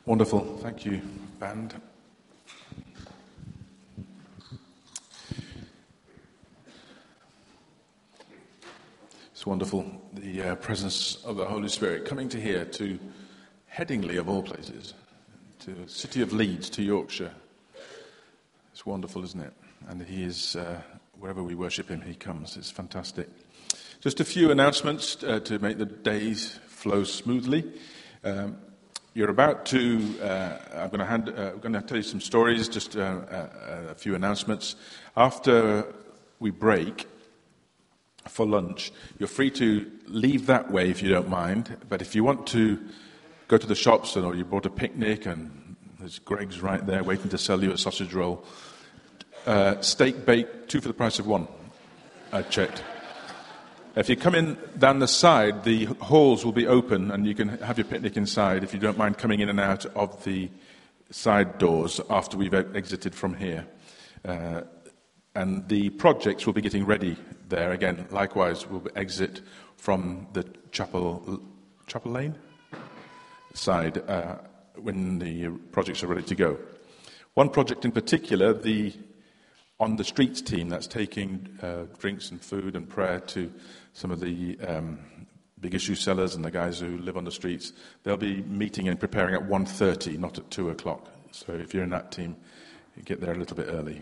Wonderful. Thank you, band. It's wonderful, the presence of the Holy Spirit coming to here, to Headingley of all places, to the city of Leeds, to Yorkshire. It's wonderful, isn't it? And he is, wherever we worship him, he comes. It's fantastic. Just a few announcements to make the days flow smoothly. You're about to, I'm going to tell you some stories, just a few announcements. After we break for lunch, you're free to leave that way if you don't mind, but if you want to go to the shops, or you bought a picnic and there's Greg's right there waiting to sell you a sausage roll, steak bake, 2 for the price of 1, I checked. If you come in down the side, the halls will be open and you can have your picnic inside if you don't mind coming in and out of the side doors after we've exited from here. And the projects will be getting ready there. Again, likewise, we'll exit from the Chapel Lane side when the projects are ready to go. One project in particular, the On the Streets team, that's taking drinks and food and prayer to some of the big issue sellers and the guys who live on the streets. They'll be meeting and preparing at 1:30, not at 2 o'clock. So if you're in that team, you get there a little bit early.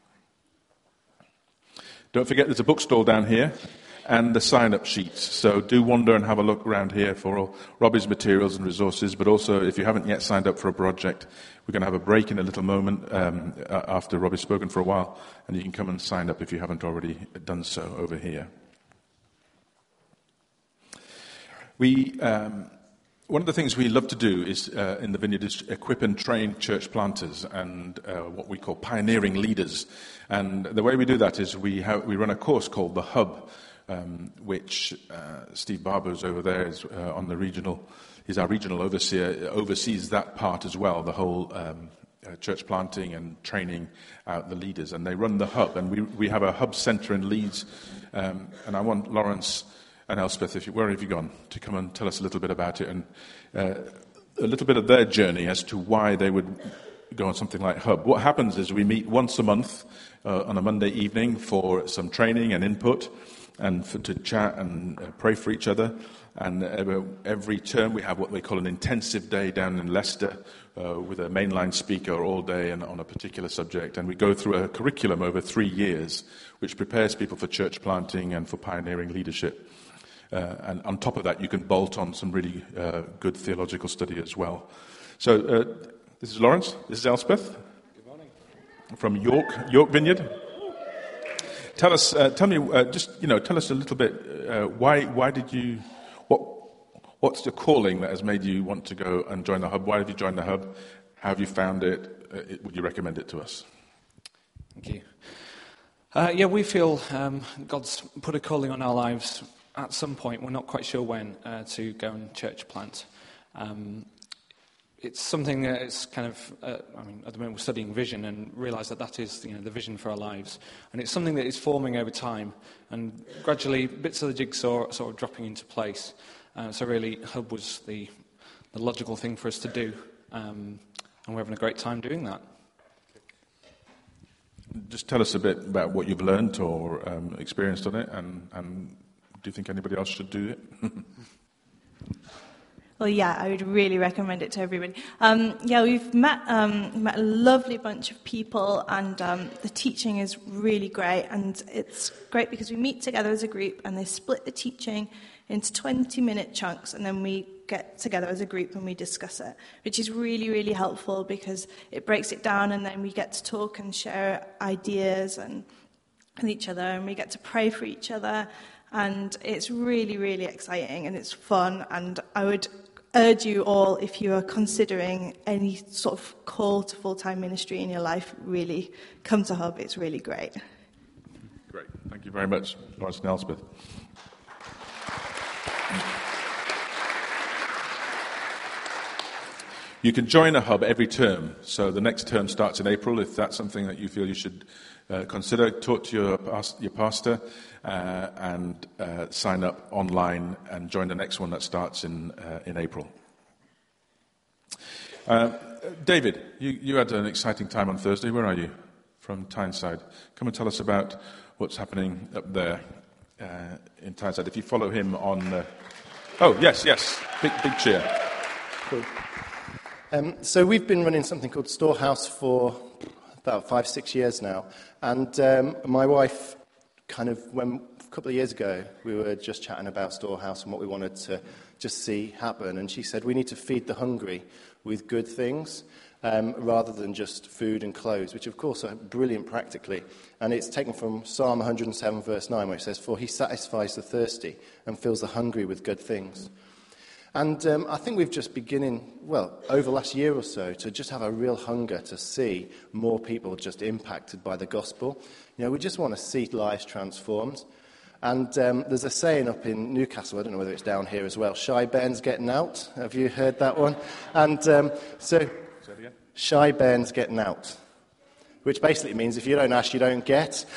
Don't forget there's a bookstall down here and the sign-up sheets. So do wander and have a look around here for all Robbie's materials and resources. But also, if you haven't yet signed up for a project, we're going to have a break in a little moment after Robbie's spoken for a while, and you can come and sign up if you haven't already done so over here. One of the things we love to do is in the Vineyard is equip and train church planters and what we call pioneering leaders. And the way we do that is we run a course called The Hub, which Steve Barber's over there is on the regional. He's our regional overseer, oversees that part as well, the whole church planting and training out the leaders. And they run the Hub, and we have a Hub centre in Leeds. And I want Lawrence and Elspeth, where have you gone, to come and tell us a little bit about it and a little bit of their journey as to why they would go on something like Hub. What happens is we meet once a month on a Monday evening for some training and input and to chat and pray for each other. And every term we have what we call an intensive day down in Leicester with a mainline speaker all day and on a particular subject. And we go through a curriculum over 3 years which prepares people for church planting and for pioneering leadership. And on top of that, you can bolt on some really good theological study as well. So this is Lawrence. This is Elspeth. Good morning. From York Vineyard. Tell us a little bit. Why did you? What's the calling that has made you want to go and join the Hub? Why have you joined the Hub? How have you found it? Would you recommend it to us? Thank you. We feel God's put a calling on our lives at some point. We're not quite sure when to go and church plant. It's something that is kind of, at the moment we're studying vision and realise that is the vision for our lives. And it's something that is forming over time and gradually bits of the jigsaw sort of dropping into place. So really, Hub was the logical thing for us to do. And we're having a great time doing that. Just tell us a bit about what you've learned or experienced on it, and do you think anybody else should do it? Well, yeah, I would really recommend it to everyone. We've met a lovely bunch of people, and the teaching is really great. And it's great because we meet together as a group, and they split the teaching into 20-minute chunks, and then we get together as a group and we discuss it, which is really, really helpful because it breaks it down, and then we get to talk and share ideas and with each other, and we get to pray for each other. And it's really, really exciting and it's fun. And I would urge you all, if you are considering any sort of call to full-time ministry in your life, really come to Hub. It's really great. Great. Thank you very much, Lawrence and Elspeth. You can join a Hub every term. So the next term starts in April. If that's something that you feel you should consider, talk to your pastor and sign up online and join the next one that starts in April. David, you had an exciting time on Thursday. Where are you? From Tyneside. Come and tell us about what's happening up there in Tyneside. If you follow him on... Oh, yes. Big cheer. Cool. So we've been running something called Storehouse for about 5-6 years now. And my wife a couple of years ago, we were just chatting about Storehouse and what we wanted to just see happen. And she said, we need to feed the hungry with good things rather than just food and clothes, which of course are brilliant practically. And it's taken from Psalm 107 verse 9, where it says, for he satisfies the thirsty and fills the hungry with good things. And I think we've just beginning, over the last year or so, to just have a real hunger to see more people just impacted by the gospel. We just want to see lives transformed. And there's a saying up in Newcastle, I don't know whether it's down here as well, shy Bairns getting out. Have you heard that one? And so, shy Bairns getting out, which basically means if you don't ask, you don't get.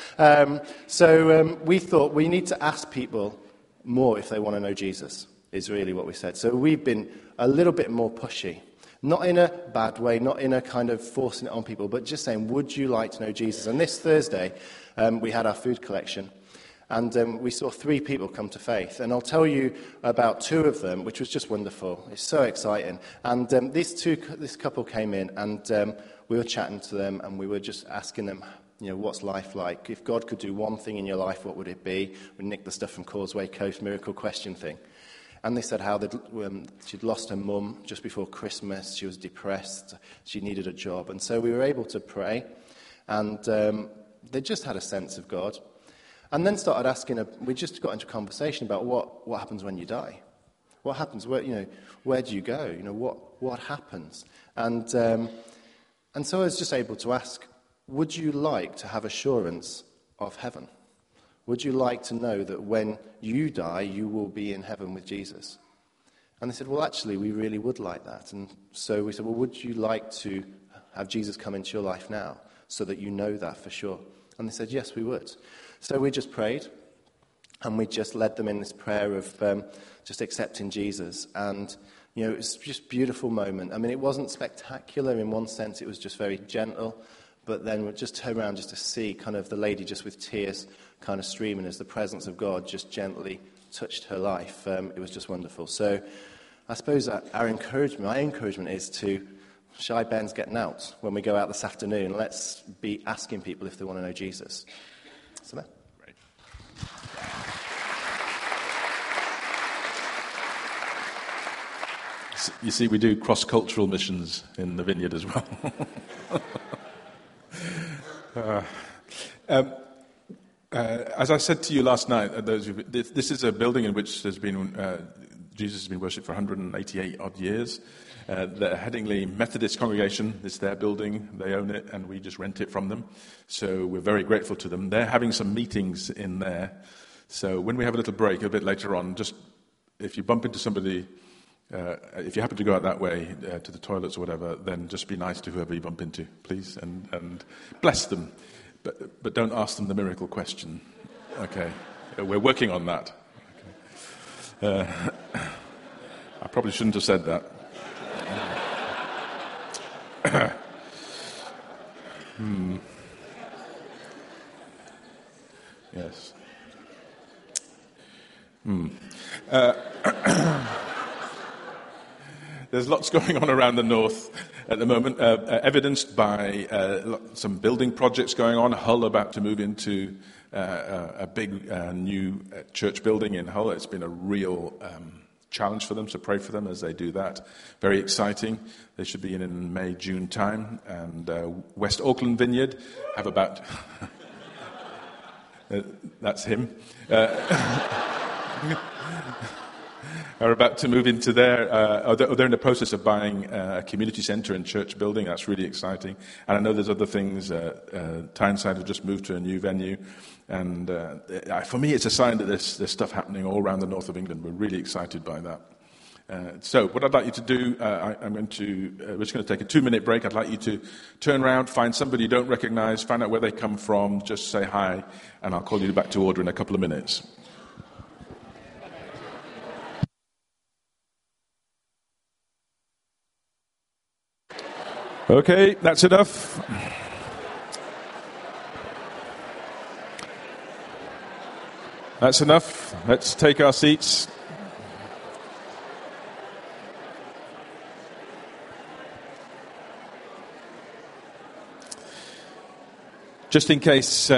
So we thought we need to ask people more if they want to know Jesus, is really what we said. So we've been a little bit more pushy. Not in a bad way, not in a kind of forcing it on people, but just saying, would you like to know Jesus? And this Thursday, we had our food collection. And we saw 3 people come to faith. And I'll tell you about 2 of them, which was just wonderful. It's so exciting. And this couple came in, and we were chatting to them, and we were just asking them, what's life like? If God could do one thing in your life, what would it be? We nicked the stuff from Causeway Coast miracle question thing. And they said how she'd lost her mum just before Christmas. She was depressed. She needed a job. And so we were able to pray. And they just had a sense of God. And then started asking, we just got into a conversation about what happens when you die. What happens? Where do you go? What happens? And so I was just able to ask, would you like to have assurance of heaven? Would you like to know that when you die, you will be in heaven with Jesus? And they said, well, actually, we really would like that. And so we said, well, would you like to have Jesus come into your life now so that you know that for sure? And they said, yes, we would. So we just prayed, and we just led them in this prayer of just accepting Jesus. And, it was just a beautiful moment. I mean, it wasn't spectacular in one sense. It was just very gentle. But then we just turned around just to see kind of the lady just with tears kind of streaming as the presence of God just gently touched her life. It was just wonderful. So I suppose my encouragement is to shy Ben's getting out when we go out this afternoon. Let's be asking people if they want to know Jesus. So there. Great. You see, we do cross-cultural missions in the vineyard as well. As I said to you last night, this is a building in which Jesus has been worshipped for 188 odd years. The Headingley Methodist congregation is their building. They own it, and we just rent it from them. So we're very grateful to them. They're having some meetings in there. So when we have a little break a bit later on, just if you bump into somebody, if you happen to go out that way to the toilets or whatever, then just be nice to whoever you bump into, please, and bless them. But don't ask them the miracle question. Okay, we're working on that. Okay. I probably shouldn't have said that. Yes. There's lots going on around the north at the moment, evidenced by some building projects going on. Hull about to move into a big new church building in Hull. It's been a real challenge for them, so pray for them as they do that. Very exciting. They should be in May, June time. And West Auckland Vineyard have about... that's him. Are about to move into they're in the process of buying a community centre and church building. That's really exciting. And I know there's other things. Tyneside have just moved to a new venue. And for me, it's a sign that there's stuff happening all around the north of England. We're really excited by that. So what I'd like you to do, we're just going to take a 2-minute break. I'd like you to turn around, find somebody you don't recognise, find out where they come from, just say hi, and I'll call you back to order in a couple of minutes. Okay, that's enough. That's enough. Let's take our seats. Just in case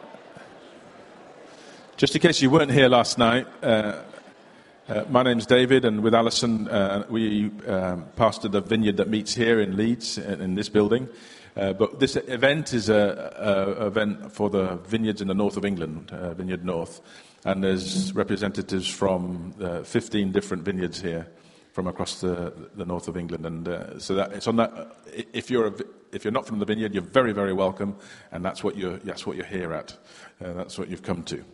you weren't here last night, my name's David, and with Alison, we pastor the vineyard that meets here in Leeds, in this building. But this event is an event for the vineyards in the north of England, Vineyard North. And there's representatives from 15 different vineyards here from across the north of England. And so that it's on that. If you're not from the vineyard, you're very, very welcome. And that's what you're here at. That's what you've come to.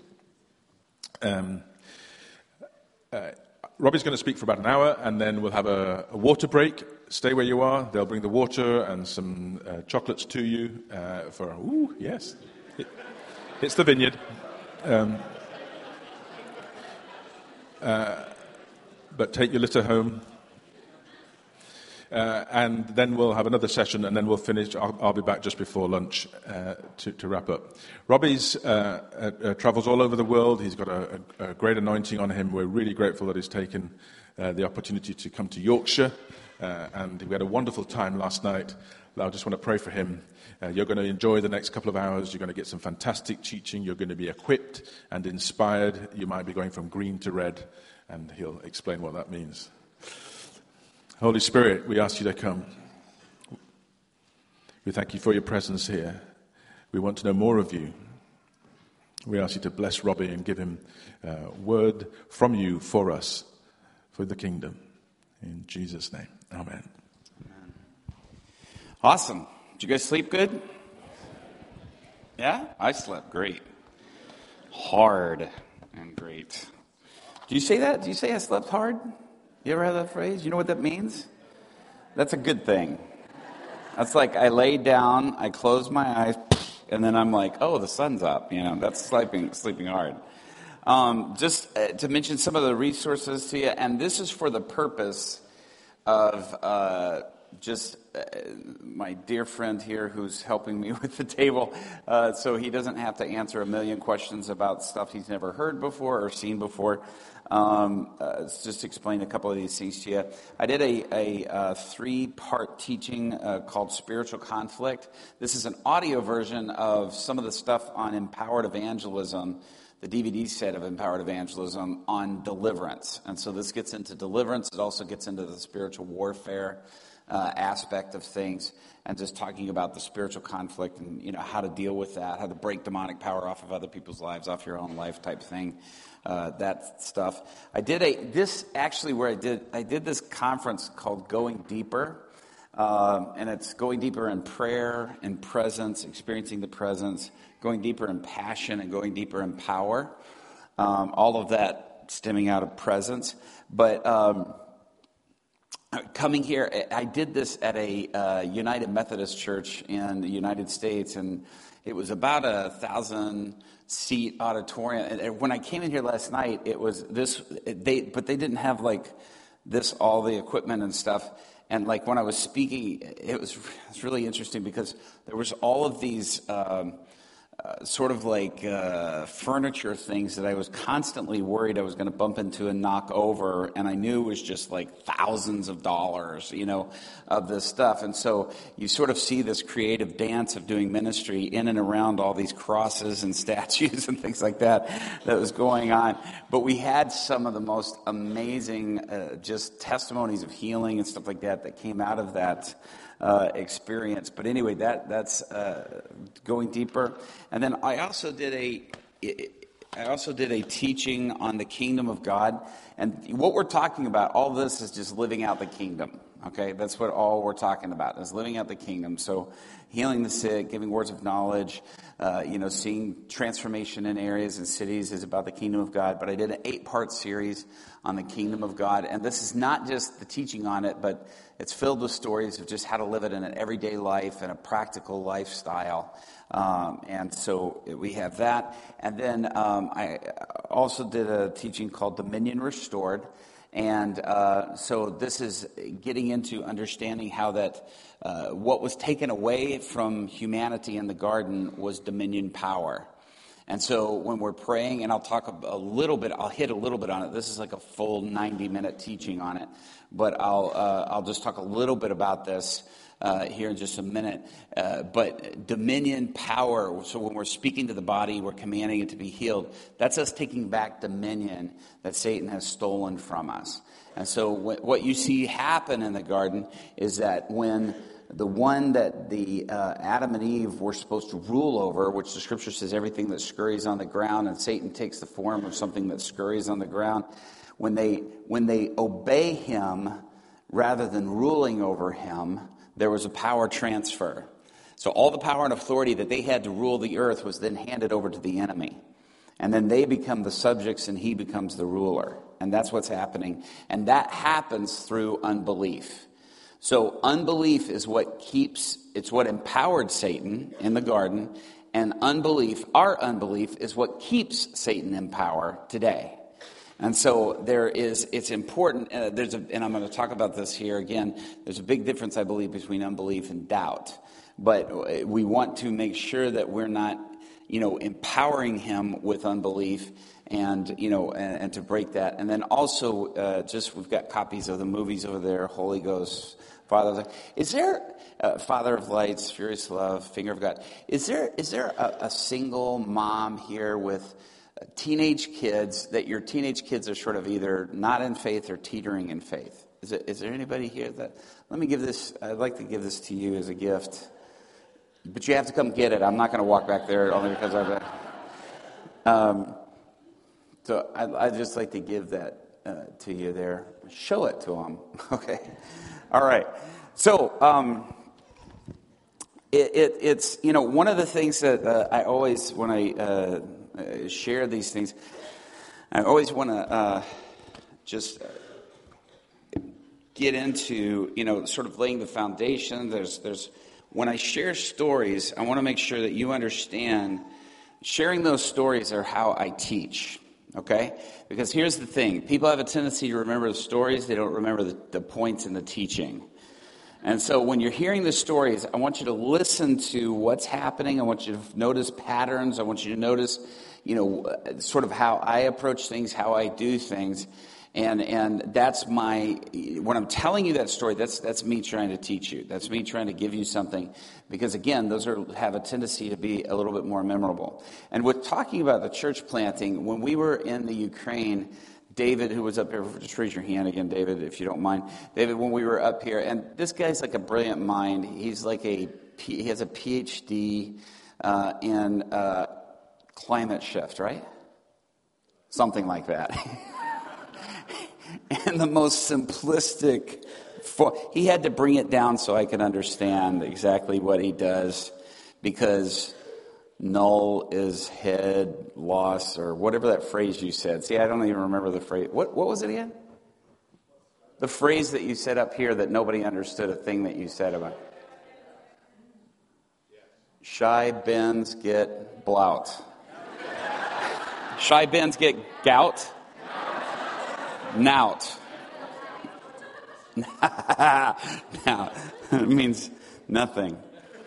Robbie's going to speak for about an hour, and then we'll have a water break. Stay where you are. They'll bring the water and some chocolates to you yes. It's the vineyard. But take your litter home. And then we'll have another session, and then we'll finish. I'll be back just before lunch to wrap up. Robbie's travels all over the world. He's got a great anointing on him. We're really grateful that he's taken the opportunity to come to Yorkshire. And we had a wonderful time last night. I just want to pray for him. You're going to enjoy the next couple of hours. You're going to get some fantastic teaching. You're going to be equipped and inspired. You might be going from green to red, and he'll explain what that means. Holy Spirit, we ask you to come. We thank you for your presence here. We want to know more of you. We ask you to bless Robbie and give him a word from you for us, for the kingdom. In Jesus' name, amen. Awesome. Did you guys sleep good? Yeah? I slept great. Hard and great. Do you say that? Do you say I slept hard? You ever heard that phrase? You know what that means? That's a good thing. That's like I laid down, I closed my eyes, and then I'm like, oh, the sun's up. That's sleeping hard. Just to mention some of the resources to you, and this is for the purpose of my dear friend here who's helping me with the table, so he doesn't have to answer a million questions about stuff he's never heard before or seen before. Just explain a couple of these things to you. I did a 3-part teaching called Spiritual Conflict. This is an audio version of some of the stuff on empowered evangelism, the DVD set of empowered evangelism on deliverance. And so this gets into deliverance. It also gets into the spiritual warfare aspect of things, and just talking about the spiritual conflict and how to deal with that, how to break demonic power off of other people's lives, off your own life type thing. That stuff. I did this this conference called Going Deeper, and it's going deeper in prayer and presence, experiencing the presence, going deeper in passion and going deeper in power. All of that stemming out of presence, but. Coming here, I did this at a United Methodist Church in the United States, and it was about 1,000-seat auditorium. And when I came in here last night, it was this. But they didn't have all the equipment and stuff. And when I was speaking, it was really interesting because there was all of these furniture things that I was constantly worried I was going to bump into and knock over, and I knew it was just thousands of dollars, of this stuff. And so you sort of see this creative dance of doing ministry in and around all these crosses and statues and things like that was going on. But we had some of the most amazing just testimonies of healing and stuff like that came out of that experience. But anyway, that's going deeper. And then I also did a teaching on the kingdom of God. And what we're talking about, all this is just living out the kingdom. Okay, that's what all we're talking about is living out the kingdom. So healing the sick, giving words of knowledge, seeing transformation in areas and cities is about the kingdom of God. But I did an 8-part series on the kingdom of God. And this is not just the teaching on it, but it's filled with stories of just how to live it in an everyday life and a practical lifestyle. And so we have that. And then I also did a teaching called Dominion Restored. And so this is getting into understanding how that what was taken away from humanity in the garden was dominion power. And so when we're praying, and I'll talk a little bit, I'll hit a little bit on it. This is like a full 90-minute teaching on it. But I'll just talk a little bit about this here in just a minute. But dominion power, so when we're speaking to the body, we're commanding it to be healed. That's us taking back dominion that Satan has stolen from us. And so what you see happen in the garden is that when the one that the Adam and Eve were supposed to rule over, which the scripture says everything that scurries on the ground, and Satan takes the form of something that scurries on the ground, when they obey him rather than ruling over him, there was a power transfer. So all the power and authority that they had to rule the earth was then handed over to the enemy. And then they become the subjects and he becomes the ruler. And that's what's happening. And that happens through unbelief. So unbelief is it's what empowered Satan in the garden. And our unbelief is what keeps Satan in power today. And so it's important, and I'm going to talk about this here again. There's a big difference, I believe, between unbelief and doubt. But we want to make sure that we're not, empowering him with unbelief and to break that. And then also, we've got copies of the movies over there, Holy Ghost, Father of Lights. Is there, Father of Lights, Furious Love, Finger of God, is there a single mom here with teenage kids that your teenage kids are sort of either not in faith or teetering in faith? Is there anybody here that, I'd like to give this to you as a gift, but you have to come get it. I'm not going to walk back there only because so I'd just like to give that to you there. Show it to them. Okay. All right. So, it's, one of the things that I always, when I share these things, I always want to just get into, sort of laying the foundation. There's when I share stories, I want to make sure that you understand sharing those stories are how I teach. Okay? Because here's the thing. People have a tendency to remember the stories. They don't remember the points in the teaching. And so when you're hearing the stories, I want you to listen to what's happening. I want you to notice patterns. I want you to notice, sort of how I approach things, how I do things. And that's when I'm telling you that story, that's me trying to teach you. That's me trying to give you something. Because again, those have a tendency to be a little bit more memorable. And with talking about the church planting, when we were in the Ukraine, David, who was up here, just raise your hand again, David, if you don't mind. David, when we were up here, and this guy's like a brilliant mind. He has a PhD in climate shift, right? Something like that. And the most simplistic he had to bring it down so I could understand exactly what he does, because null is head loss, or whatever that phrase you said. See, I don't even remember the phrase. What was it again? The phrase that you said up here that nobody understood, a thing that you said about. Shy Bens get blout. Shy Bens get gout? Nout. Now, it means nothing.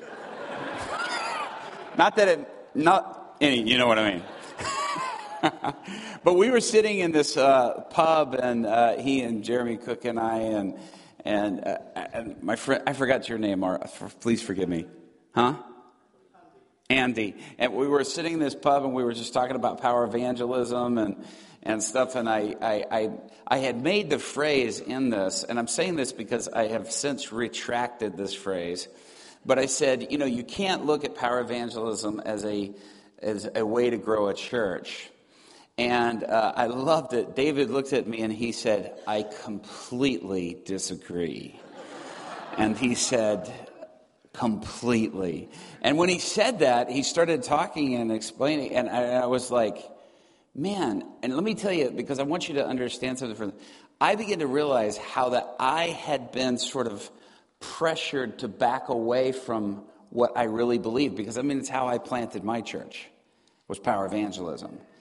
Not that you know what I mean. But we were sitting in this pub, and he and Jeremy Cook and I, and my friend, I forgot your name, please forgive me. Huh? Andy. And we were sitting in this pub, and we were just talking about power evangelism and stuff, and I had made the phrase in this, and I'm saying this because I have since retracted this phrase, but I said, you can't look at power evangelism as a way to grow a church. And I loved it. David looked at me and he said, I completely disagree. And he said, completely. And when he said that, he started talking and explaining, and I was like, man, and let me tell you, because I want you to understand something. I began to realize how that I had been sort of pressured to back away from what I really believed, because it's how I planted my church, was power evangelism.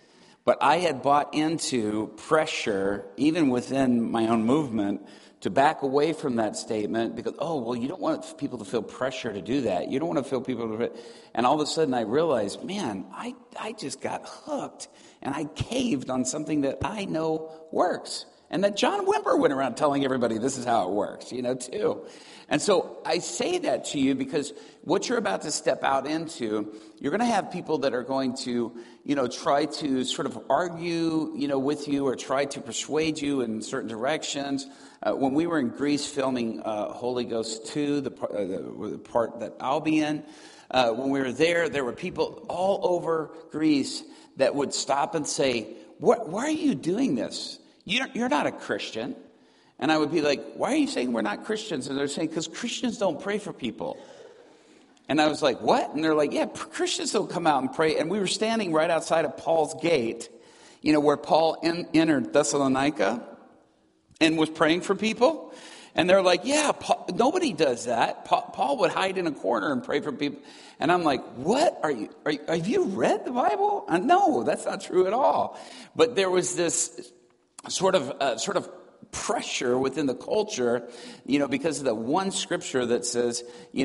But I had bought into pressure, even within my own movement, to back away from that statement because, you don't want people to feel pressure to do that. You don't want to feel people to... And all of a sudden I realized, man, I just got hooked and I caved on something that I know works. And that John Wimber went around telling everybody this is how it works, too. And so I say that to you because what you're about to step out into, you're going to have people that are going to, try to sort of argue, with you or try to persuade you in certain directions. When we were in Greece filming Holy Ghost 2, the part that I'll be in, when we were there were people all over Greece that would stop and say, why are you doing this? You're not a Christian. And I would be like, why are you saying we're not Christians? And they're saying, because Christians don't pray for people. And I was like, what? And they're like, yeah, Christians don't come out and pray. And we were standing right outside of Paul's gate, where Paul entered Thessalonica and was praying for people. And they're like, yeah, nobody does that. Paul would hide in a corner and pray for people. And I'm like, what? Have you read the Bible? No, that's not true at all. But there was this sort of pressure within the culture, because of the one scripture that says,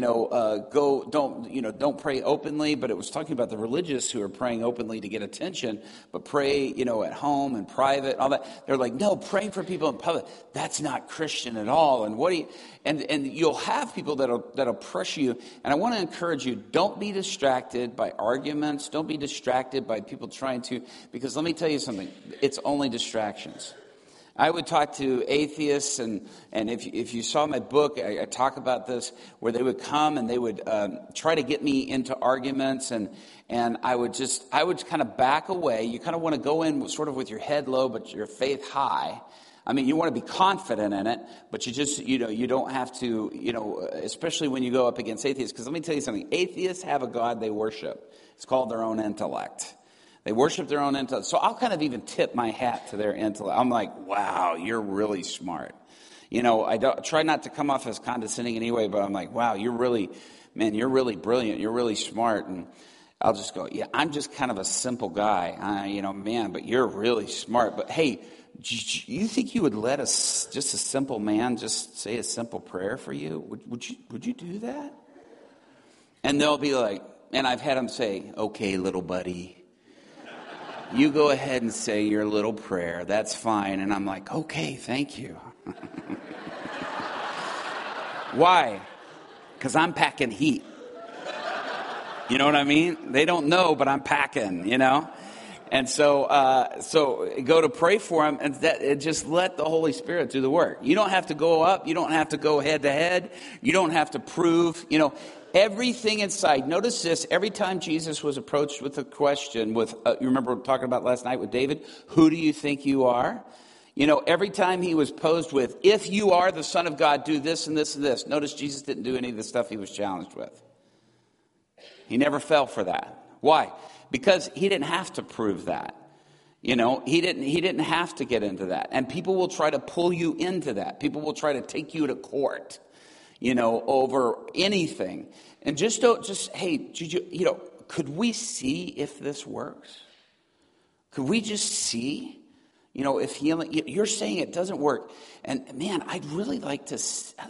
don't pray openly, but it was talking about the religious who are praying openly to get attention, but pray, at home and private, all that. They're like, no, praying for people in public, that's not Christian at all. And and you'll have people that'll pressure you. And I want to encourage you, don't be distracted by arguments. Don't be distracted by people trying to, because let me tell you something, it's only distractions. I would talk to atheists, and if you saw my book, I talk about this, where they would come and they would try to get me into arguments, and I would kind of back away. You kind of want to go in sort of with your head low, but your faith high. I mean, you want to be confident in it, but you don't have to, especially when you go up against atheists. Because let me tell you something, atheists have a God they worship. It's called their own intellect. They worship their own intellect. So I'll kind of even tip my hat to their intellect. I'm like, wow, you're really smart. I try not to come off as condescending anyway, but I'm like, wow, you're really brilliant. You're really smart. And I'll just go, yeah, I'm just kind of a simple guy, but you're really smart. But hey, you think you would let just a simple man just say a simple prayer for you? Would you do that? And they'll be like, and I've had them say, okay, little buddy, you go ahead and say your little prayer. That's fine. And I'm like, okay, thank you. Why? Because I'm packing heat. You know what I mean? They don't know, but I'm packing, And so go to pray for them and just let the Holy Spirit do the work. You don't have to go up. You don't have to go head to head. You don't have to prove, everything inside. Notice this, every time Jesus was approached with a question you remember talking about last night with David, who do you think you are? Every time he was posed with, if you are the Son of God, do this and this and this. Notice Jesus didn't do any of the stuff he was challenged with. He never fell for that. Why? Because he didn't have to prove that. He didn't have to get into that. And people will try to pull you into that. People will try to take you to court, over anything. And hey, could we see if this works? Could we just see, if healing, you're saying it doesn't work. And man, I'd really like to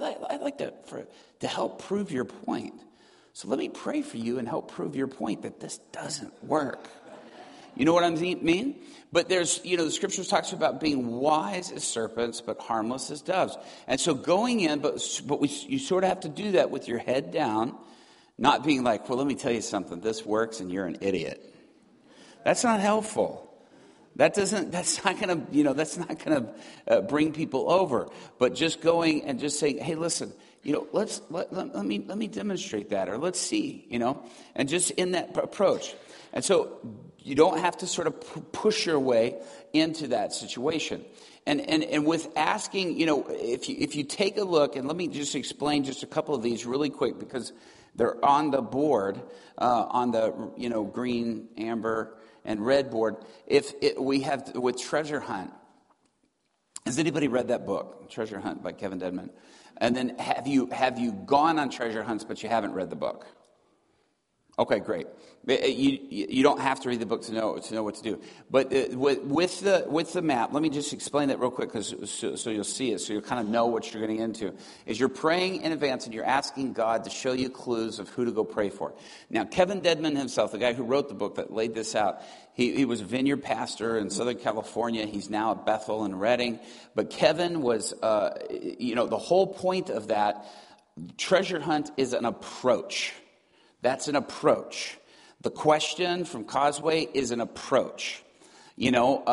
help prove your point. So let me pray for you and help prove your point that this doesn't work. You know what I mean? But there's, the scriptures talks about being wise as serpents, but harmless as doves. And so going in, you sort of have to do that with your head down, not being like, well, let me tell you something. This works and you're an idiot. That's not helpful. That's not going to bring people over. But just going and just saying, hey, listen, let me demonstrate that, or let's see, and just in that approach. And so you don't have to sort of push your way into that situation. And with asking, if you take a look, and let me just explain just a couple of these really quick, because they're on the board, on the, green, amber, and red board. We have with Treasure Hunt. Has anybody read that book, Treasure Hunt by Kevin Dedman? And then have you gone on treasure hunts, but you haven't read the book? Okay, great. You don't have to read the book to know what to do. But with the map, let me just explain that real quick, so you'll see it, so you'll kind of know what you're getting into. Is you're praying in advance and you're asking God to show you clues of who to go pray for. Now, Kevin Dedman himself, the guy who wrote the book that laid this out, he was a vineyard pastor in Southern California. He's now at Bethel and Redding. But Kevin was, the whole point of that treasure hunt is an approach. That's an approach. The question from Causeway is an approach. You're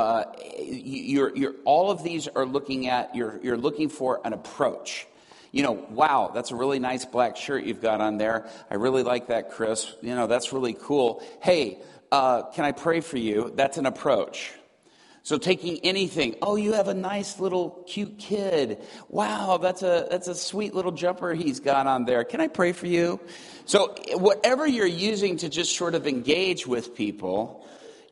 all of these are looking at, you're looking for an approach. Wow, that's a really nice black shirt you've got on there. I really like that, Chris. That's really cool. Hey, can I pray for you? That's an approach. So taking anything, oh, you have a nice little cute kid. Wow, that's a sweet little jumper he's got on there. Can I pray for you? So whatever you're using to just sort of engage with people,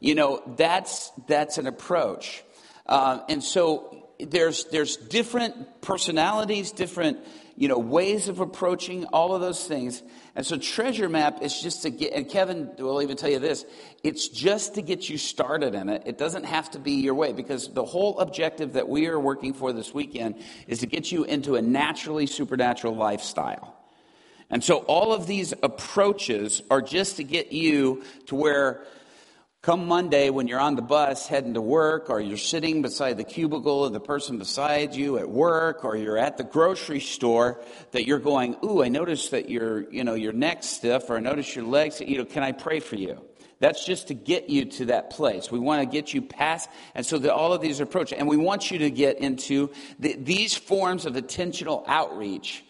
that's an approach. And so there's different personalities, different ways of approaching all of those things. And so treasure map is just to get, and Kevin will even tell you this, it's just to get you started in it. It doesn't have to be your way, because the whole objective that we are working for this weekend is to get you into a naturally supernatural lifestyle. And so all of these approaches are just to get you to where come Monday, when you're on the bus heading to work, or you're sitting beside the cubicle of the person beside you at work, or you're at the grocery store, that you're going, ooh, I noticed that your neck's stiff, or I noticed your legs, can I pray for you? That's just to get you to that place. We want to get you past, and so all of these approaches, and we want you to get into these forms of intentional outreach.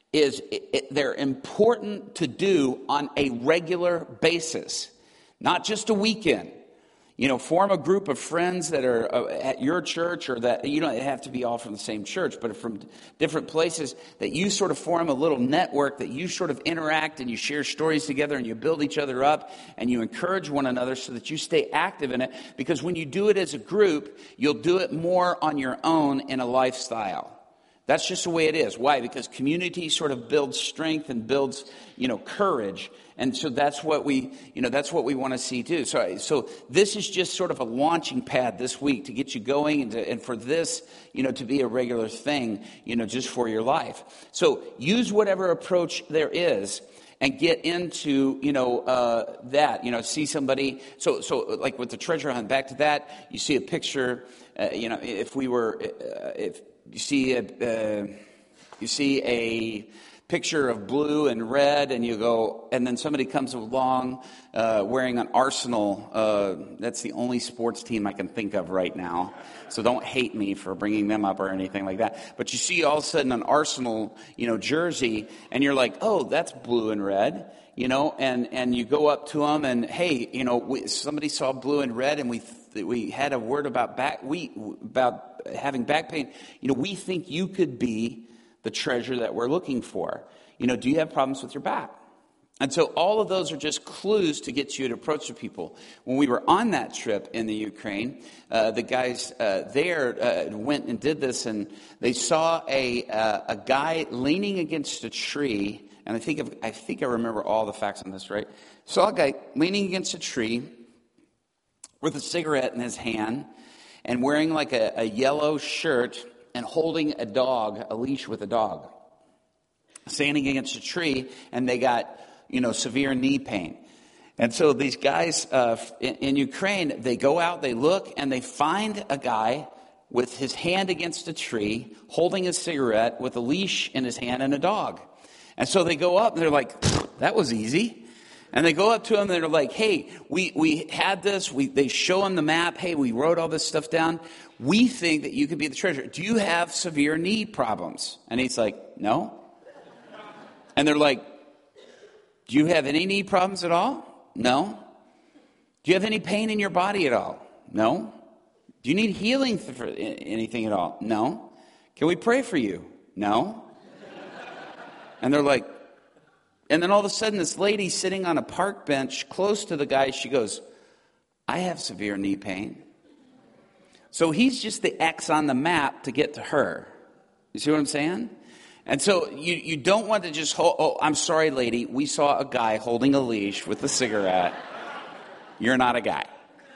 They're important to do on a regular basis. Not just a weekend. Form a group of friends that are at your church, or that you don't have to be all from the same church, but from different places, that you sort of form a little network, that you sort of interact and you share stories together and you build each other up and you encourage one another so that you stay active in it. Because when you do it as a group, you'll do it more on your own in a lifestyle. That's just the way it is. Why? Because community sort of builds strength and builds, courage. And so that's what we want to see too. So this is just sort of a launching pad this week to get you going and for this, to be a regular thing, just for your life. So use whatever approach there is and get into, that, see somebody. So like with the treasure hunt, back to that, you see a picture, if you see a picture of blue and red, and you go, and then somebody comes along wearing an Arsenal. That's the only sports team I can think of right now. So don't hate me for bringing them up or anything like that. But you see all of a sudden an Arsenal, jersey, and you're like, oh, that's blue and red, and you go up to them and, hey, somebody saw blue and red, and we had a word about having back pain. We think you could be the treasure that we're looking for. Do you have problems with your back? And so all of those are just clues to get you to approach the people. When we were on that trip in the Ukraine, the guys there went and did this, and they saw a guy leaning against a tree. And I think I remember all the facts on this, right? Saw a guy leaning against a tree with a cigarette in his hand and wearing like a yellow shirt and holding a leash with a dog, standing against a tree, and they got, severe knee pain. And so these guys in Ukraine, they go out, they look, and they find a guy with his hand against a tree, holding a cigarette with a leash in his hand and a dog. And so they go up, and they're like, that was easy. And they go up to him, and they're like, hey, we had this. They show him the map. Hey, we wrote all this stuff down. We think that you could be the treasure. Do you have severe knee problems? And he's like, no. And they're like, do you have any knee problems at all? No. Do you have any pain in your body at all? No. Do you need healing for anything at all? No. Can we pray for you? No. And they're like, and then all of a sudden this lady sitting on a park bench close to the guy, she goes, I have severe knee pain. So he's just the X on the map to get to her. You see what I'm saying? And so you don't want to just hold, oh, I'm sorry, lady, we saw a guy holding a leash with a cigarette. You're not a guy.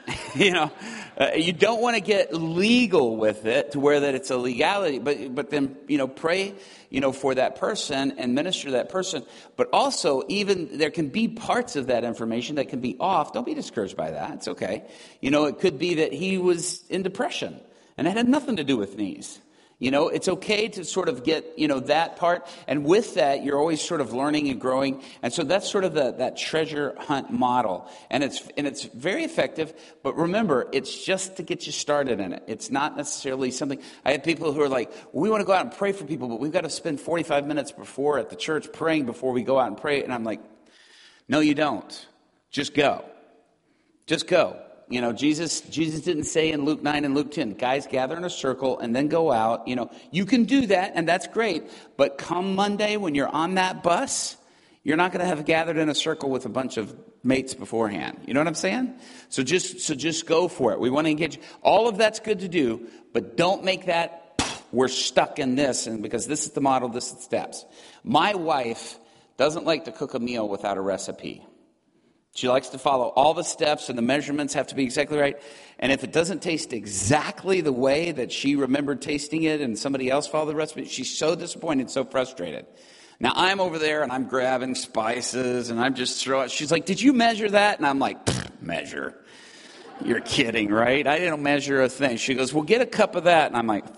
You don't want to get legal with it to where that it's a legality, but then, pray, for that person and minister to that person. But also, even there can be parts of that information that can be off. Don't be discouraged by that. It's okay. It could be that he was in depression and it had nothing to do with knees. It's okay to sort of get, that part. And with that, you're always sort of learning and growing. And so that's sort of that treasure hunt model. And it's very effective. But remember, it's just to get you started in it. It's not necessarily something. I have people who are like, we want to go out and pray for people, but we've got to spend 45 minutes before at the church praying before we go out and pray. And I'm like, no, you don't. Just go. Just go. Jesus didn't say in Luke 9 and Luke 10, guys, gather in a circle and then go out. You can do that, and that's great. But come Monday when you're on that bus, you're not going to have gathered in a circle with a bunch of mates beforehand. You know what I'm saying? So just go for it. We want to engage. All of that's good to do, but don't make that, we're stuck in this, and because this is the model, this is the steps. My wife doesn't like to cook a meal without a recipe. She likes to follow all the steps, and the measurements have to be exactly right. And if it doesn't taste exactly the way that she remembered tasting it and somebody else followed the recipe, she's so disappointed, so frustrated. Now, I'm over there, and I'm grabbing spices, and I'm just throwing. She's like, did you measure that? And I'm like, measure? You're kidding, right? I didn't measure a thing. She goes, well, get a cup of that. And I'm like,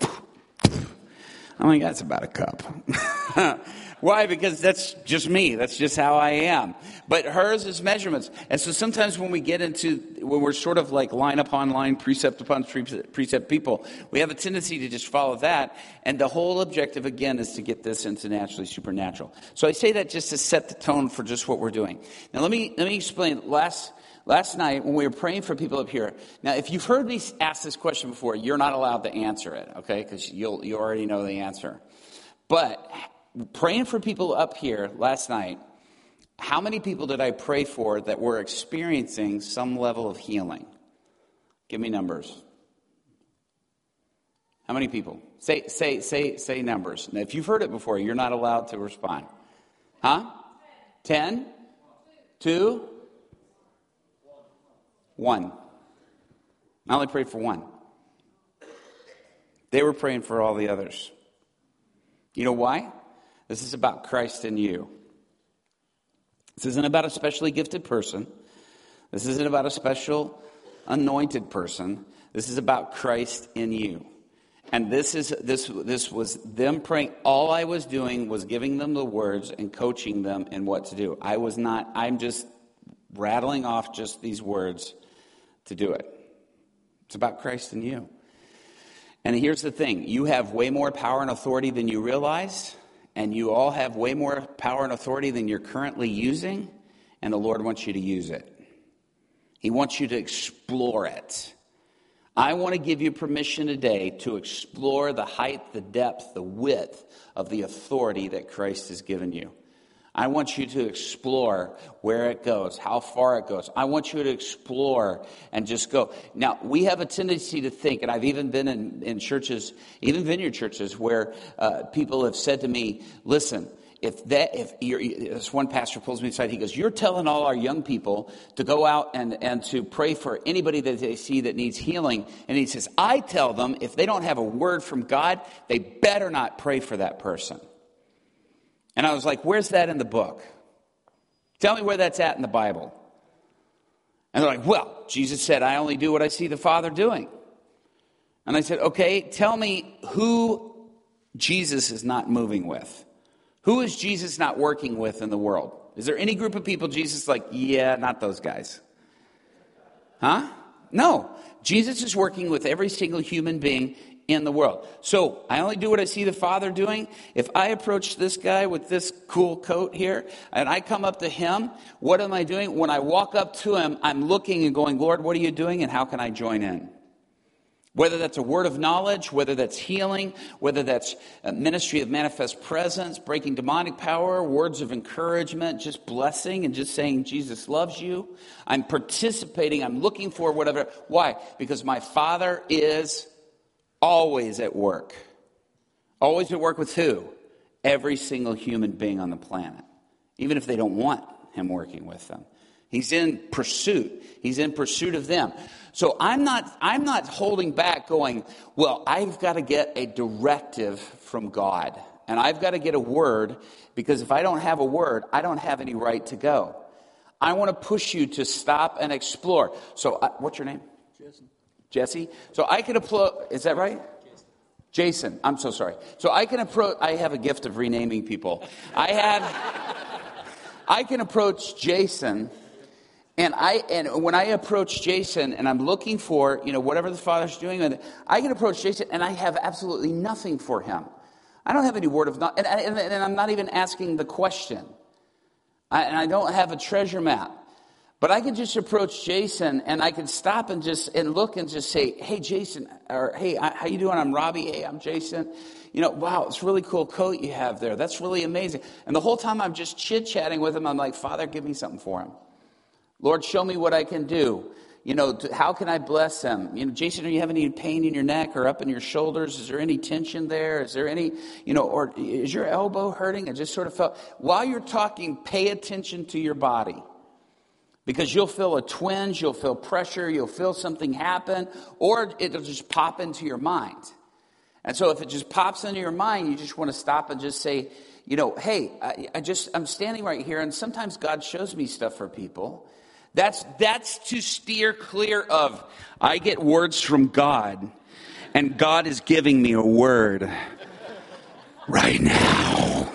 that's about a cup. Why? Because that's just me. That's just how I am. But hers is measurements. And so sometimes when we're sort of like line upon line, precept upon precept people, we have a tendency to just follow that. And the whole objective, again, is to get this into naturally supernatural. So I say that just to set the tone for just what we're doing. Now let me explain. Last night when we were praying for people up here. Now, if you've heard me ask this question before, you're not allowed to answer it, okay? Because you already know the answer. But praying for people up here last night, how many people did I pray for that were experiencing some level of healing? Give me numbers. How many people? Say numbers. Now, if you've heard it before, you're not allowed to respond. Huh? 10? 2? 1. I only prayed for 1. They were praying for all the others. You know why? This is about Christ in you. This isn't about a specially gifted person. This isn't about a special anointed person. This is about Christ in you. And this was them praying. All I was doing was giving them the words and coaching them in what to do. I'm just rattling off just these words to do it. It's about Christ in you. And here's the thing. You have way more power and authority than you realize. And you all have way more power and authority than you're currently using. And the Lord wants you to use it. He wants you to explore it. I want to give you permission today to explore the height, the depth, the width of the authority that Christ has given you. I want you to explore where it goes, how far it goes. I want you to explore and just go. Now, we have a tendency to think, and I've even been in churches, even vineyard churches, where people have said to me, listen, this one pastor pulls me aside, he goes, you're telling all our young people to go out and to pray for anybody that they see that needs healing. And he says, I tell them if they don't have a word from God, they better not pray for that person. And I was like, where's that in the book? Tell me where that's at in the Bible. And they're like, well, Jesus said, I only do what I see the Father doing. And I said, okay, tell me who Jesus is not moving with. Who is Jesus not working with in the world? Is there any group of people Jesus is like, yeah, not those guys? Huh? No. Jesus is working with every single human being in the world. So I only do what I see the Father doing. If I approach this guy with this cool coat here and I come up to him, what am I doing? When I walk up to him, I'm looking and going, Lord, what are you doing and how can I join in? Whether that's a word of knowledge, whether that's healing, whether that's a ministry of manifest presence, breaking demonic power, words of encouragement, just blessing and just saying Jesus loves you. I'm participating. I'm looking for whatever. Why? Because my Father is always at work. Always at work with who? every single human being on the planet, even if they don't want him working with them. He's in pursuit. He's in pursuit of them. So I'm not holding back going, well, I've got to get a directive from God. And I've got to get a word, because if I don't have a word, I don't have any right to go. I want to push you to stop and explore. So what's your name? Jesse. So I can approach, is that right? Jason. I'm so sorry. So I can approach, I have a gift of renaming people. I can approach Jason. And when I approach Jason and I'm looking for, whatever the Father's doing with it, I can approach Jason and I have absolutely nothing for him. I don't have any word of knowledge, and I'm not even asking the question. And I don't have a treasure map. But I can just approach Jason and I can stop and look and just say, hey, Jason, or hey, how you doing? I'm Robbie. Hey, I'm Jason. Wow, it's a really cool coat you have there. That's really amazing. And the whole time I'm just chit-chatting with him, I'm like, Father, give me something for him. Lord, show me what I can do. How can I bless them? Jason, are you having any pain in your neck or up in your shoulders? Is there any tension there? Is there any, or is your elbow hurting? I just sort of felt, while you're talking, pay attention to your body. Because you'll feel a twinge, you'll feel pressure, you'll feel something happen, or it'll just pop into your mind. And so if it just pops into your mind, you just want to stop and just say, hey, I'm standing right here, and sometimes God shows me stuff for people. That's to steer clear of, I get words from God, and God is giving me a word right now.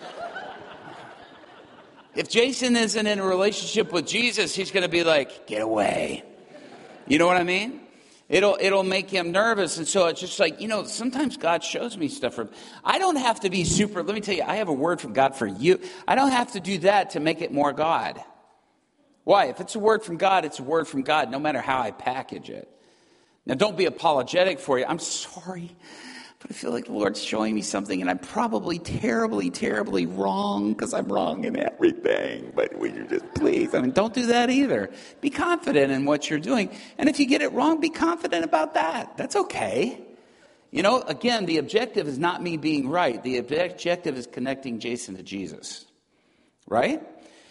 If Jason isn't in a relationship with Jesus, he's going to be like, get away. You know what I mean? It'll make him nervous. And so it's just like, sometimes God shows me stuff. I don't have to be super, let me tell you, I have a word from God for you. I don't have to do that to make it more God. Why? If it's a word from God, it's a word from God, no matter how I package it. Now, don't be apologetic for you. I'm sorry, but I feel like the Lord's showing me something, and I'm probably terribly, terribly wrong, because I'm wrong in everything. But will you just please? Don't do that either. Be confident in what you're doing. And if you get it wrong, be confident about that. That's okay. Again, the objective is not me being right. The objective is connecting Jason to Jesus. Right?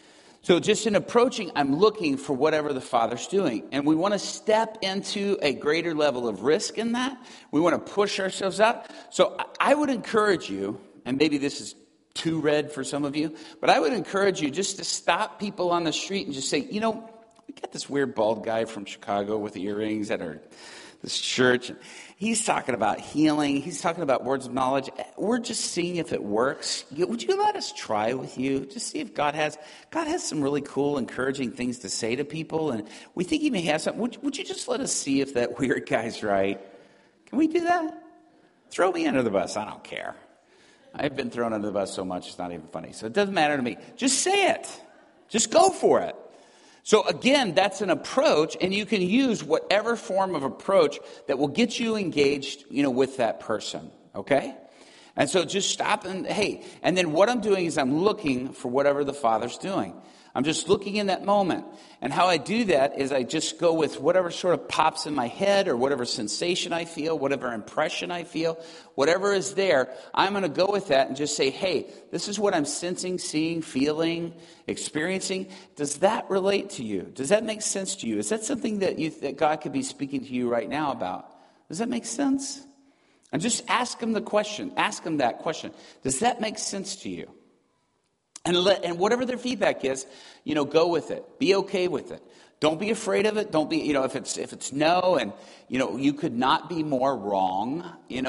So just in approaching, I'm looking for whatever the Father's doing. And we want to step into a greater level of risk in that. We want to push ourselves out. So I would encourage you, and maybe this is too red for some of you, but I would encourage you just to stop people on the street and just say, we got this weird bald guy from Chicago with earrings at this church. He's talking about healing. He's talking about words of knowledge. We're just seeing if it works. Would you let us try with you? Just see if God has some really cool, encouraging things to say to people. And we think he may have something. Would you just let us see if that weird guy's right? Can we do that? Throw me under the bus. I don't care. I've been thrown under the bus so much, it's not even funny. So it doesn't matter to me. Just say it. Just go for it. So again, that's an approach, and you can use whatever form of approach that will get you engaged, with that person, okay? And so just stop and then what I'm doing is I'm looking for whatever the Father's doing. I'm just looking in that moment. And how I do that is I just go with whatever sort of pops in my head, or whatever sensation I feel, whatever impression I feel, whatever is there, I'm going to go with that and just say, hey, this is what I'm sensing, seeing, feeling, experiencing. Does that relate to you? Does that make sense to you? Is that something that God could be speaking to you right now about? Does that make sense? And just ask him the question. Ask him that question. Does that make sense to you? And whatever their feedback is, go with it. Be okay with it. Don't be afraid of it. Don't be, if it's no, and you could not be more wrong.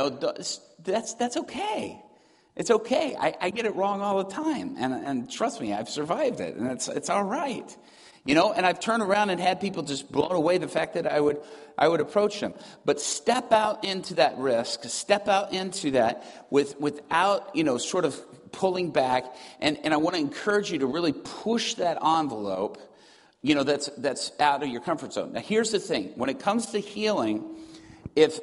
That's okay. It's okay. I get it wrong all the time, and trust me, I've survived it, and it's all right. And I've turned around and had people just blown away the fact that I would approach them. But step out into that risk. Step out into that without sort of pulling back, and I want to encourage you to really push that envelope, that's out of your comfort zone. Now, here's the thing: when it comes to healing, if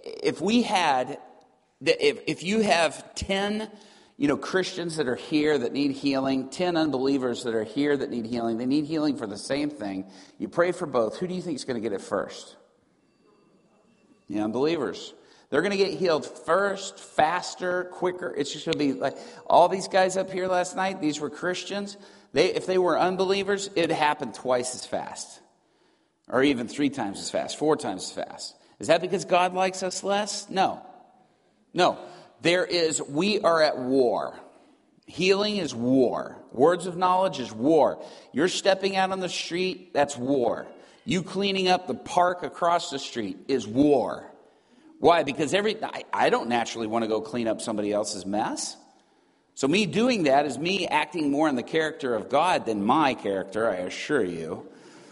you have 10, Christians that are here that need healing, 10 unbelievers that are here that need healing, they need healing for the same thing. You pray for both. Who do you think is going to get it first? The unbelievers. They're going to get healed first, faster, quicker. It's just going to be like all these guys up here last night, these were Christians. If they were unbelievers, it'd happen twice as fast. Or even 3 times as fast, 4 times as fast. Is that because God likes us less? No. No. We are at war. Healing is war. Words of knowledge is war. You're stepping out on the street, that's war. You cleaning up the park across the street is war. Why? Because I don't naturally want to go clean up somebody else's mess. So me doing that is me acting more in the character of God than my character, I assure you.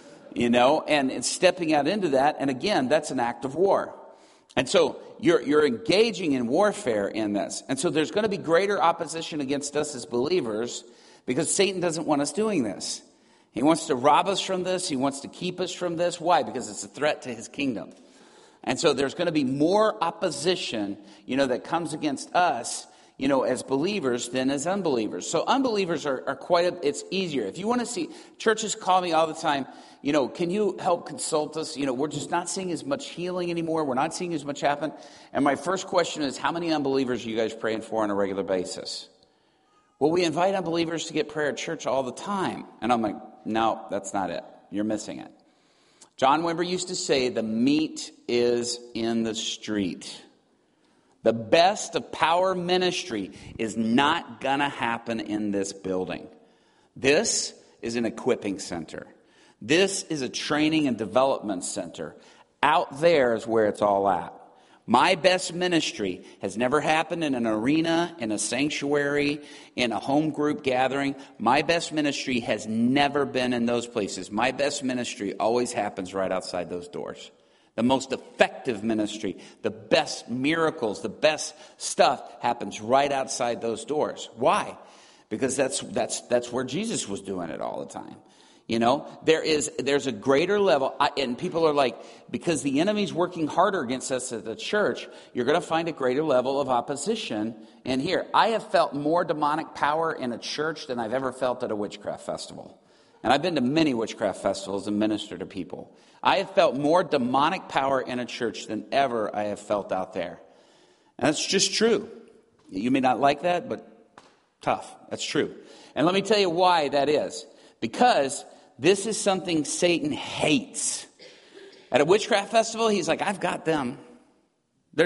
And stepping out into that. And again, that's an act of war. And so you're engaging in warfare in this. And so there's going to be greater opposition against us as believers because Satan doesn't want us doing this. He wants to rob us from this. He wants to keep us from this. Why? Because it's a threat to his kingdom. And so there's going to be more opposition, that comes against us, as believers than as unbelievers. So unbelievers are it's easier. If you want to see, churches call me all the time, can you help consult us? We're just not seeing as much healing anymore. We're not seeing as much happen. And my first question is, how many unbelievers are you guys praying for on a regular basis? Well, we invite unbelievers to get prayer at church all the time. And I'm like, no, that's not it. You're missing it. John Wimber used to say, the meat is in the street. The best of power ministry is not going to happen in this building. This is an equipping center. This is a training and development center. Out there is where it's all at. My best ministry has never happened in an arena, in a sanctuary, in a home group gathering. My best ministry has never been in those places. My best ministry always happens right outside those doors. The most effective ministry, the best miracles, the best stuff happens right outside those doors. Why? Because that's where Jesus was doing it all the time. There's a greater level, and people are like, because the enemy's working harder against us at the church, you're going to find a greater level of opposition in here. I have felt more demonic power in a church than I've ever felt at a witchcraft festival. And I've been to many witchcraft festivals and ministered to people. I have felt more demonic power in a church than ever I have felt out there. And that's just true. You may not like that, but tough. That's true. And let me tell you why that is. Because this is something Satan hates. At a witchcraft festival, he's like, I've got them. I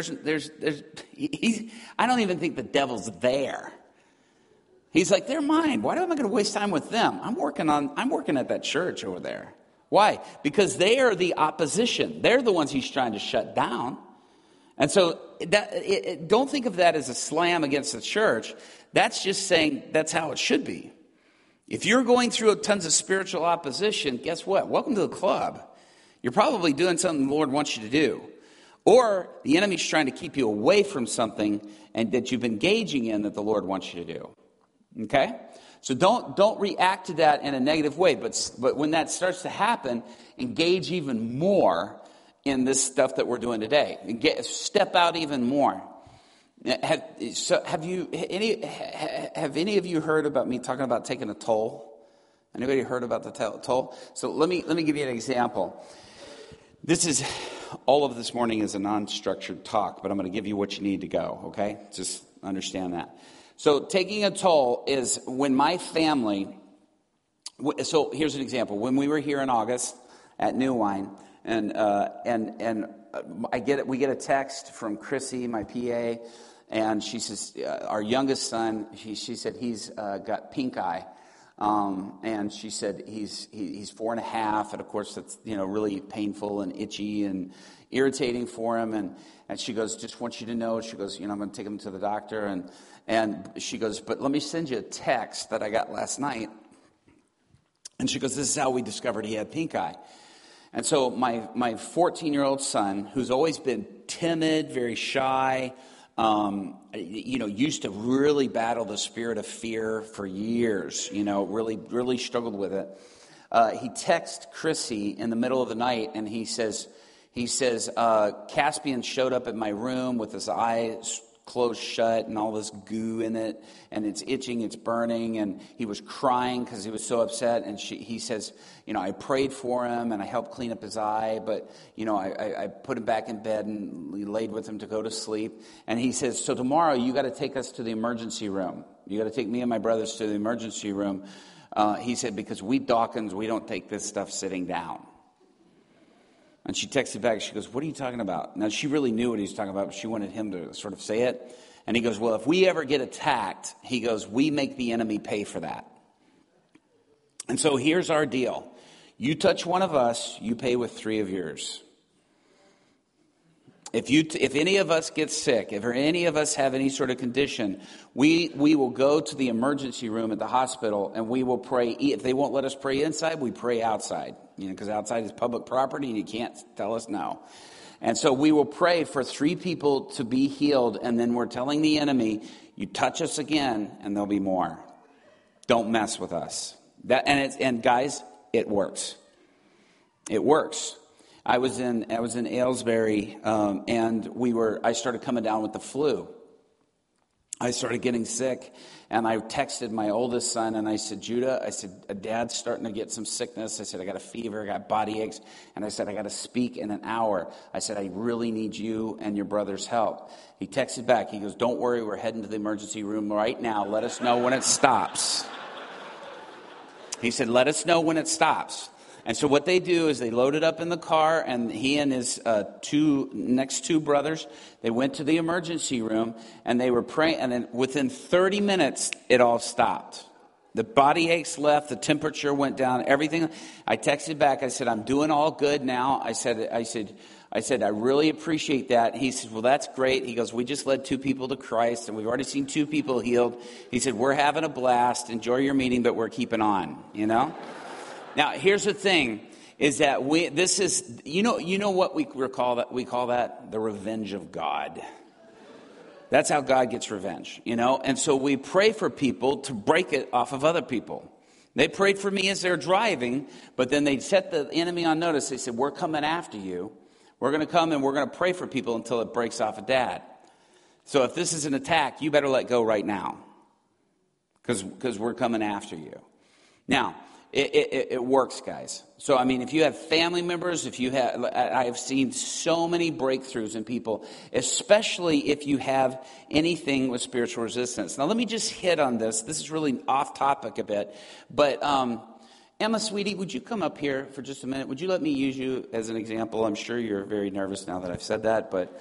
don't even think the devil's there. He's like, they're mine. Why am I going to waste time with them? I'm working at that church over there. Why? Because they are the opposition. They're the ones he's trying to shut down. And so don't think of that as a slam against the church. That's just saying that's how it should be. If you're going through tons of spiritual opposition, guess what? Welcome to the club. You're probably doing something the Lord wants you to do. Or the enemy's trying to keep you away from something and that you've been engaging in that the Lord wants you to do. Okay? So don't react to that in a negative way. But when that starts to happen, engage even more in this stuff that we're doing today. Step out even more. Have any of you heard about me talking about taking a toll? Anybody heard about the toll? So let me give you an example. All of this morning is a non-structured talk, but I'm going to give you what you need to go, okay? Just understand that. So taking a toll is when my family, so here's an example. When we were here in August at New Wine, and we get a text from Chrissy, my PA, and she says, our youngest son, she said he's got pink eye. And she said he's 4.5, and of course that's really painful and itchy and irritating for him. And she goes, just want you to know. She goes, I'm going to take him to the doctor. And she goes, but let me send you a text that I got last night. And she goes, this is how we discovered he had pink eye. And so my 14-year-old son, who's always been timid, very shy, used to really battle the spirit of fear for years, really struggled with it. He texts Chrissy in the middle of the night, and he says, Caspian showed up at my room with his eyes closed shut and all this goo in it, and it's itching, it's burning, and he was crying because he was so upset. And he says, I prayed for him and I helped clean up his eye, but I put him back in bed and we laid with him to go to sleep. And he says, so tomorrow you got to take us to the emergency room. You got to take me and my brothers to the emergency room. He said, because we Dawkins, we don't take this stuff sitting down. And she texted back, she goes, what are you talking about? Now, she really knew what he was talking about, but she wanted him to sort of say it. And he goes, well, if we ever get attacked, he goes, we make the enemy pay for that. And so here's our deal. You touch one of us, you pay with 3 of yours. If any of us get sick, if any of us have any sort of condition, we will go to the emergency room at the hospital and we will pray. If they won't let us pray inside, we pray outside. Because outside is public property and you can't tell us no. And so we will pray for 3 people to be healed, and then we're telling the enemy, you touch us again and there'll be more. Don't mess with us. And guys, it works. It works. I was in Aylesbury, and I started coming down with the flu. I started getting sick, and I texted my oldest son, and I said, Judah, Dad's starting to get some sickness. I said, I got a fever, I got body aches, and I said, I got to speak in an hour. I said, I really need you and your brother's help. He texted back. He goes, don't worry, we're heading to the emergency room right now. Let us know when it stops. He said, let us know when it stops. And so what they do is they load it up in the car, and he and his next two brothers, they went to the emergency room, and they were praying, and then within 30 minutes, it all stopped. The body aches left, the temperature went down, everything. I texted back, I said, I'm doing all good now. I said, I really appreciate that. He said, well, that's great. He goes, we just led 2 people to Christ, and we've already seen 2 people healed. He said, we're having a blast. Enjoy your meeting, but we're keeping on, Now, here's the thing, is that this is, what we call that? We call that the revenge of God. That's how God gets revenge, And so we pray for people to break it off of other people. They prayed for me as they're driving, but then they set the enemy on notice. They said, we're coming after you. We're going to come and we're going to pray for people until it breaks off of Dad. So if this is an attack, you better let go right now. Because we're coming after you. Now, it works, guys. So, if you have family members, I've seen so many breakthroughs in people, especially if you have anything with spiritual resistance. Now, let me just hit on this. This is really off topic a bit. But, Emma, sweetie, would you come up here for just a minute? Would you let me use you as an example? I'm sure you're very nervous now that I've said that, but,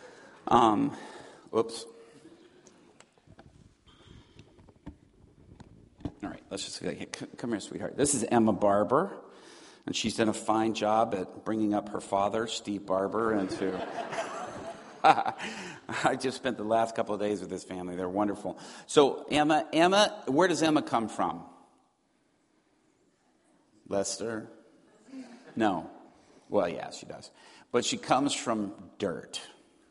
whoops. All right, let's just come here, sweetheart. This is Emma Barber, and she's done a fine job at bringing up her father, Steve Barber, into... I just spent the last couple of days with this family. They're wonderful. So, Emma, where does Emma come from? Leicester? No. Well, yeah, she does. But she comes from dirt.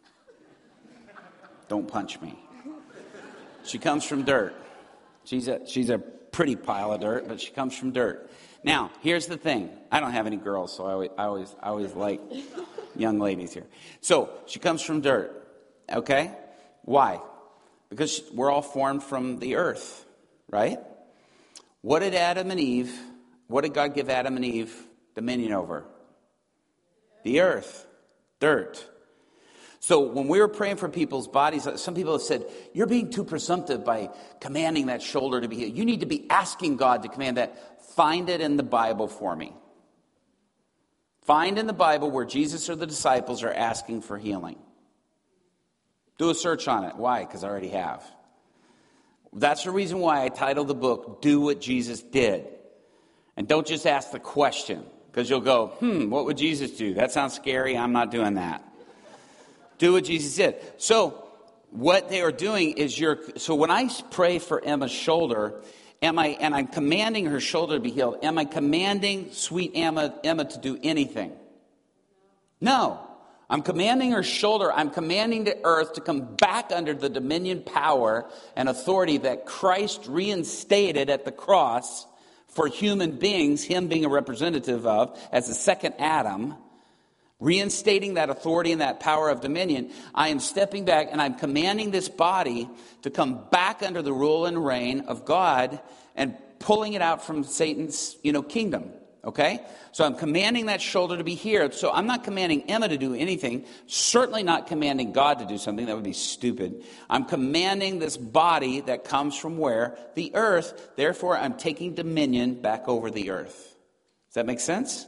Don't punch me. She comes from dirt. She's a pretty pile of dirt, but she comes from dirt. Now, here's the thing. I don't have any girls, so I always like young ladies here. So, she comes from dirt, okay? Why? Because we're all formed from the earth, right? What did God give Adam and Eve dominion over? The earth, dirt. So when we were praying for people's bodies, some people have said, you're being too presumptive by commanding that shoulder to be healed. You need to be asking God to command that. Find it in the Bible for me. Find in the Bible where Jesus or the disciples are asking for healing. Do a search on it. Why? Because I already have. That's the reason why I titled the book, Do What Jesus Did. And don't just ask the question, because you'll go, what would Jesus do? That sounds scary. I'm not doing that. Do what Jesus did. So what they are doing is so when I pray for Emma's shoulder, and I'm commanding her shoulder to be healed, am I commanding sweet Emma to do anything? No. I'm commanding her shoulder. I'm commanding the earth to come back under the dominion, power, and authority that Christ reinstated at the cross for human beings, him being a representative of, as the second Adam. reinstating that authority and that power of dominion, I am stepping back and I'm commanding this body to come back under the rule and reign of God and pulling it out from Satan's, kingdom. Okay? So I'm commanding that shoulder to be here. So I'm not commanding Emma to do anything. Certainly not commanding God to do something. That would be stupid. I'm commanding this body that comes from where? The earth. Therefore, I'm taking dominion back over the earth. Does that make sense?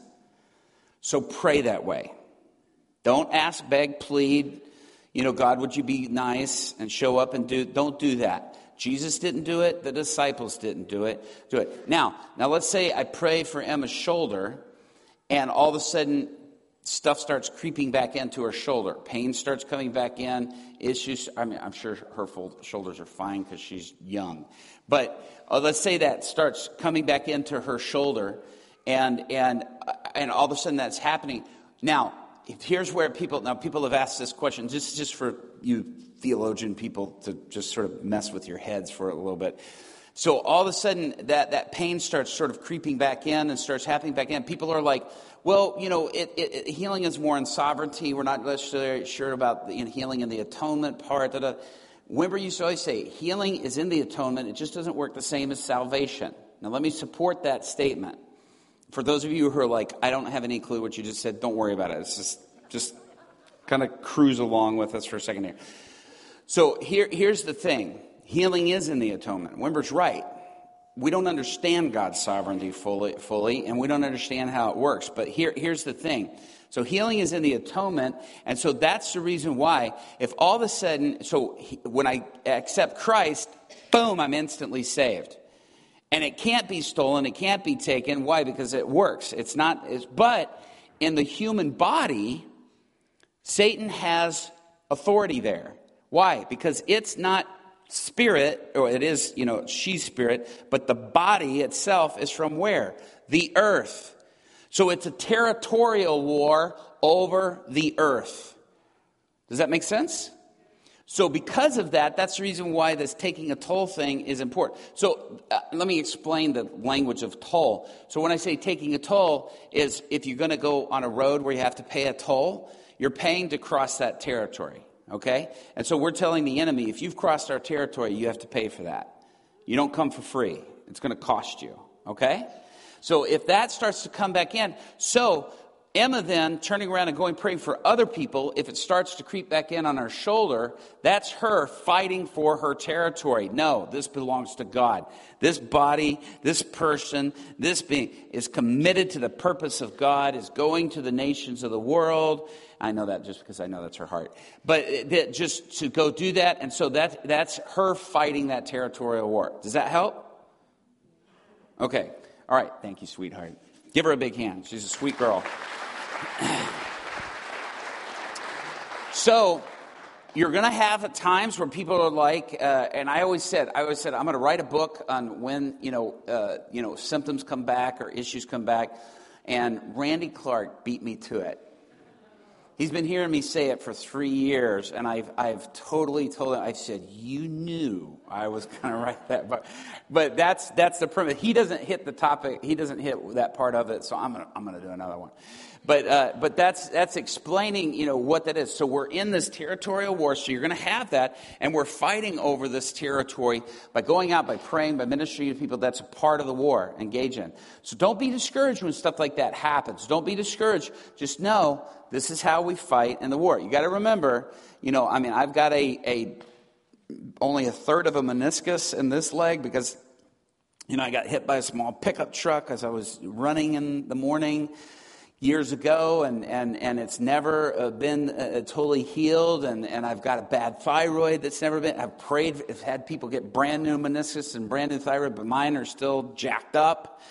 So pray that way. Don't ask, beg, plead. God, would you be nice and show up and do? Don't do that. Jesus didn't do it. The disciples didn't do it. Do it. Now let's say I pray for Emma's shoulder and all of a sudden stuff starts creeping back into her shoulder. Pain starts coming back in. Issues. I'm sure her shoulders are fine because she's young. But let's say that starts coming back into her shoulder and all of a sudden that's happening. Now, here's where people have asked this question. Just for you theologian people to just sort of mess with your heads for a little bit. So all of a sudden that pain starts sort of creeping back in and starts happening back in. People are like, well, healing is more in sovereignty. We're not necessarily sure about the healing and the atonement part. Wimber used to always say, healing is in the atonement. It just doesn't work the same as salvation. Now let me support that statement. For those of you who are like, I don't have any clue what you just said, don't worry about it. It's just kind of cruise along with us for a second here. So here's the thing. Healing is in the atonement. Wimber's right. We don't understand God's sovereignty fully, and we don't understand how it works. But here's the thing. So healing is in the atonement, and so that's the reason why, if all of a sudden, when I accept Christ, boom, I'm instantly saved. And it can't be stolen, it can't be taken. Why? Because it works. But in the human body, Satan has authority there. Why? Because it's not spirit, or it is, she's spirit, but the body itself is from where? The earth. So it's a territorial war over the earth. Does that make sense? So because of that, that's the reason why this taking a toll thing is important. So let me explain the language of toll. So when I say taking a toll is if you're going to go on a road where you have to pay a toll, you're paying to cross that territory. Okay? And so we're telling the enemy, if you've crossed our territory, you have to pay for that. You don't come for free. It's going to cost you. Okay? So if that starts to come back in, so Emma then turning around and going praying for other people, if it starts to creep back in on her shoulder, that's her fighting for her territory. No, this belongs to God. This body, this person, this being is committed to the purpose of God, is going to the nations of the world. I know that just because I know that's her heart. But just to go do that, and so that's her fighting that territorial war. Does that help? Okay. All right. Thank you, sweetheart. Give her a big hand. She's a sweet girl. So you're going to have times where people are like, and I always said, I'm going to write a book on when, symptoms come back or issues come back. And Randy Clark beat me to it. He's been hearing me say it for 3 years, and I've totally told him. I said, you knew I was going to write that book. But that's the premise. He doesn't hit the topic. He doesn't hit that part of it, so I'm going to do another one. But that's explaining, what that is. So we're in this territorial war, so you're going to have that, and we're fighting over this territory by going out, by praying, by ministering to people. That's a part of the war. Engage in. So don't be discouraged when stuff like that happens. Don't be discouraged. Just know this is how we fight in the war. You got to remember, I've got only a third of a meniscus in this leg because, I got hit by a small pickup truck as I was running in the morning years ago, and it's never been totally healed, and I've got a bad thyroid that's never been. I've had people get brand new meniscus and brand new thyroid, but mine are still jacked up.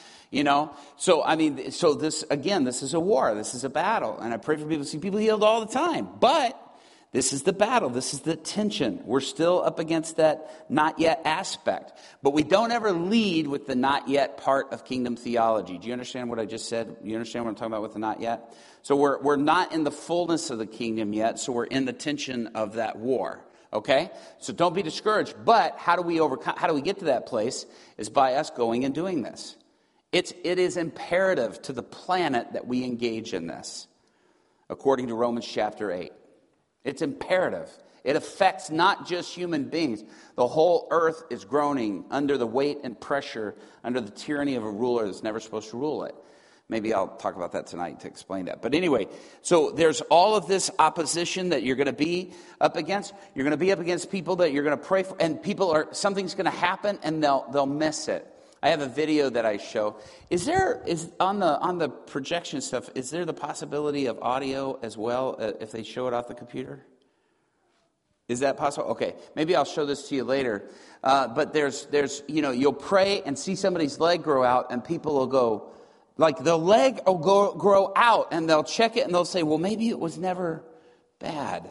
So this is a war. This is a battle. And I pray for people to see people healed all the time. But this is the battle. This is the tension. We're still up against that not yet aspect. But we don't ever lead with the not yet part of kingdom theology. Do you understand what I just said? You understand what I'm talking about with the not yet? So we're not in the fullness of the kingdom yet. So we're in the tension of that war. Okay? So don't be discouraged. But how do we get to that place is by us going and doing this. It is imperative to the planet that we engage in this. according to Romans chapter 8. It's imperative. It affects not just human beings. The whole earth is groaning under the weight and pressure, under the tyranny of a ruler that's never supposed to rule it. Maybe I'll talk about that tonight to explain that. But anyway, so there's all of this opposition that you're going to be up against. You're going to be up against people that you're going to pray for, and something's going to happen, and they'll miss it. I have a video that I show. Is on the projection stuff, is there the possibility of audio as well if they show it off the computer? Is that possible? Okay, maybe I'll show this to you later. But there's you'll pray and see somebody's leg grow out, and people will go, like the leg will grow out, and they'll check it, and they'll say, well, maybe it was never bad.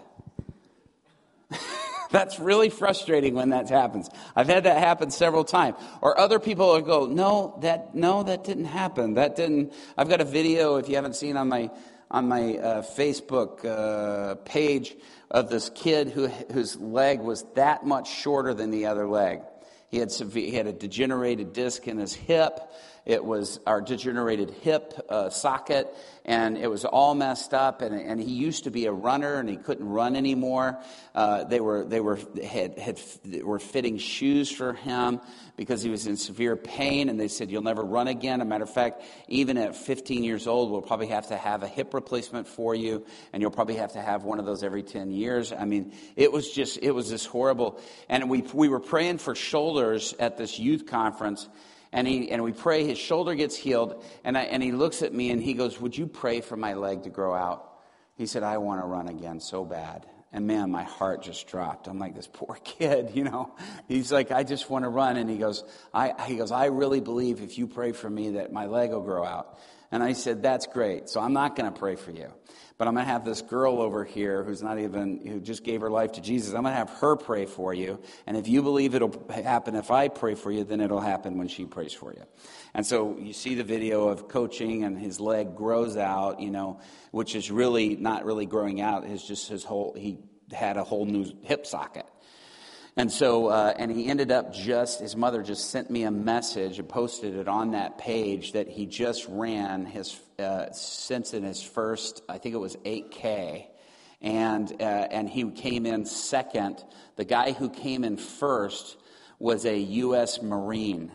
That's really frustrating when that happens. I've had that happen several times. Or other people will go, no, that didn't happen. I've got a video, if you haven't seen on my Facebook page, of this kid whose leg was that much shorter than the other leg. He had a degenerated disc in his hip. It was our degenerated hip socket, and it was all messed up. And he used to be a runner, and he couldn't run anymore. They were fitting shoes for him because he was in severe pain, and they said, "You'll never run again." As a matter of fact, even at 15 years old, we'll probably have to have a hip replacement for you, and you'll probably have to have one of those every 10 years. I mean, it was this horrible. And we were praying for shoulders at this youth conference. And we pray his shoulder gets healed, and he looks at me and he goes, "Would you pray for my leg to grow out?" He said, "I want to run again so bad." And man, my heart just dropped. I'm like, this poor kid, He's like, "I just want to run." And he goes, I really believe if you pray for me that my leg will grow out. And I said, "That's great. So I'm not going to pray for you. But I'm going to have this girl over here who just gave her life to Jesus. I'm going to have her pray for you. And if you believe it'll happen if I pray for you, then it'll happen when she prays for you." And so you see the video of coaching, and his leg grows out, which is really not really growing out. He had a whole new hip socket. And so, and he ended up his mother just sent me a message and posted it on that page that he just ran since in his first, I think it was 8K. And he came in second. The guy who came in first was a U.S. Marine.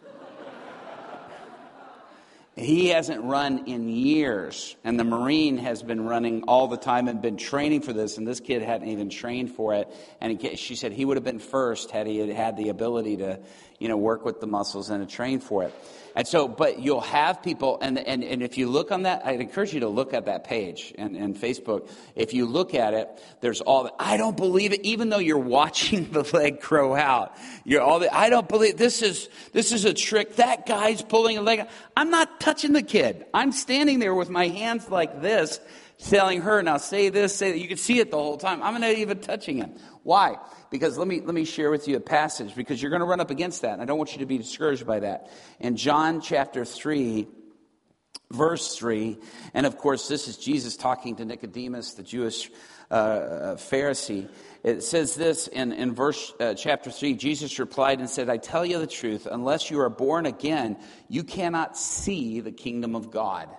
He hasn't run in years, and the Marine has been running all the time and been training for this, and this kid hadn't even trained for it. And she said he would have been first had he had the ability to, work with the muscles and to train for it. And so, but you'll have people, and if you look on that, I'd encourage you to look at that page and Facebook. If you look at it, there's all that. I don't believe it, even though you're watching the leg grow out. I don't believe this is a trick. That guy's pulling a leg out. I'm not touching the kid. I'm standing there with my hands like this, telling her, "Now say this, say that." You can see it the whole time. I'm not even touching him. Why? Because let me share with you a passage, because you're going to run up against that, and I don't want you to be discouraged by that. In John chapter 3, verse 3, and of course this is Jesus talking to Nicodemus, the Jewish Pharisee. It says this in verse chapter 3, Jesus replied and said, "I tell you the truth, unless you are born again, you cannot see the kingdom of God."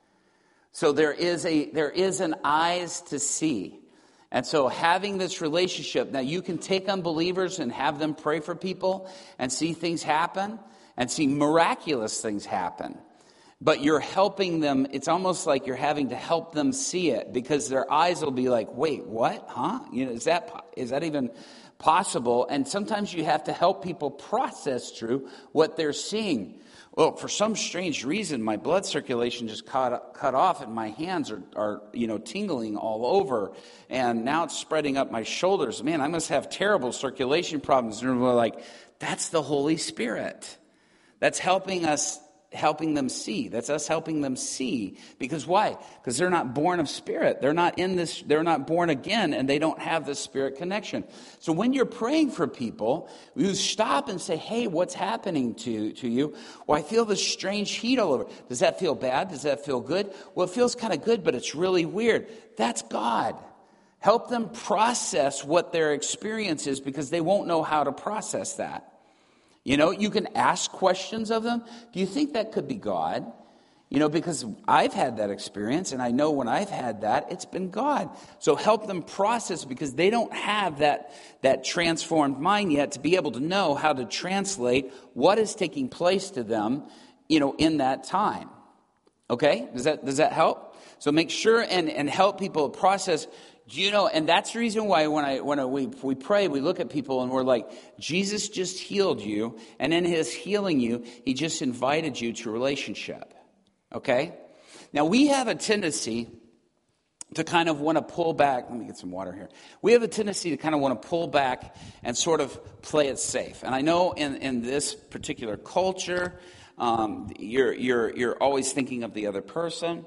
So there is an eyes to see. And so having this relationship, now you can take unbelievers and have them pray for people and see things happen and see miraculous things happen. But you're helping them. It's almost like you're having to help them see it, because their eyes will be like, "Wait, what? Huh? Is that even possible?" And sometimes you have to help people process through what they're seeing. Well, for some strange reason, my blood circulation just cut off, and my hands are tingling all over, and now it's spreading up my shoulders. Man, I must have terrible circulation problems. And we're like, that's the Holy Spirit. That's helping them see. That's us helping them see. Because why? Because they're not born of spirit. They're not born again, and they don't have this spirit connection. So when you're praying for people, you stop and say, "Hey, what's happening to you?" "Well, I feel this strange heat all over." "Does that feel bad? Does that feel good?" "Well, it feels kind of good, but it's really weird." That's God. Help them process what their experience is, because they won't know how to process that. You can ask questions of them. Do you think that could be God? Because I've had that experience, and I know when I've had that, it's been God. So help them process, because they don't have that transformed mind yet to be able to know how to translate what is taking place to them, in that time. Okay? Does that help? So make sure and help people process. And that's the reason why when we pray, we look at people and we're like, Jesus just healed you, and in his healing you, he just invited you to relationship. Okay? Now, we have a tendency to kind of want to pull back. Let me get some water here. We have a tendency to kind of want to pull back and sort of play it safe. And I know in this particular culture, you're always thinking of the other person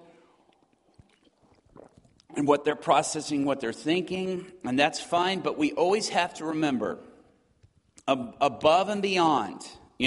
and what they're processing, what they're thinking, and that's fine. But we always have to remember, above and beyond,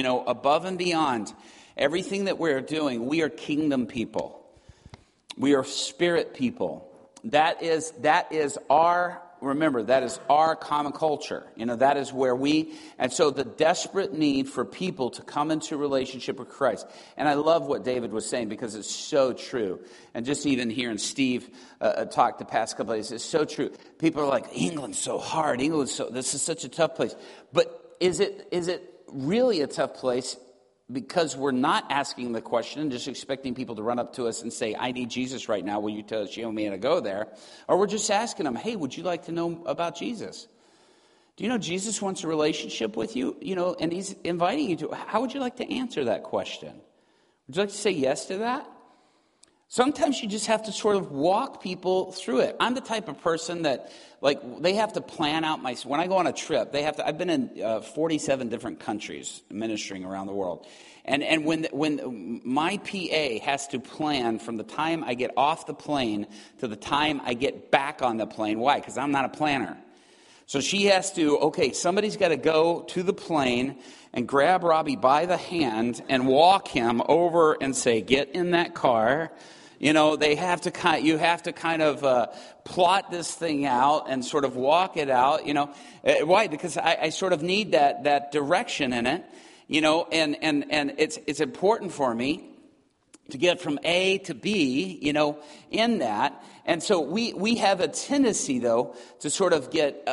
everything that we're doing, we are kingdom people. We are spirit people. That is our common culture. That is where and so the desperate need for people to come into relationship with Christ. And I love what David was saying, because it's so true. And just even hearing Steve talk the past couple of days, it's so true. People are like, England's so hard. This is such a tough place. But is it really a tough place? Because we're not asking the question, just expecting people to run up to us and say, I need Jesus right now. Will you show me how to go there? Or we're just asking them, hey, would you like to know about Jesus? Do you know Jesus wants a relationship with you? And he's inviting you to. How would you like to answer that question? Would you like to say yes to that? Sometimes you just have to sort of walk people through it. I'm the type of person that, they have to plan out when I go on a trip, I've been in 47 different countries ministering around the world. And when my PA has to plan from the time I get off the plane to the time I get back on the plane. Why? Because I'm not a planner. So she has to, somebody's got to go to the plane and grab Robbie by the hand and walk him over and say, get in that car. You have to kind of plot this thing out and sort of walk it out, Why? Because I sort of need that direction in it, and it's important for me to get from A to B, in that. And so we have a tendency, though, to sort of get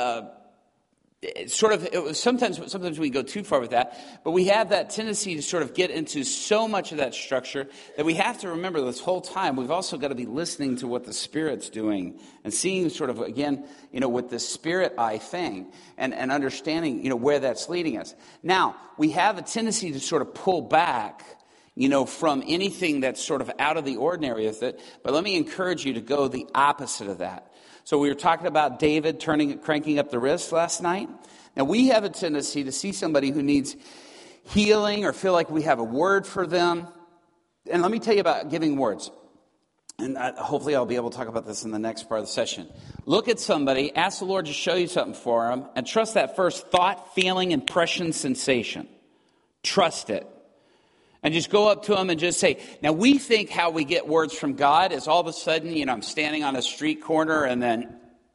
sometimes we go too far with that, but we have that tendency to sort of get into so much of that structure that we have to remember this whole time we've also got to be listening to what the Spirit's doing and seeing sort of, again, with the Spirit eye thing and understanding, where that's leading us. Now, we have a tendency to sort of pull back, from anything that's sort of out of the ordinary with it, but let me encourage you to go the opposite of that. So we were talking about David cranking up the wrist last night. Now we have a tendency to see somebody who needs healing or feel like we have a word for them. And let me tell you about giving words. And hopefully I'll be able to talk about this in the next part of the session. Look at somebody, ask the Lord to show you something for them, and trust that first thought, feeling, impression, sensation. Trust it. And just go up to them and just say, now we think how we get words from God is all of a sudden, I'm standing on a street corner and then,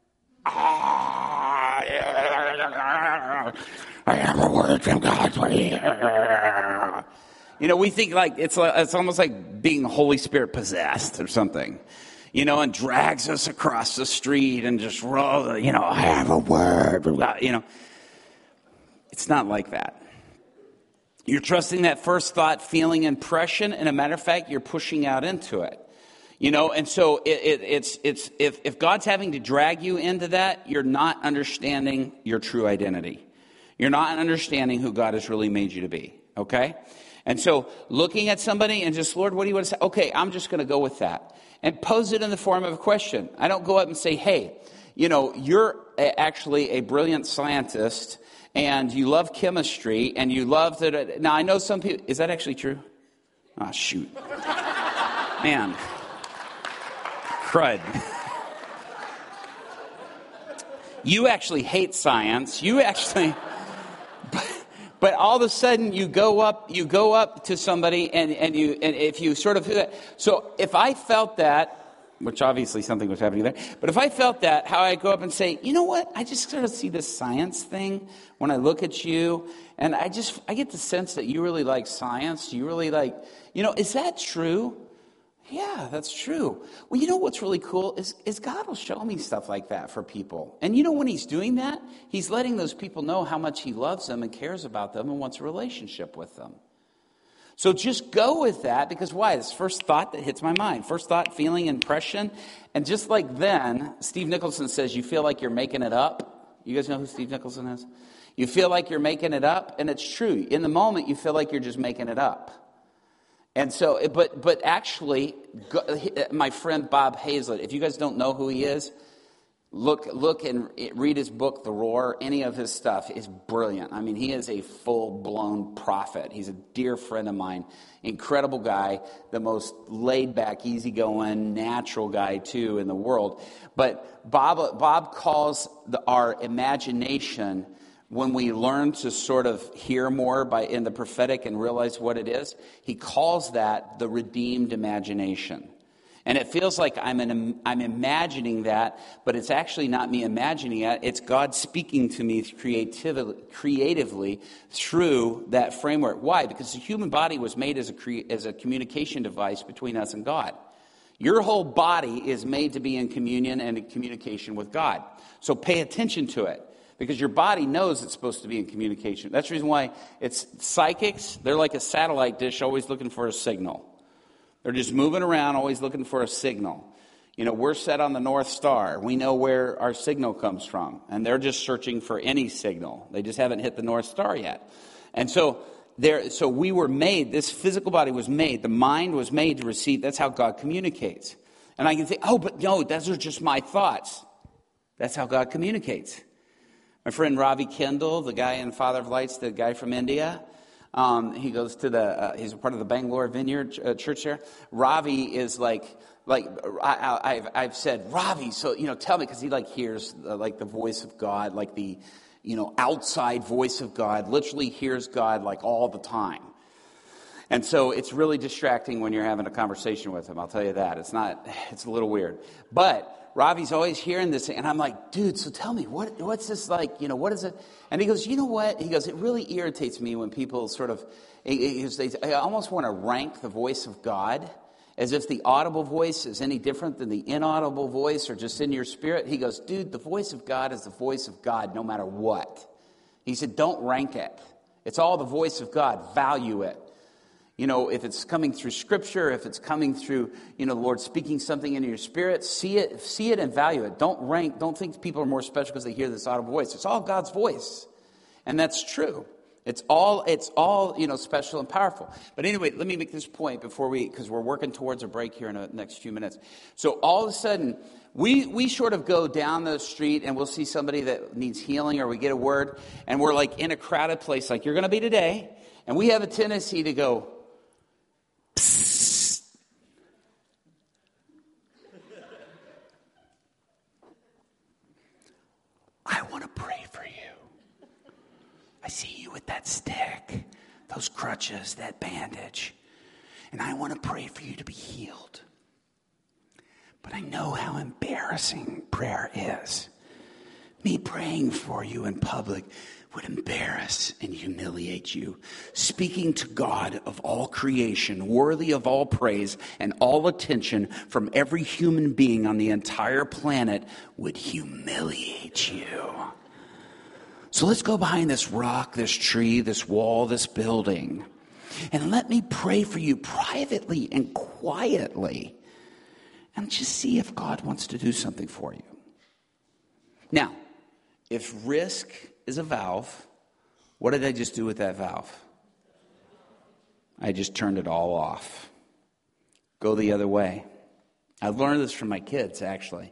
I have a word from God for you. We think it's almost like being Holy Spirit possessed or something, and drags us across the street and just rolls, I have a word from God, It's not like that. You're trusting that first thought, feeling, impression, and a matter of fact, you're pushing out into it. And so it's if God's having to drag you into that, you're not understanding your true identity. You're not understanding who God has really made you to be. Okay? And so looking at somebody and just, Lord, what do you want to say? Okay, I'm just going to go with that. And pose it in the form of a question. I don't go up and say, hey, you're actually a brilliant scientist, and you love chemistry, and you love that. Now, I know some people, is that actually true? Oh, shoot. Man. Crud. You actually hate science. You actually, but all of a sudden you go up to somebody, and if you sort of do that. So if I felt that, which obviously something was happening there. But if I felt that, how I go up and say, you know what? I just sort of see this science thing when I look at you. And I get the sense that you really like science. You really like, is that true? Yeah, that's true. Well, you know what's really cool is God will show me stuff like that for people. And you know when he's doing that, he's letting those people know how much he loves them and cares about them and wants a relationship with them. So just go with that, because why? It's first thought that hits my mind. First thought, feeling, impression. And just like then, Steve Nicholson says, you feel like you're making it up. You guys know who Steve Nicholson is? You feel like you're making it up, and it's true. In the moment, you feel like you're just making it up. And so, but actually, my friend Bob Hazlett, if you guys don't know who he is, look and read his book, The Roar. Any of his stuff is brilliant. I mean, he is a full-blown prophet. He's a dear friend of mine. Incredible guy. The most laid-back, easygoing, natural guy, too, in the world. But Bob calls our imagination, when we learn to sort of hear more in the prophetic and realize what it is, he calls that the redeemed imagination. And it feels like I'm imagining that, but it's actually not me imagining it. It's God speaking to me creatively through that framework. Why? Because the human body was made as a communication device between us and God. Your whole body is made to be in communion and in communication with God. So pay attention to it, because your body knows it's supposed to be in communication. That's the reason why it's psychics. They're like a satellite dish always looking for a signal. They're just moving around, always looking for a signal. You know, we're set on the North Star. We know where our signal comes from. And they're just searching for any signal. They just haven't hit the North Star yet. And so we were made, this physical body was made, the mind was made to receive. That's how God communicates. And I can say, oh, but no, those are just my thoughts. That's how God communicates. My friend Ravi Kendall, the guy in Father of Lights, the guy from India, he goes to he's a part of the Bangalore Vineyard church there. Ravi is like I've said, Ravi, so, tell me, because he hears the voice of God, like the, outside voice of God, literally hears God all the time. And so it's really distracting when you're having a conversation with him. I'll tell you that. It's a little weird. But Ravi's always hearing this, and I'm like, dude, so tell me, what's this like? What is it? And he goes, you know what? He goes, it really irritates me when people sort of, I almost want to rank the voice of God as if the audible voice is any different than the inaudible voice or just in your spirit. He goes, dude, the voice of God is the voice of God no matter what. He said, don't rank it. It's all the voice of God. Value it. If it's coming through Scripture, if it's coming through, the Lord speaking something into your spirit, see it and value it. Don't think people are more special because they hear this audible voice. It's all God's voice. And that's true. It's all special and powerful. But anyway, let me make this point because we're working towards a break here in the next few minutes. So all of a sudden, we sort of go down the street and we'll see somebody that needs healing, or we get a word, and we're in a crowded place like you're going to be today, and we have a tendency to go, psst. I want to pray for you. I see you with that stick, those crutches, that bandage, and I want to pray for you to be healed. But I know how embarrassing prayer is. Me praying for you in public would embarrass and humiliate you. Speaking to God of all creation, worthy of all praise and all attention from every human being on the entire planet, would humiliate you. So let's go behind this rock, this tree, this wall, this building, and let me pray for you privately and quietly, and just see if God wants to do something for you. Now, if risk is a valve, what did I just do with that valve? I just turned it all off. Go the other way. I learned this from my kids, actually.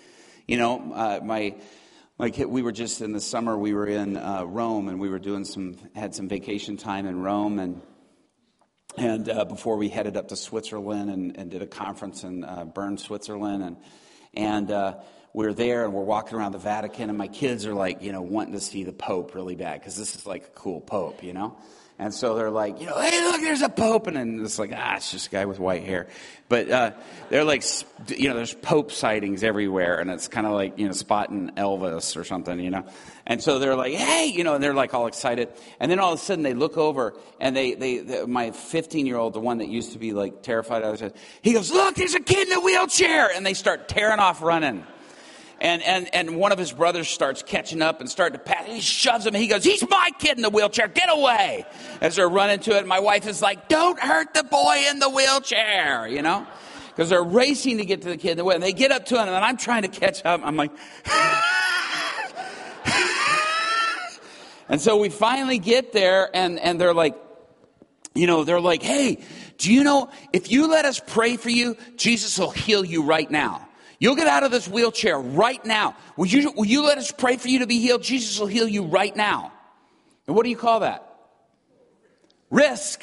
My kid, we were just in the summer, we were in Rome, and we were had some vacation time in Rome, and before we headed up to Switzerland and did a conference in Bern, Switzerland, and we're there and we're walking around the Vatican, and my kids are wanting to see the Pope really bad because this is a cool Pope, And so they're like, hey, look, there's a pope. And then it's like, it's just a guy with white hair. But they're like, there's pope sightings everywhere. And it's kind of like, spotting Elvis or something, And so they're like, hey, and they're like all excited. And then all of a sudden they look over and my 15-year-old, the one that used to be like terrified of it, he goes, look, there's a kid in a wheelchair. And they start tearing off running. And one of his brothers starts catching up and starting to pass. He shoves him. He goes, he's my kid in the wheelchair. Get away. As they're running to it, my wife is like, don't hurt the boy in the wheelchair, Because they're racing to get to the kid in the wheelchair. And they get up to him, and I'm trying to catch up. I'm like... And so we finally get there, and they're like, hey, do you know, if you let us pray for you, Jesus will heal you right now. You'll get out of this wheelchair right now. Will you let us pray for you to be healed? Jesus will heal you right now. And what do you call that? Risk.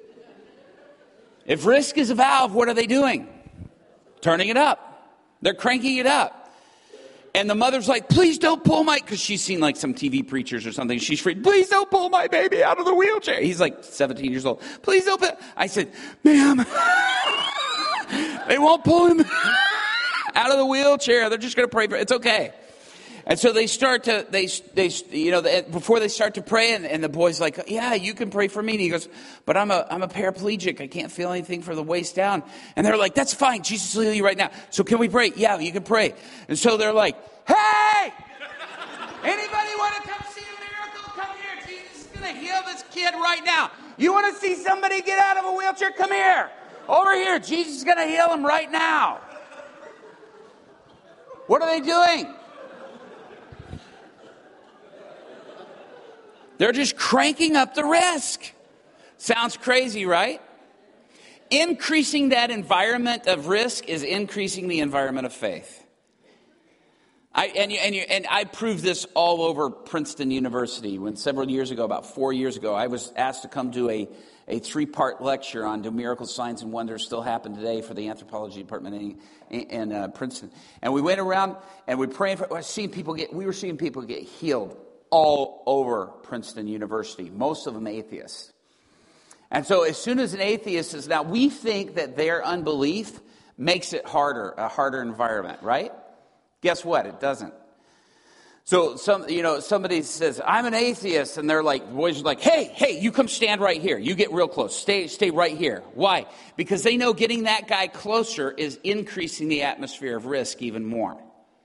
If risk is a valve, what are they doing? Turning it up. They're cranking it up. And the mother's like, please don't pull because she's seen like some TV preachers or something. She's freaked, please don't pull my baby out of the wheelchair. He's like 17 years old. Please don't pull. I said, ma'am, they won't pull him out of the wheelchair. They're just going to pray for it. It's okay. And so they start to, before they start to pray, and the boy's like, yeah, you can pray for me. And he goes, but I'm a paraplegic. I can't feel anything from the waist down. And they're like, that's fine. Jesus will heal you right now. So can we pray? Yeah, you can pray. And so they're like, hey, anybody want to come see a miracle? Come here. Jesus is going to heal this kid right now. You want to see somebody get out of a wheelchair? Come here. Over here. Jesus is going to heal him right now. What are they doing? They're just cranking up the risk. Sounds crazy, right? Increasing that environment of risk is increasing the environment of faith. I proved this all over Princeton University when several years ago, about 4 years ago, I was asked to come do a 3-part lecture on do miracles, signs, and wonders still happen today for the anthropology department in Princeton. And we went around and we were seeing people get healed all over Princeton University, most of them atheists. And so as soon as an atheist is, now we think that their unbelief makes it a harder environment, right? Guess what? It doesn't. So somebody says, I'm an atheist, and they're like, boys are like, hey, you come stand right here. You get real close. Stay right here. Why? Because they know getting that guy closer is increasing the atmosphere of risk even more.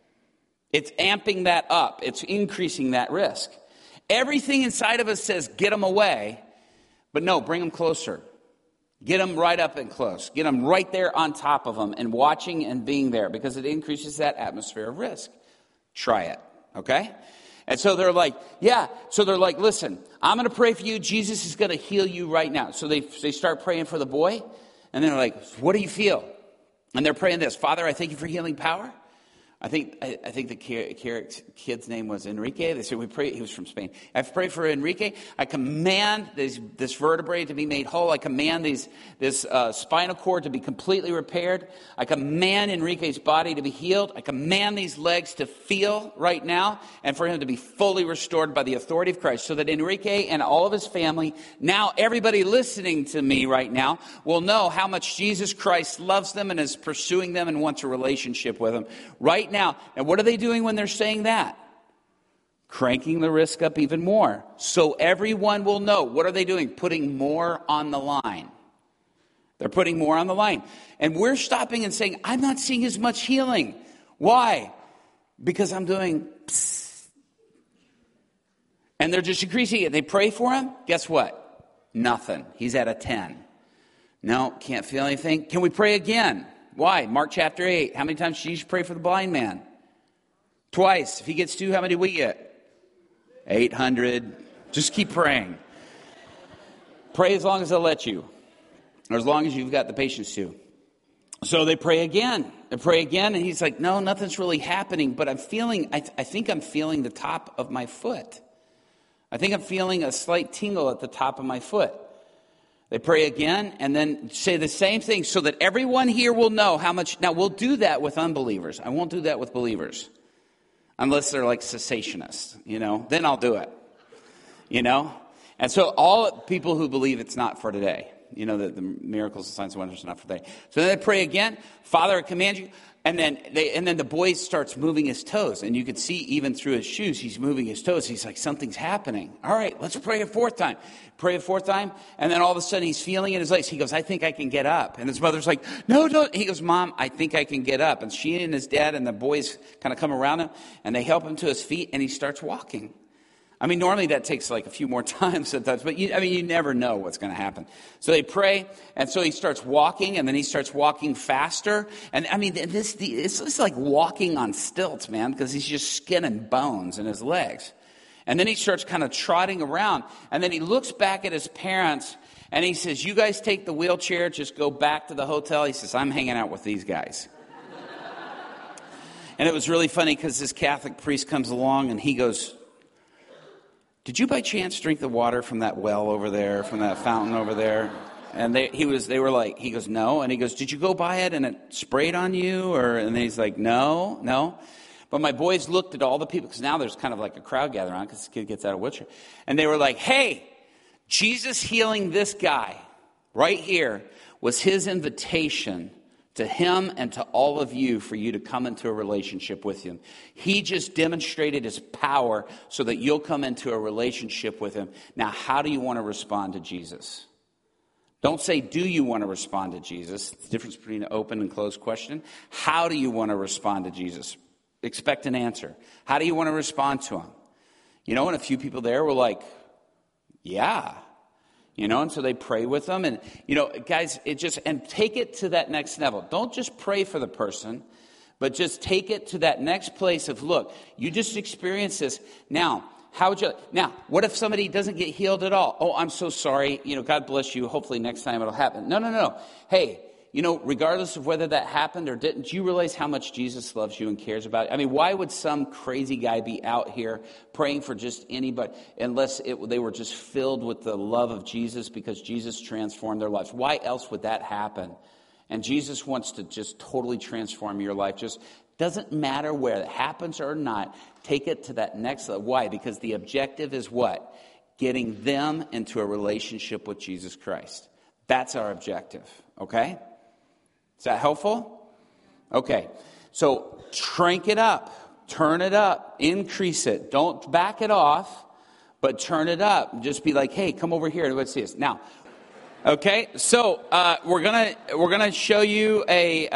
It's amping that up. It's increasing that risk. Everything inside of us says, get them away. But no, bring them closer. Get them right up and close. Get them right there on top of them and watching and being there because it increases that atmosphere of risk. Try it, okay? And so they're like, yeah. So they're like, listen, I'm going to pray for you. Jesus is going to heal you right now. So they start praying for the boy. And they're like, what do you feel? And they're praying this. Father, I thank you for healing power. I think the kid's name was Enrique. They said we pray. He was from Spain. I pray for Enrique. I command this vertebrae to be made whole. I command this spinal cord to be completely repaired. I command Enrique's body to be healed. I command these legs to feel right now and for him to be fully restored by the authority of Christ so that Enrique and all of his family, now everybody listening to me right now, will know how much Jesus Christ loves them and is pursuing them and wants a relationship with them right now. And what are they doing when they're saying that? Cranking the risk up even more. So everyone will know. What are they doing? Putting more on the line. They're putting more on the line. And we're stopping and saying, I'm not seeing as much healing. Why? Because I'm doing psst. And they're just increasing it. They pray for him. Guess what? Nothing. He's at a 10. No, can't feel anything. Can we pray again? Why? Mark chapter 8. How many times did Jesus pray for the blind man? Twice. If he gets 2, how many do we get? 800. Just keep praying. Pray as long as they'll let you. Or as long as you've got the patience to. So they pray again. And he's like, no, nothing's really happening. But I'm feeling, I think I'm feeling the top of my foot. I think I'm feeling a slight tingle at the top of my foot. They pray again and then say the same thing so that everyone here will know how much. Now, we'll do that with unbelievers. I won't do that with believers. Unless they're like cessationists, Then I'll do it, And so all people who believe it's not for today, you know, that the miracles and signs and wonders are not for today. So then they pray again, Father, I command you. And then the boy starts moving his toes. And you could see even through his shoes, he's moving his toes. He's like, something's happening. All right, let's pray a fourth time. Pray a fourth time. And then all of a sudden he's feeling in his legs. He goes, I think I can get up. And his mother's like, no, don't. He goes, Mom, I think I can get up. And she and his dad and the boys kind of come around him. And they help him to his feet. And he starts walking. I mean, normally that takes like a few more times sometimes, but you never know what's going to happen. So they pray, and so he starts walking, and then he starts walking faster. And I mean, it's like walking on stilts, man, because he's just skin and bones in his legs. And then he starts kind of trotting around, and then he looks back at his parents, and he says, you guys take the wheelchair, just go back to the hotel. He says, I'm hanging out with these guys. And it was really funny because this Catholic priest comes along, and he goes, did you by chance drink the water from that well over there, from that fountain over there? And he were like, he goes, no. And he goes, did you go by it and it sprayed on you? And then he's like, no. But my boys looked at all the people, because now there's kind of like a crowd gathering around because this kid gets out of wheelchair. And they were like, hey, Jesus healing this guy right here was his invitation to him and to all of you for you to come into a relationship with him. He just demonstrated his power so that you'll come into a relationship with him. Now, how do you want to respond to Jesus? Don't say, do you want to respond to Jesus? It's the difference between an open and closed question. How do you want to respond to Jesus? Expect an answer. How do you want to respond to him? You know, and a few people there were like, yeah. You know, and so they pray with them. And, you know, guys, and take it to that next level. Don't just pray for the person, but just take it to that next place of, look, you just experienced this. Now, what if somebody doesn't get healed at all? Oh, I'm so sorry. You know, God bless you. Hopefully next time it'll happen. No. Hey, you know, regardless of whether that happened or didn't, do you realize how much Jesus loves you and cares about you? I mean, why would some crazy guy be out here praying for just anybody unless they were just filled with the love of Jesus because Jesus transformed their lives? Why else would that happen? And Jesus wants to just totally transform your life. Just doesn't matter where it happens or not. Take it to that next level. Why? Because the objective is what? Getting them into a relationship with Jesus Christ. That's our objective. Okay? Is that helpful? Okay. So crank it up, turn it up, increase it. Don't back it off, but turn it up. Just be like, hey, come over here. Let's see this. Now, okay. So we're gonna show you a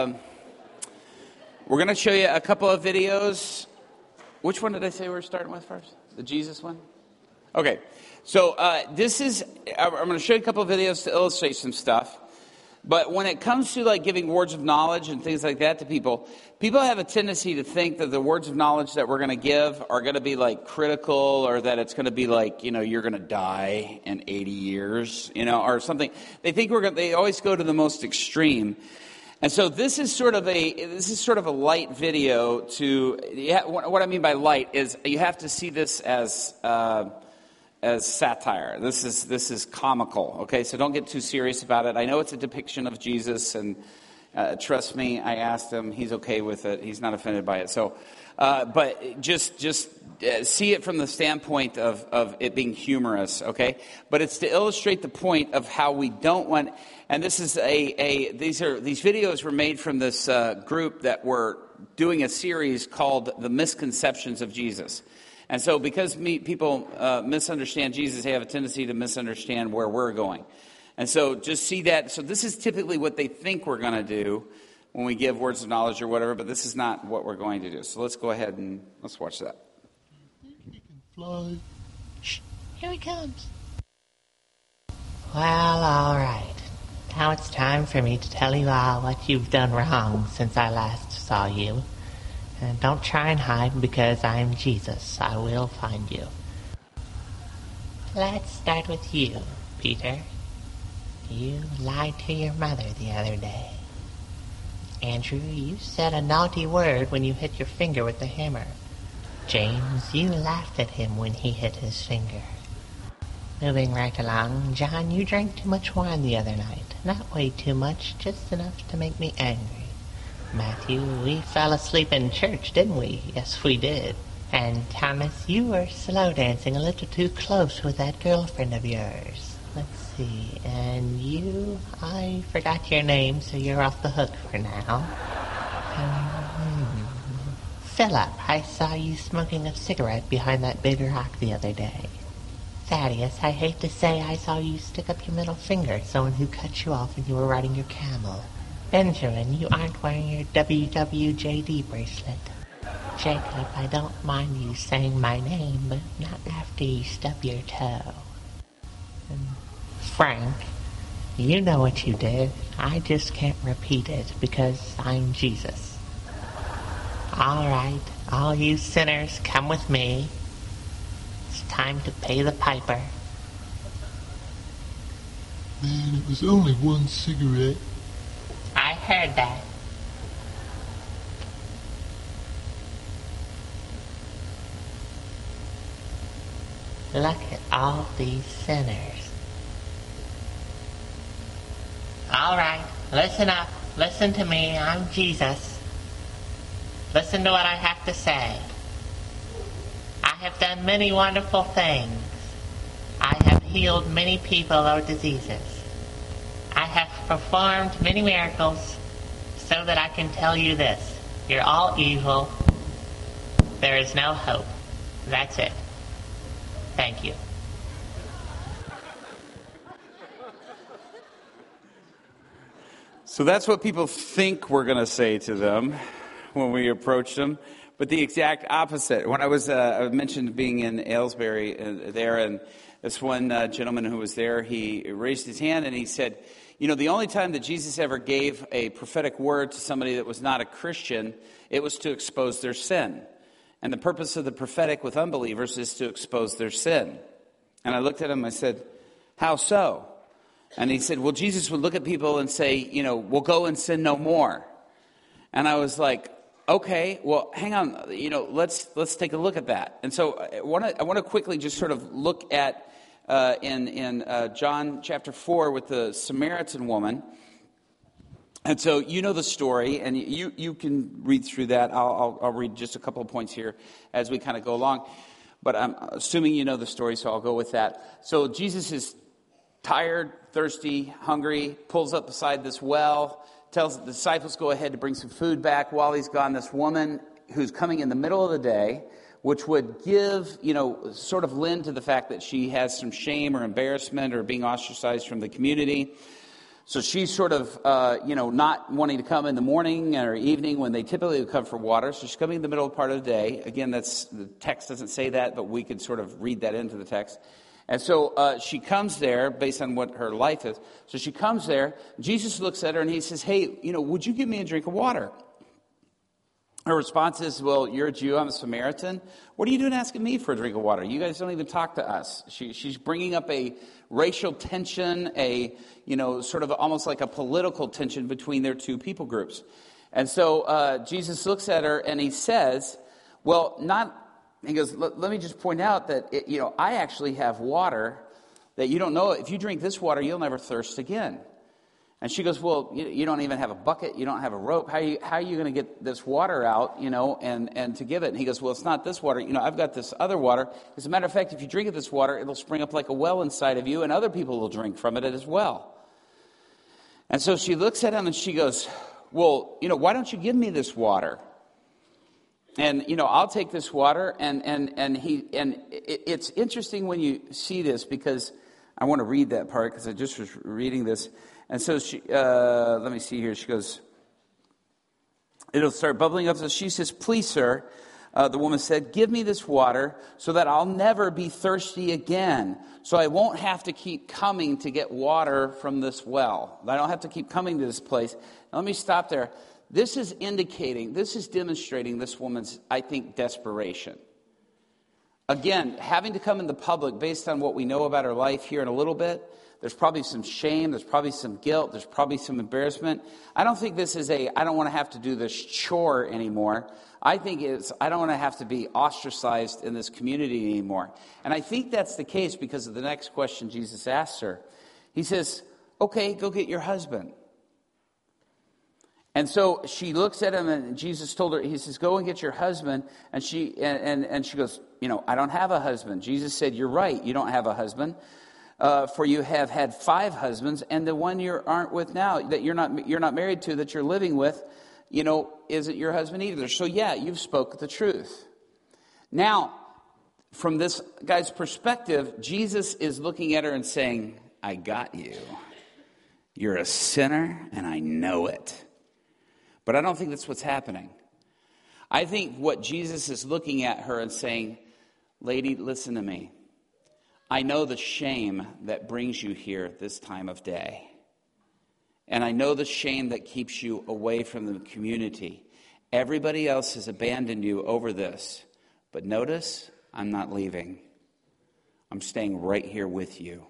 couple of videos. Which one did I say we're starting with first? The Jesus one? Okay. So I'm going to show you a couple of videos to illustrate some stuff. But when it comes to like giving words of knowledge and things like that to people have a tendency to think that the words of knowledge that we're going to give are going to be like critical, or that it's going to be like, you know, you're going to die in 80 years, you know, or something. They think they always go to the most extreme. And so this is sort of a light video what I mean by light is you have to see this as satire. This is comical. Okay, so don't get too serious about it. I know it's a depiction of Jesus, and trust me, I asked him. He's okay with it. He's not offended by it. So, but just see it from the standpoint of it being humorous. Okay, but it's to illustrate the point of how we don't want. And this is these videos were made from this group that were doing a series called "The Misconceptions of Jesus." And so because people misunderstand Jesus, they have a tendency to misunderstand where we're going. And so just see that. So this is typically what they think we're going to do when we give words of knowledge or whatever, but this is not what we're going to do. So let's go ahead and let's watch that. You can fly. Shh, here he comes. Well, all right. Now it's time for me to tell you all what you've done wrong since I last saw you. And don't try and hide, because I'm Jesus. I will find you. Let's start with you, Peter. You lied to your mother the other day. Andrew, you said a naughty word when you hit your finger with the hammer. James, you laughed at him when he hit his finger. Moving right along, John, you drank too much wine the other night. Not way too much, just enough to make me angry. Matthew, we fell asleep in church, didn't we? Yes, we did. And Thomas, you were slow dancing a little too close with that girlfriend of yours. Let's see, and you, I forgot your name, so you're off the hook for now. Philip, I saw you smoking a cigarette behind that big rock the other day. Thaddeus, I hate to say I saw you stick up your middle finger at someone who cut you off when you were riding your camel. Benjamin, you aren't wearing your WWJD bracelet. Jacob, I don't mind you saying my name, but not after you stub your toe. And Frank, you know what you did. I just can't repeat it because I'm Jesus. All right, all you sinners, come with me. It's time to pay the piper. Man, it was only one cigarette. I heard that. Look at all these sinners. All right, listen up. Listen to me. I'm Jesus. Listen to what I have to say. I have done many wonderful things. I have healed many people of diseases. I have performed many miracles so that I can tell you this. You're all evil. There is no hope. That's it. Thank you. So that's what people think we're going to say to them when we approach them, but the exact opposite. When I mentioned being in Aylesbury there, and this one gentleman who was there, he raised his hand and he said, you know, the only time that Jesus ever gave a prophetic word to somebody that was not a Christian, it was to expose their sin. And the purpose of the prophetic with unbelievers is to expose their sin. And I looked at him, I said, how so? And he said, well, Jesus would look at people and say, you know, we'll go and sin no more. And I was like, okay, well, hang on, you know, let's take a look at that. And so I want to quickly just sort of look at in John chapter 4 with the Samaritan woman. And so you know the story, and you can read through that. I'll read just a couple of points here as we kind of go along. But I'm assuming you know the story, so I'll go with that. So Jesus is tired, thirsty, hungry, pulls up beside this well, tells the disciples go ahead to bring some food back. While he's gone, this woman who's coming in the middle of the day, which would give, you know, sort of lend to the fact that she has some shame or embarrassment or being ostracized from the community. So she's sort of, not wanting to come in the morning or evening when they typically would come for water. So she's coming in the middle part of the day. Again, the text doesn't say that, but we could sort of read that into the text. And so she comes there based on what her life is. So she comes there. Jesus looks at her and he says, hey, you know, would you give me a drink of water? Her response is, well, you're a Jew, I'm a Samaritan. What are you doing asking me for a drink of water? You guys don't even talk to us. She's bringing up a racial tension, sort of almost like a political tension between their two people groups. And so Jesus looks at her and he says, he goes, let me just point out that, I actually have water that you don't know. If you drink this water, you'll never thirst again. And she goes, well, you don't even have a bucket. You don't have a rope. How are you going to get this water out, and to give it? And he goes, well, it's not this water. I've got this other water. As a matter of fact, if you drink this water, it'll spring up like a well inside of you, and other people will drink from it as well. And so she looks at him and she goes, well, why don't you give me this water? And, I'll take this water. And it's interesting when you see this, because I want to read that part because I just was reading this. And so she, let me see here. She goes, it'll start bubbling up. So she says, please, sir, the woman said, give me this water so that I'll never be thirsty again. So I won't have to keep coming to get water from this well. I don't have to keep coming to this place. Now, let me stop there. This is demonstrating this woman's, I think, desperation. Again, having to come in the public based on what we know about her life here in a little bit, there's probably some shame, there's probably some guilt, there's probably some embarrassment. I don't think this is I don't want to have to do this chore anymore. I think I don't want to have to be ostracized in this community anymore. And I think that's the case because of the next question Jesus asks her. He says, okay, go get your husband. And so she looks at him, and Jesus told her, he says, go and get your husband. And she goes, I don't have a husband. Jesus said, you're right, you don't have a husband. For you have had 5 husbands, and the one you aren't with now, that you're not married to, that you're living with, isn't your husband either. So yeah, you've spoken the truth. Now, from this guy's perspective, Jesus is looking at her and saying, I got you. You're a sinner, and I know it. But I don't think that's what's happening. I think what Jesus is looking at her and saying, lady, listen to me. I know the shame that brings you here this time of day. And I know the shame that keeps you away from the community. Everybody else has abandoned you over this. But notice, I'm not leaving. I'm staying right here with you.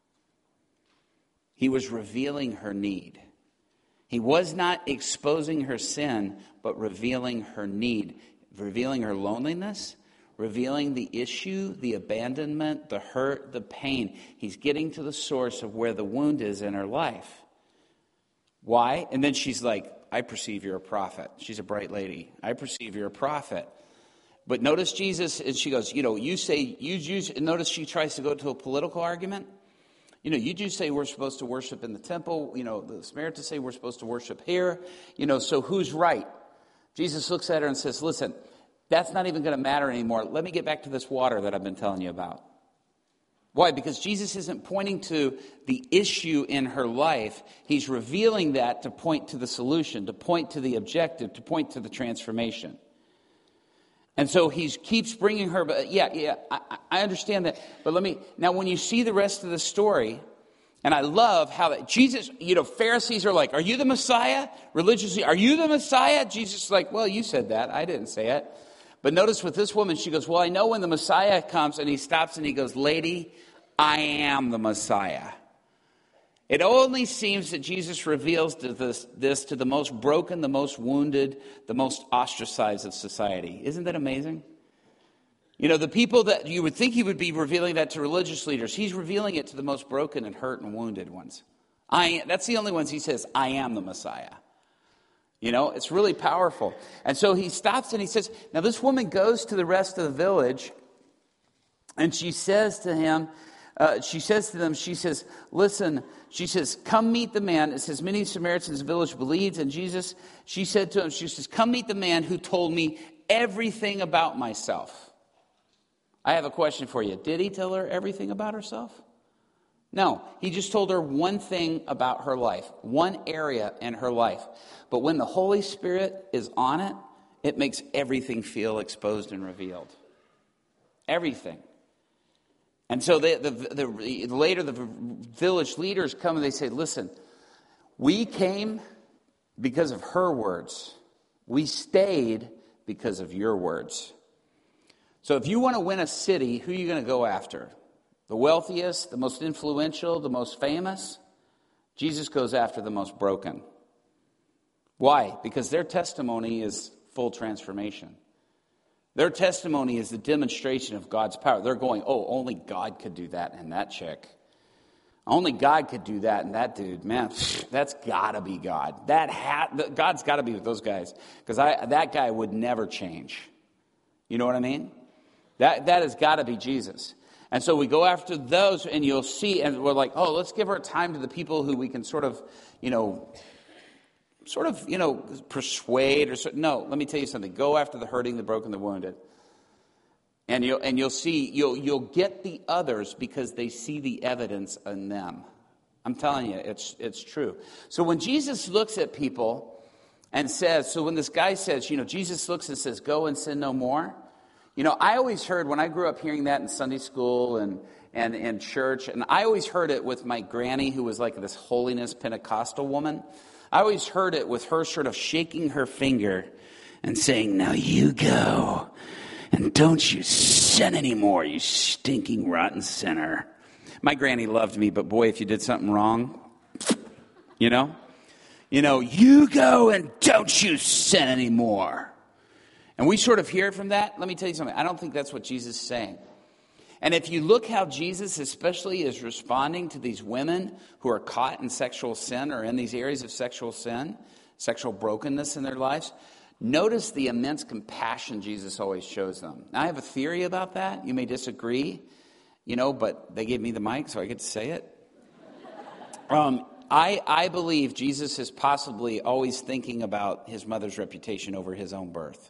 He was revealing her need. He was not exposing her sin, but revealing her need, revealing her loneliness, revealing the issue, the abandonment, the hurt, the pain. He's getting to the source of where the wound is in her life. Why? And then she's like, I perceive you're a prophet. She's a bright lady. I perceive you're a prophet. But notice Jesus, and she goes, notice she tries to go to a political argument. You Jews say we're supposed to worship in the temple. The Samaritans say we're supposed to worship here. So who's right? Jesus looks at her and says, listen, that's not even going to matter anymore. Let me get back to this water that I've been telling you about. Why? Because Jesus isn't pointing to the issue in her life. He's revealing that to point to the solution, to point to the objective, to point to the transformation. And so he keeps bringing her, but I understand that. But now when you see the rest of the story, and I love how that Jesus, Pharisees are like, are you the Messiah? Religiously, are you the Messiah? Jesus is like, well, you said that. I didn't say it. But notice with this woman, she goes, well, I know when the Messiah comes, and he stops and he goes, lady, I am the Messiah. It only seems that Jesus reveals this to the most broken, the most wounded, the most ostracized of society. Isn't that amazing? The people that you would think he would be revealing that to religious leaders, he's revealing it to the most broken and hurt and wounded ones. That's the only ones he says, I am the Messiah. It's really powerful. And so he stops and he says, now this woman goes to the rest of the village, and she says to them, listen, she says, come meet the man. It says, many Samaritans in the village believed. And she said to him, she says, come meet the man who told me everything about myself. I have a question for you. Did he tell her everything about herself? No, he just told her one thing about her life, one area in her life. But when the Holy Spirit is on it, it makes everything feel exposed and revealed. Everything. And so later the village leaders come and they say, listen, we came because of her words. We stayed because of your words. So if you want to win a city, who are you going to go after? The wealthiest, the most influential, the most famous? Jesus goes after the most broken. Why? Because their testimony is full transformation. Their testimony is the demonstration of God's power. They're going, oh, only God could do that in that chick. Only God could do that in that dude. Man, that's got to be God. God's got to be with those guys. Because that guy would never change. You know what I mean? That has got to be Jesus. And so we go after those, and you'll see, and we're like, oh, let's give our time to the people who we can sort of persuade or so. No, let me tell you something. Go after the hurting, the broken, the wounded. And you'll see, you'll get the others because they see the evidence in them. I'm telling you, it's true. So when Jesus looks at people and says, so when this guy says, Jesus looks and says, go and sin no more. I always heard, when I grew up hearing that in Sunday school and in church, and I always heard it with my granny, who was like this holiness Pentecostal woman. I always heard it with her sort of shaking her finger and saying, now you go, and don't you sin anymore, you stinking rotten sinner. My granny loved me, but boy, if you did something wrong, you go and don't you sin anymore. And we sort of hear it from that. Let me tell you something. I don't think that's what Jesus is saying. And if you look how Jesus especially is responding to these women who are caught in sexual sin or in these areas of sexual sin, sexual brokenness in their lives, notice the immense compassion Jesus always shows them. Now, I have a theory about that. You may disagree, but they gave me the mic, so I get to say it. I believe Jesus is possibly always thinking about his mother's reputation over his own birth.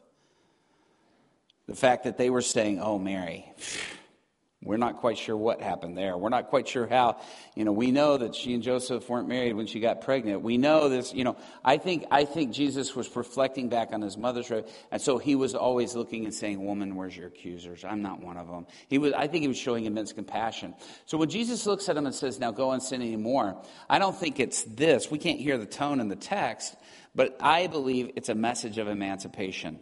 The fact that they were saying, oh, Mary, we're not quite sure what happened there. We're not quite sure how, we know that she and Joseph weren't married when she got pregnant. We know this, I think Jesus was reflecting back on his mother's rape. And so he was always looking and saying, woman, where's your accusers? I'm not one of them. I think he was showing immense compassion. So when Jesus looks at him and says, now go and sin anymore, I don't think it's this. We can't hear the tone in the text, but I believe it's a message of emancipation.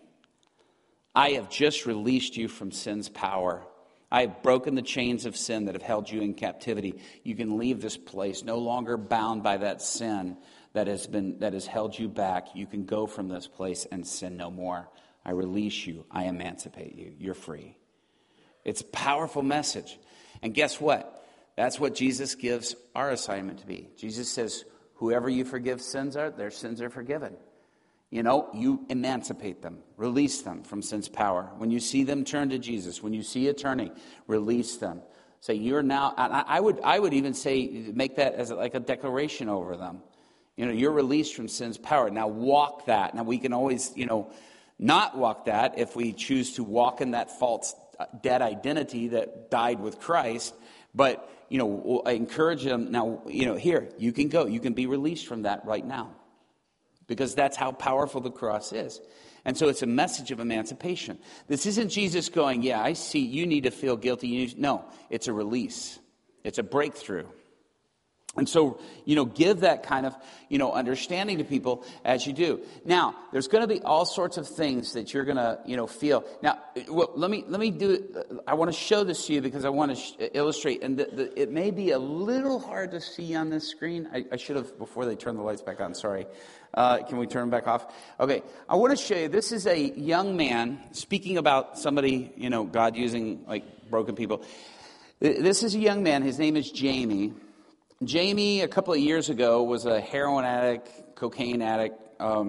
I have just released you from sin's power. I have broken the chains of sin that have held you in captivity. You can leave this place, no longer bound by that sin that has held you back. You can go from this place and sin no more. I release you. I emancipate you. You're free. It's a powerful message. And guess what? That's what Jesus gives our assignment to be. Jesus says, whoever you forgive sins are, their sins are forgiven. You emancipate them, release them from sin's power. When you see them turn to Jesus, when you see it turning, release them. Say, you're now, and I would even say, make that as like a declaration over them. You're released from sin's power. Now walk that. Now we can always, not walk that if we choose to walk in that false dead identity that died with Christ. But, I encourage them now, here, you can go. You can be released from that right now. Because that's how powerful the cross is. And so it's a message of emancipation. This isn't Jesus going, yeah, I see you need to feel guilty. No, it's a release. It's a breakthrough. And so, give that kind of, understanding to people as you do. Now, there's going to be all sorts of things that you're going to, feel. Now, let me do it. I want to show this to you because I want to illustrate. And it may be a little hard to see on this screen. I should have, before they turn the lights back on, sorry. Can we turn them back off? Okay, I want to show you, this is a young man speaking about somebody, God using like broken people. This is a young man. His name is Jamie. Jamie, a couple of years ago, was a heroin addict, cocaine addict.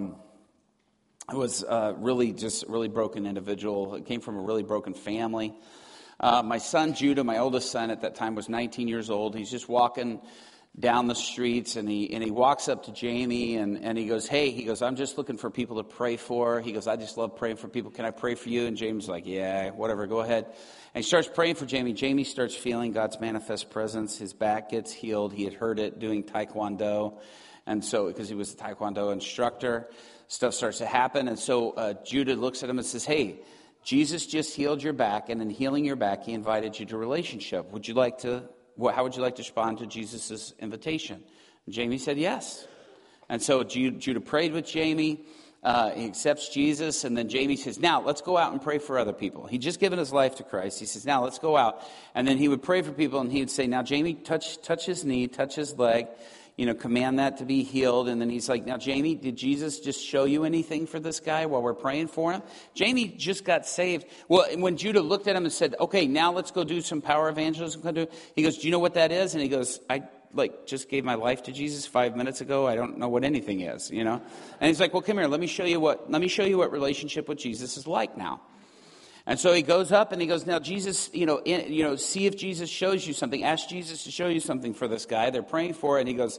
Was really broken individual. Came from a really broken family. My son Judah, my oldest son at that time, was 19 years old. He's just walking down the streets, and he walks up to Jamie, and he goes, hey, I'm just looking for people to pray for. He goes, I just love praying for people. Can I pray for you? And Jamie's like, yeah, whatever, go ahead. And he starts praying for Jamie. Jamie starts feeling God's manifest presence. His back gets healed. He had heard it doing Taekwondo. And so, because he was a Taekwondo instructor, stuff starts to happen. And so Judah looks at him and says, hey, Jesus just healed your back. And in healing your back, he invited you to a relationship. How would you like to respond to Jesus' invitation? And Jamie said yes. And so Judah prayed with Jamie. He accepts Jesus, and then Jamie says, now let's go out and pray for other people. He'd just given his life to Christ. He says, now let's go out. And then he would pray for people, and he would say, now Jamie, touch his knee, touch his leg, command that to be healed. And then he's like, now Jamie, did Jesus just show you anything for this guy while we're praying for him? Jamie just got saved. Well, when Judah looked at him and said, okay, now let's go do some power evangelism. He goes, do you know what that is? And he goes, I just gave my life to Jesus 5 minutes ago. I don't know what anything is, And he's like, well, come here. Let me show you what relationship with Jesus is like now. And so he goes up and he goes, now Jesus, see if Jesus shows you something. Ask Jesus to show you something for this guy. They're praying for it. And he goes,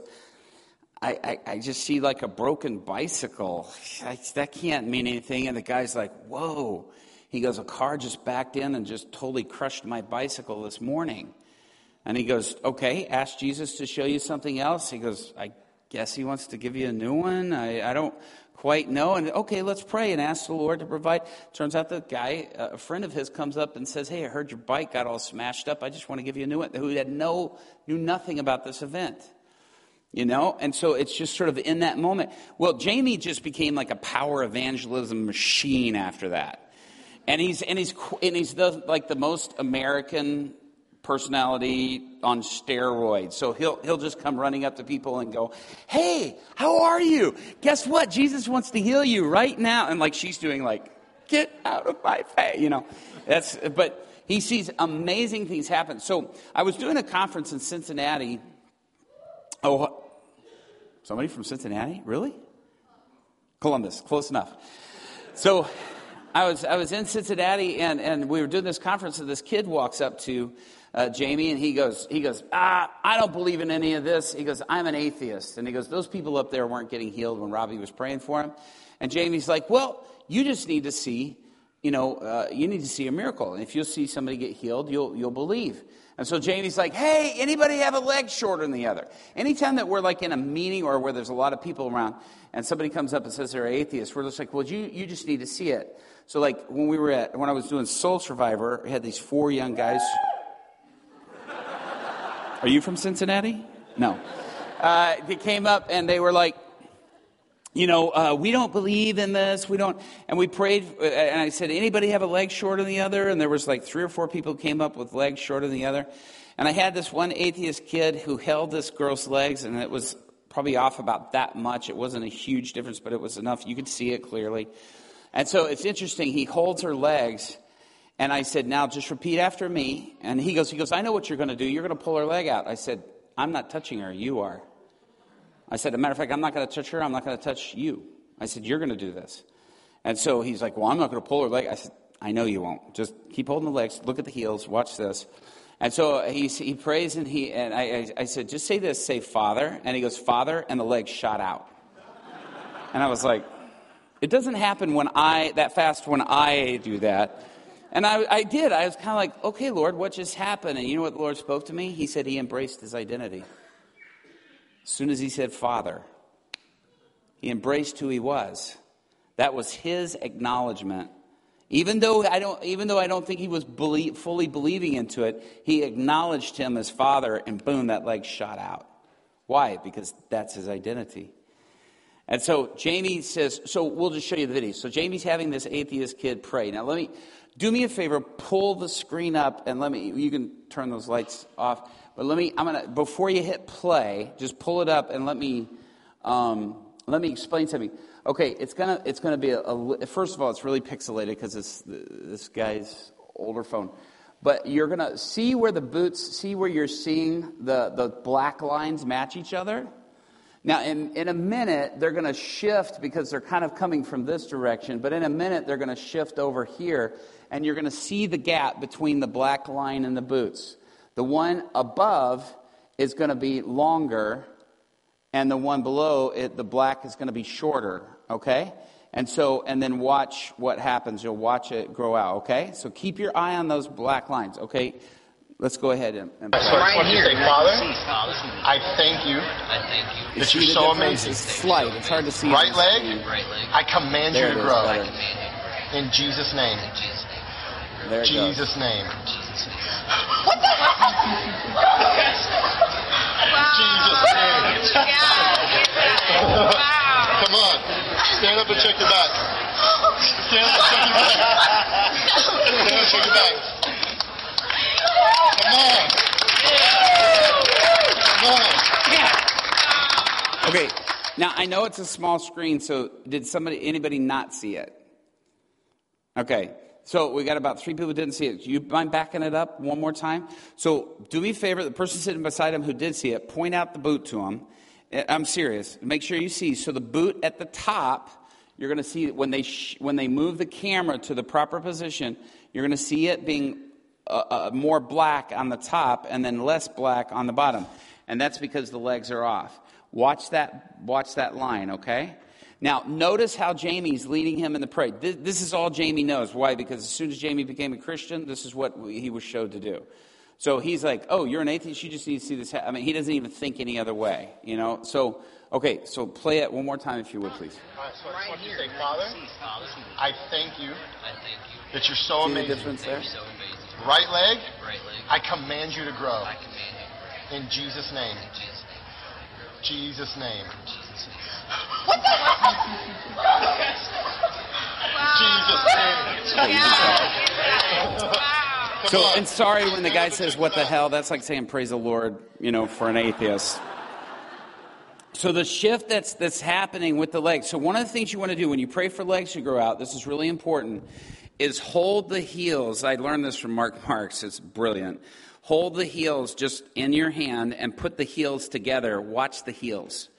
I just see like a broken bicycle. That can't mean anything. And the guy's like, whoa. He goes, a car just backed in and just totally crushed my bicycle this morning. And he goes, okay, ask Jesus to show you something else. He goes, I guess he wants to give you a new one. I don't quite know. And okay, let's pray and ask the Lord to provide. Turns out the guy, a friend of his, comes up and says, hey, I heard your bike got all smashed up. I just want to give you a new one. Who knew nothing about this event. And so it's just sort of in that moment. Well, Jamie just became like a power evangelism machine after that. And he's the most American personality on steroids. So he'll just come running up to people and go, hey, how are you? Guess what? Jesus wants to heal you right now. And like she's doing like, get out of my face, but he sees amazing things happen. So I was doing a conference in Cincinnati. Oh, somebody from Cincinnati? Really? Columbus, close enough. So I was in Cincinnati, and we were doing this conference, and this kid walks up to Jamie, and he goes, I don't believe in any of this. He goes, I'm an atheist. And he goes, those people up there weren't getting healed when Robbie was praying for him. And Jamie's like, well, you just need to see, you need to see a miracle. And if you'll see somebody get healed, you'll believe. And so Jamie's like, hey, anybody have a leg shorter than the other? Anytime that we're like in a meeting or where there's a lot of people around and somebody comes up and says they're atheist, we're just like, well, you just need to see it. So like when I was doing Soul Survivor, I had these 4 young guys. Are you from Cincinnati? No. They came up and they were like, we don't believe in this. We don't. And we prayed. And I said, anybody have a leg shorter than the other? And there was like 3 or 4 people who came up with legs shorter than the other. And I had this one atheist kid who held this girl's legs, and it was probably off about that much. It wasn't a huge difference, but it was enough. You could see it clearly. And so it's interesting. He holds her legs. And I said, now just repeat after me. And he goes, I know what you're going to do. You're going to pull her leg out. I said, I'm not touching her. You are. I said, as a matter of fact, I'm not going to touch her. I'm not going to touch you. I said, you're going to do this. And so he's like, well, I'm not going to pull her leg. I said, I know you won't. Just keep holding the legs. Look at the heels. Watch this. And so he prays, and I said, just say this. Say, Father. And he goes, Father, and the leg shot out. And I was like, it doesn't happen that fast when I do that. And I did. I was kind of like, okay, Lord, what just happened? And you know what the Lord spoke to me? He said he embraced his identity. As soon as he said Father, he embraced who he was. That was his acknowledgement. Even though I don't think he was fully believing into it, he acknowledged him as Father, and boom, that leg shot out. Why? Because that's his identity. And so Jamie says, so we'll just show you the video. So Jamie's having this atheist kid pray. Now do me a favor, pull the screen up, and you can turn those lights off. But before you hit play, just pull it up and let me explain something. Okay, it's gonna be first of all, it's really pixelated because it's this guy's older phone. But you're gonna see where you're seeing the black lines match each other. Now, in a minute, they're going to shift because they're kind of coming from this direction. But in a minute, they're going to shift over here, and you're going to see the gap between the black line and the boots. The one above is going to be longer, and the one below it, the black is going to be shorter, okay? And then watch what happens. You'll watch it grow out, okay? So keep your eye on those black lines, okay? Let's go ahead and play. So right here, Father, I thank you that you're so amazing. It's slight. It's hard to see. Right leg, I command you to grow. In Jesus' name. There it goes. Jesus' name. What the heck? Jesus' name. Wow. Come on. Stand up and check your back. Stand up and check your back. Stand up and check your back. Come on. Come on. Okay. Now, I know it's a small screen, so did anybody not see it? Okay. So we got about 3 people who didn't see it. Do you mind backing it up one more time? So do me a favor, the person sitting beside him who did see it, point out the boot to him. I'm serious. Make sure you see. So the boot at the top, you're going to see when they move the camera to the proper position, you're going to see it being more black on the top and then less black on the bottom. And that's because the legs are off. Watch that line, okay? Now, notice how Jamie's leading him in the prayer. This is all Jamie knows. Why? Because as soon as Jamie became a Christian, this is what he was showed to do. So he's like, oh, you're an atheist? You just need to see this. I mean, he doesn't even think any other way, you know? So, okay, so play it one more time if you would, please. All right, so I just want you to say, Father, I thank you that you're so amazing. See the difference there? Right leg, I command you to grow. In Jesus' name. Jesus' name. What the heck? Jesus' name. Wow. So, and sorry when the guy says, what the hell? That's like saying praise the Lord, for an atheist. So the shift that's happening with the legs. So one of the things you want to do when you pray for legs to grow out, this is really important, is hold the heels. I learned this from Mark Marks. It's brilliant. Hold the heels just in your hand and put the heels together. Watch the heels.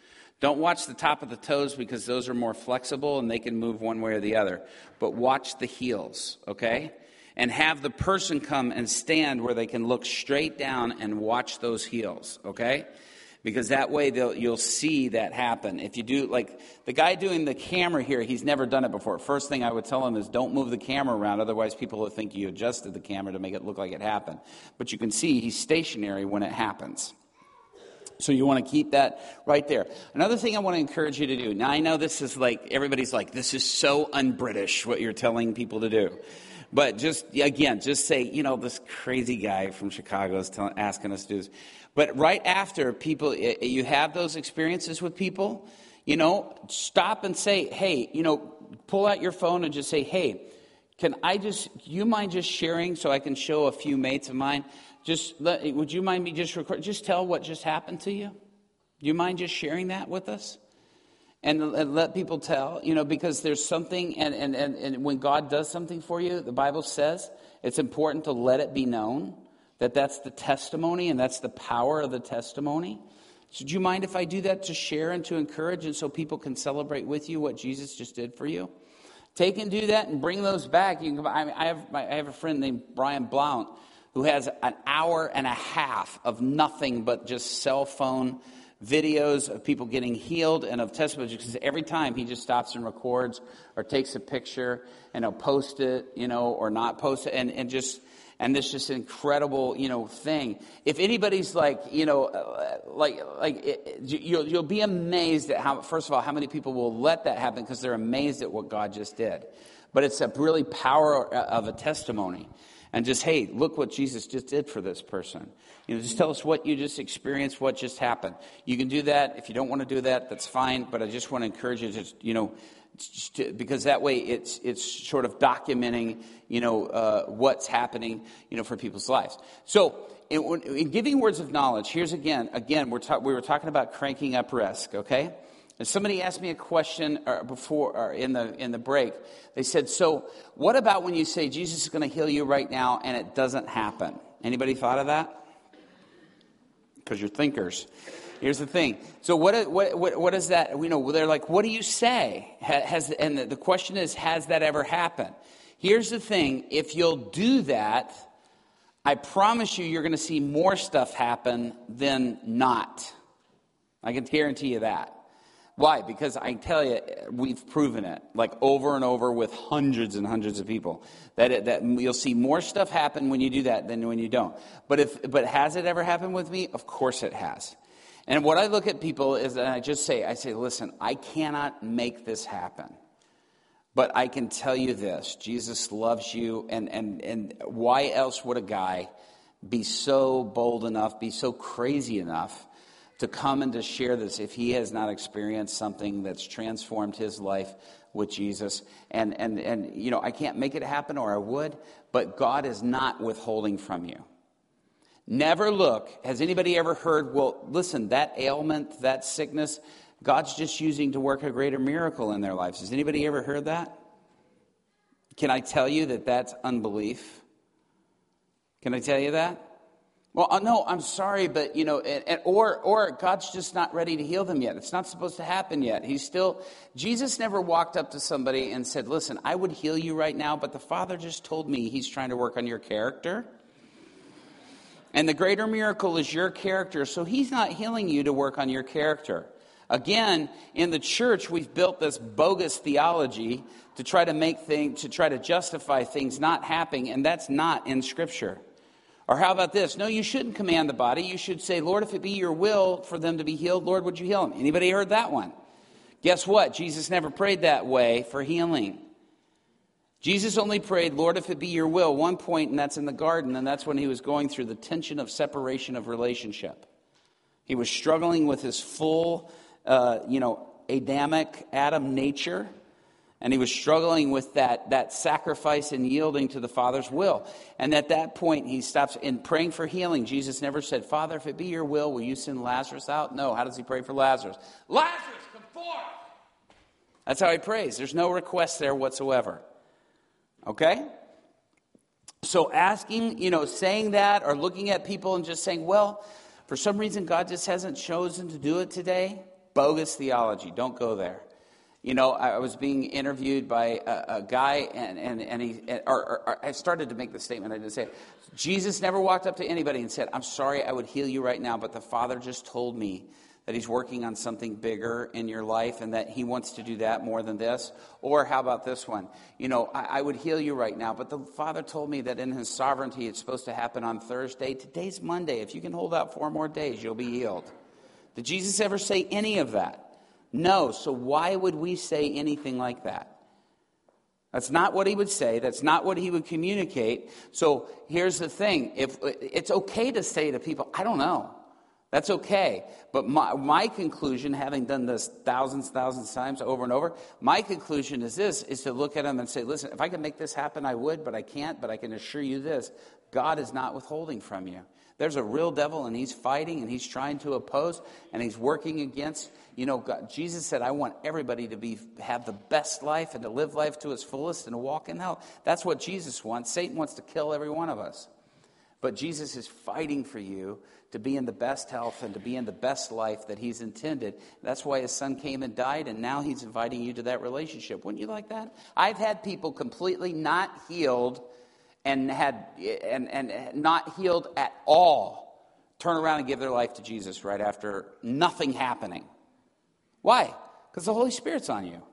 Don't watch the top of the toes because those are more flexible and they can move one way or the other. But watch the heels, okay? And have the person come and stand where they can look straight down and watch those heels, okay? Because that way you'll see that happen. If you do, like the guy doing the camera here, he's never done it before. First thing I would tell him is don't move the camera around, otherwise people will think you adjusted the camera to make it look like it happened. But you can see he's stationary when it happens. So you want to keep that right there. Another thing I want to encourage you to do. Now I know this is like, everybody's like, this is so un-British what you're telling people to do. But just say, this crazy guy from Chicago is asking us to do this. But right after people, you have those experiences with people, stop and say, hey, pull out your phone and just say, hey, you mind just sharing so I can show a few mates of mine? Would you mind me just record? Just tell what just happened to you. Do you mind just sharing that with us? And let people tell, because there's something, and when God does something for you, the Bible says it's important to let it be known that that's the testimony and that's the power of the testimony. So do you mind if I do that to share and to encourage and so people can celebrate with you what Jesus just did for you? Take and do that and bring those back. I have a friend named Brian Blount who has an hour and a half of nothing but just cell phone videos of people getting healed and of testimonies, because every time he just stops and records or takes a picture and he'll post it, or not post it, and this just incredible, thing. If anybody's you'll be amazed at how many people will let that happen because they're amazed at what God just did. But it's a really power of a testimony. And just, hey, look what Jesus just did for this person. Just tell us what you just experienced, what just happened. You can do that. If you don't want to do that, that's fine. But I just want to encourage you to, because that way it's sort of documenting, what's happening, for people's lives. So in giving words of knowledge, here's again, we were talking about cranking up risk, okay? And somebody asked me a question before in the break. They said, so what about when you say Jesus is going to heal you right now and it doesn't happen? Anybody thought of that? Because you're thinkers. Here's the thing. So what is that? They're like, what do you say? And the question is, has that ever happened? Here's the thing. If you'll do that, I promise you're going to see more stuff happen than not. I can guarantee you that. Why? Because I tell you, we've proven it, like over and over with hundreds and hundreds of people, that you'll see more stuff happen when you do that than when you don't. But has it ever happened with me? Of course it has. And what I look at people is that I say, listen, I cannot make this happen. But I can tell you this, Jesus loves you, and why else would a guy be so bold enough, be so crazy enough to come and to share this if he has not experienced something that's transformed his life with Jesus? And I can't make it happen, or I would, but God is not withholding from you. Never look. Has anybody ever heard, well, listen, that ailment, that sickness, God's just using to work a greater miracle in their lives? Has anybody ever heard that? Can I tell you that that's unbelief? Can I tell you that? Well, no, I'm sorry, but, or God's just not ready to heal them yet. It's not supposed to happen yet. Jesus never walked up to somebody and said, listen, I would heal you right now, but the Father just told me he's trying to work on your character. And the greater miracle is your character, so he's not healing you to work on your character. Again, in the church, we've built this bogus theology to try to justify things not happening, and that's not in Scripture. Or how about this? No, you shouldn't command the body. You should say, Lord, if it be your will for them to be healed, Lord, would you heal them? Anybody heard that one? Guess what? Jesus never prayed that way for healing. Jesus only prayed, Lord, if it be your will, one point, and that's in the garden, and that's when he was going through the tension of separation of relationship. He was struggling with his full, Adamic Adam nature, and he was struggling with that sacrifice and yielding to the Father's will. And at that point, he stops in praying for healing. Jesus never said, Father, if it be your will you send Lazarus out? No. How does he pray for Lazarus? Lazarus, come forth! That's how he prays. There's no request there whatsoever. Okay? So asking, saying that, or looking at people and just saying, well, for some reason God just hasn't chosen to do it today. bogus theology. Don't go there. You know, I was being interviewed by a guy, and I started to make the statement. I didn't say it. Jesus never walked up to anybody and said, I'm sorry, I would heal you right now, but the Father just told me that he's working on something bigger in your life and that he wants to do that more than this. Or how about this one? You know, I would heal you right now, but the Father told me that in his sovereignty it's supposed to happen on Thursday. Today's Monday. If you can hold out 4 more days, you'll be healed. Did Jesus ever say any of that? No. So why would we say anything like that? That's not what he would say. That's not what he would communicate. So here's the thing. If it's okay to say to people, I don't know. That's okay. But my conclusion, having done this thousands times over and over, my conclusion is this, is to look at them and say, listen, if I could make this happen, I would, but I can't. But I can assure you this, God is not withholding from you. There's a real devil, and he's fighting, and he's trying to oppose, and he's working against. You know, God, Jesus said, I want everybody to have the best life and to live life to its fullest and to walk in hell. That's what Jesus wants. Satan wants to kill every one of us. But Jesus is fighting for you to be in the best health and to be in the best life that he's intended. That's why his son came and died, and now he's inviting you to that relationship. Wouldn't you like that? I've had people completely not healed and not healed at all turn around and give their life to Jesus right after nothing happening. Why? Because the Holy Spirit's on you.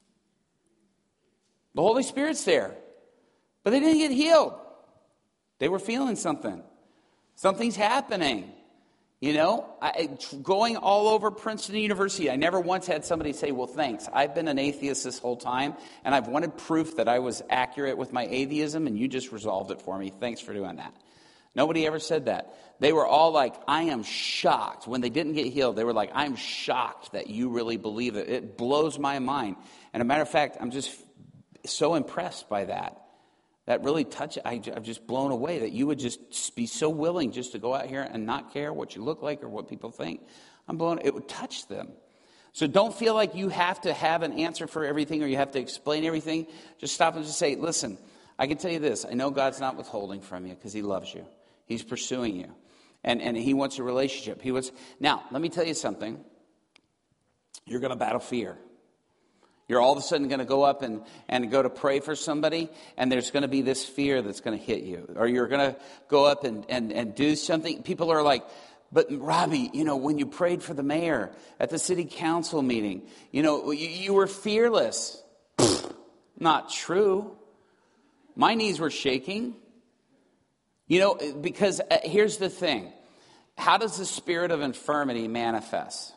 The Holy Spirit's there. But they didn't get healed. They were feeling something. Something's happening. You know, going all over Princeton University, I never once had somebody say, well, thanks. I've been an atheist this whole time, and I've wanted proof that I was accurate with my atheism, and you just resolved it for me. Thanks for doing that. Nobody ever said that. They were all like, I am shocked. When they didn't get healed, they were like, I'm shocked that you really believe it. It blows my mind. And a matter of fact, I'm just so impressed by that. That really touched, I'm just blown away that you would just be so willing just to go out here and not care what you look like or what people think. It would touch them. So don't feel like you have to have an answer for everything or you have to explain everything. Just stop and just say, listen, I can tell you this. I know God's not withholding from you because he loves you. He's pursuing you. And he wants a relationship. Now, let me tell you something. You're going to battle fear. You're all of a sudden going to go up and go to pray for somebody, and there's going to be this fear that's going to hit you. Or you're going to go up and do something. People are like, but Robbie, you know, when you prayed for the mayor at the city council meeting, you know, you were fearless. Not true. My knees were shaking. You know, because here's the thing. How does the spirit of infirmity manifest?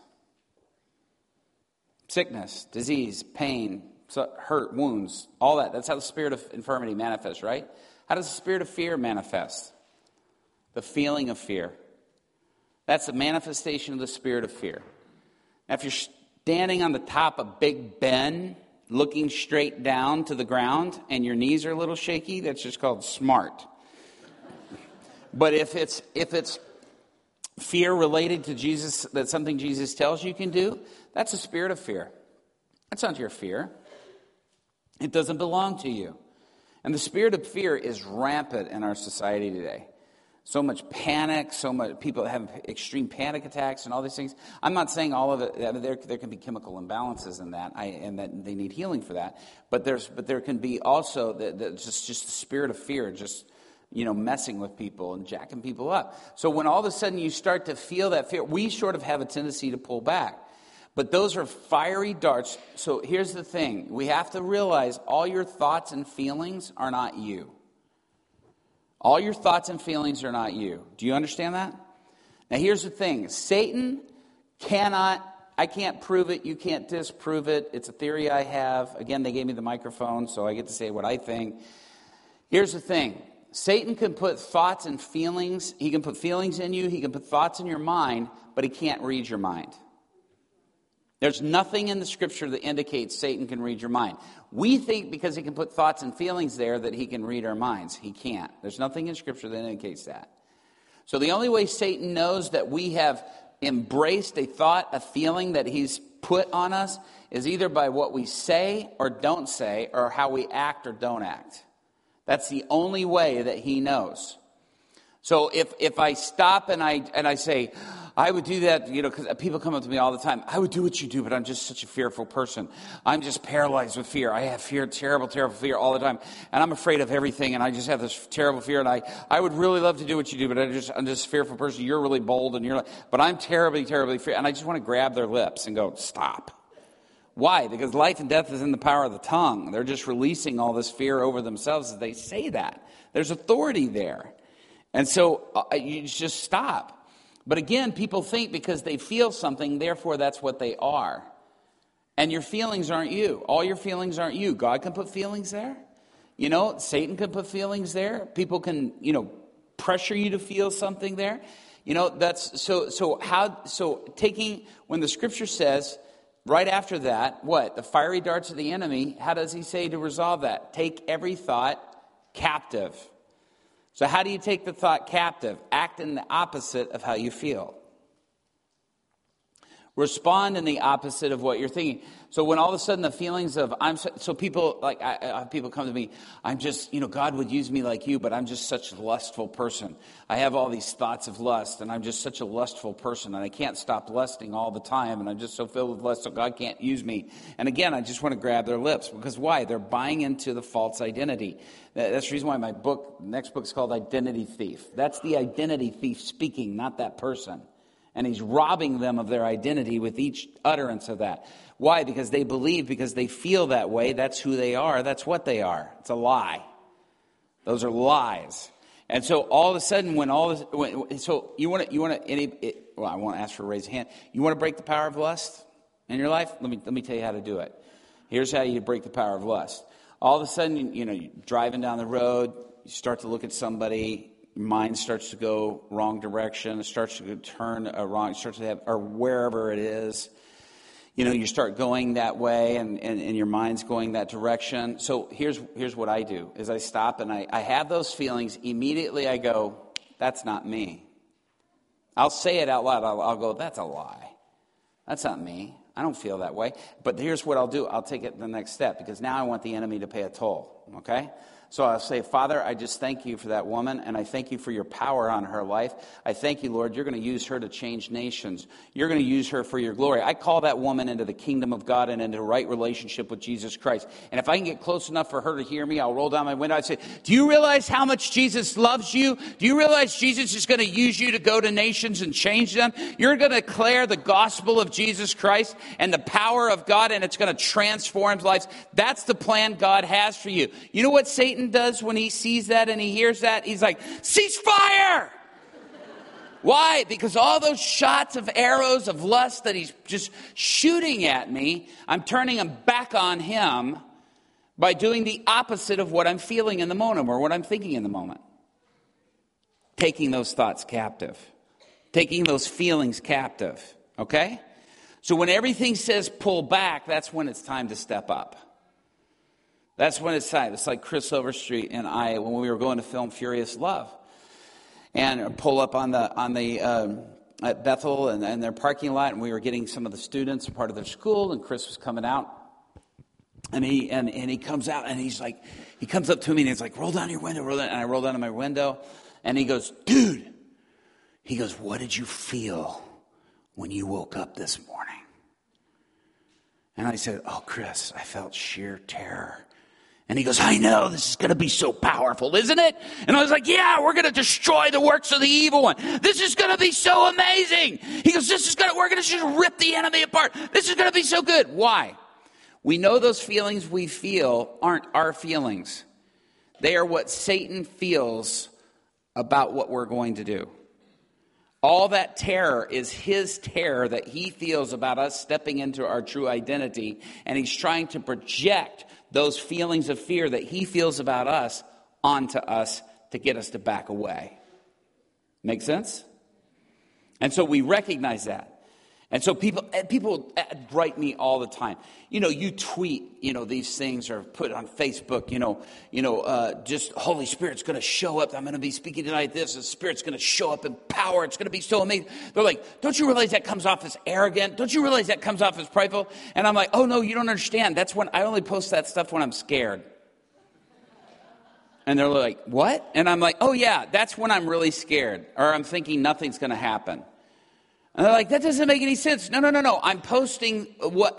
Sickness, disease, pain, hurt, wounds, all that. That's how the spirit of infirmity manifests, right? How does the spirit of fear manifest? The feeling of fear. That's the manifestation of the spirit of fear. Now, if you're standing on the top of Big Ben, looking straight down to the ground, and your knees are a little shaky, that's just called smart. But if it's fear related to Jesus, that's something Jesus tells you can do, that's a spirit of fear. That's not your fear. It doesn't belong to you. And the spirit of fear is rampant in our society today. So much panic, so much people have extreme panic attacks and all these things. I'm not saying all of it. There can be chemical imbalances in that, and that they need healing for that. But there can be also just the spirit of fear, just messing with people and jacking people up. So when all of a sudden you start to feel that fear, we sort of have a tendency to pull back. But those are fiery darts. So here's the thing. We have to realize all your thoughts and feelings are not you. All your thoughts and feelings are not you. Do you understand that? Now here's the thing. Satan I can't prove it. You can't disprove it. It's a theory I have. Again, they gave me the microphone, so I get to say what I think. Here's the thing. Satan can put thoughts and feelings. He can put feelings in you. He can put thoughts in your mind, but he can't read your mind. There's nothing in the scripture that indicates Satan can read your mind. We think because he can put thoughts and feelings there that he can read our minds. He can't. There's nothing in scripture that indicates that. So the only way Satan knows that we have embraced a thought, a feeling that he's put on us is either by what we say or don't say or how we act or don't act. That's the only way that he knows. So if I stop and I say, I would do that, because people come up to me all the time. I would do what you do, but I'm just such a fearful person. I'm just paralyzed with fear. I have fear, terrible, terrible fear all the time. And I'm afraid of everything, and I just have this terrible fear. And I would really love to do what you do, but I'm just a fearful person. You're really bold, but I'm terribly, terribly fearful. And I just want to grab their lips and go, stop. Why? Because life and death is in the power of the tongue. They're just releasing all this fear over themselves as they say that. There's authority there. And so you just stop. But again, people think because they feel something, therefore that's what they are. And your feelings aren't you. All your feelings aren't you. God can put feelings there. Satan can put feelings there. People can, pressure you to feel something there. That's so taking, when the scripture says, right after that, what? The fiery darts of the enemy, how does he say to resolve that? Take every thought captive. So how do you take the thought captive? Act in the opposite of how you feel. Respond in the opposite of what you're thinking. So when all of a sudden the feelings of, people, people come to me, I'm just, God would use me like you, but I'm just such a lustful person. I have all these thoughts of lust, and I'm just such a lustful person, and I can't stop lusting all the time, and I'm just so filled with lust, so God can't use me. And again, I just want to grab their lips, because why? They're buying into the false identity. That's the reason why my next book is called Identity Thief. That's the identity thief speaking, not that person. And he's robbing them of their identity with each utterance of that. Why? Because they believe, because they feel that way. That's who they are. That's what they are. It's a lie. Those are lies. And so all of a sudden, I won't ask for a raised hand. You want to break the power of lust in your life? Let me tell you how to do it. Here's how you break the power of lust. All of a sudden, you're driving down the road. You start to look at somebody. Your mind starts to go wrong direction. It starts to turn wrong. It starts to have, or wherever it is. You start going that way, and your mind's going that direction. So here's what I do, is I stop and I have those feelings. Immediately I go, that's not me. I'll say it out loud. I'll go, that's a lie. That's not me. I don't feel that way. But here's what I'll do. I'll take it the next step, because now I want the enemy to pay a toll. Okay? So I'll say, Father, I just thank you for that woman, and I thank you for your power on her life. I thank you, Lord, you're going to use her to change nations. You're going to use her for your glory. I call that woman into the kingdom of God and into a right relationship with Jesus Christ. And if I can get close enough for her to hear me, I'll roll down my window. I say, do you realize how much Jesus loves you? Do you realize Jesus is going to use you to go to nations and change them? You're going to declare the gospel of Jesus Christ and the power of God, and it's going to transform lives. That's the plan God has for you. You know what Satan does when he sees that and he hears that? He's like, cease fire! Why? Because all those shots of arrows of lust that he's just shooting at me, I'm turning them back on him by doing the opposite of what I'm feeling in the moment or what I'm thinking in the moment. Taking those thoughts captive. Taking those feelings captive. Okay? So when everything says pull back, that's when it's time to step up. That's when it's time. It's like Chris Overstreet and I, when we were going to film Furious Love, and pull up on the at Bethel and their parking lot, and we were getting some of the students, a part of their school, and Chris was coming out, and he comes out, and he's like, he comes up to me and he's like, roll down your window, roll down, and I roll down my window, and he goes, dude, he goes, what did you feel when you woke up this morning? And I said, oh, Chris, I felt sheer terror. And he goes, I know, this is going to be so powerful, isn't it? And I was like, yeah, we're going to destroy the works of the evil one. This is going to be so amazing. He goes, we're going to just rip the enemy apart. This is going to be so good. Why? We know those feelings we feel aren't our feelings. They are what Satan feels about what we're going to do. All that terror is his terror that he feels about us stepping into our true identity. And he's trying to project those feelings of fear that he feels about us onto us to get us to back away. Make sense? And so we recognize that. And so people write me all the time. You tweet, these things, or put on Facebook, just Holy Spirit's going to show up. I'm going to be speaking tonight. The Spirit's going to show up in power. It's going to be so amazing. They're like, don't you realize that comes off as arrogant? Don't you realize that comes off as prideful? And I'm like, oh no, you don't understand. That's when I only post that stuff when I'm scared. And they're like, what? And I'm like, oh yeah, that's when I'm really scared. Or I'm thinking nothing's going to happen. And they're like, that doesn't make any sense. No. I'm posting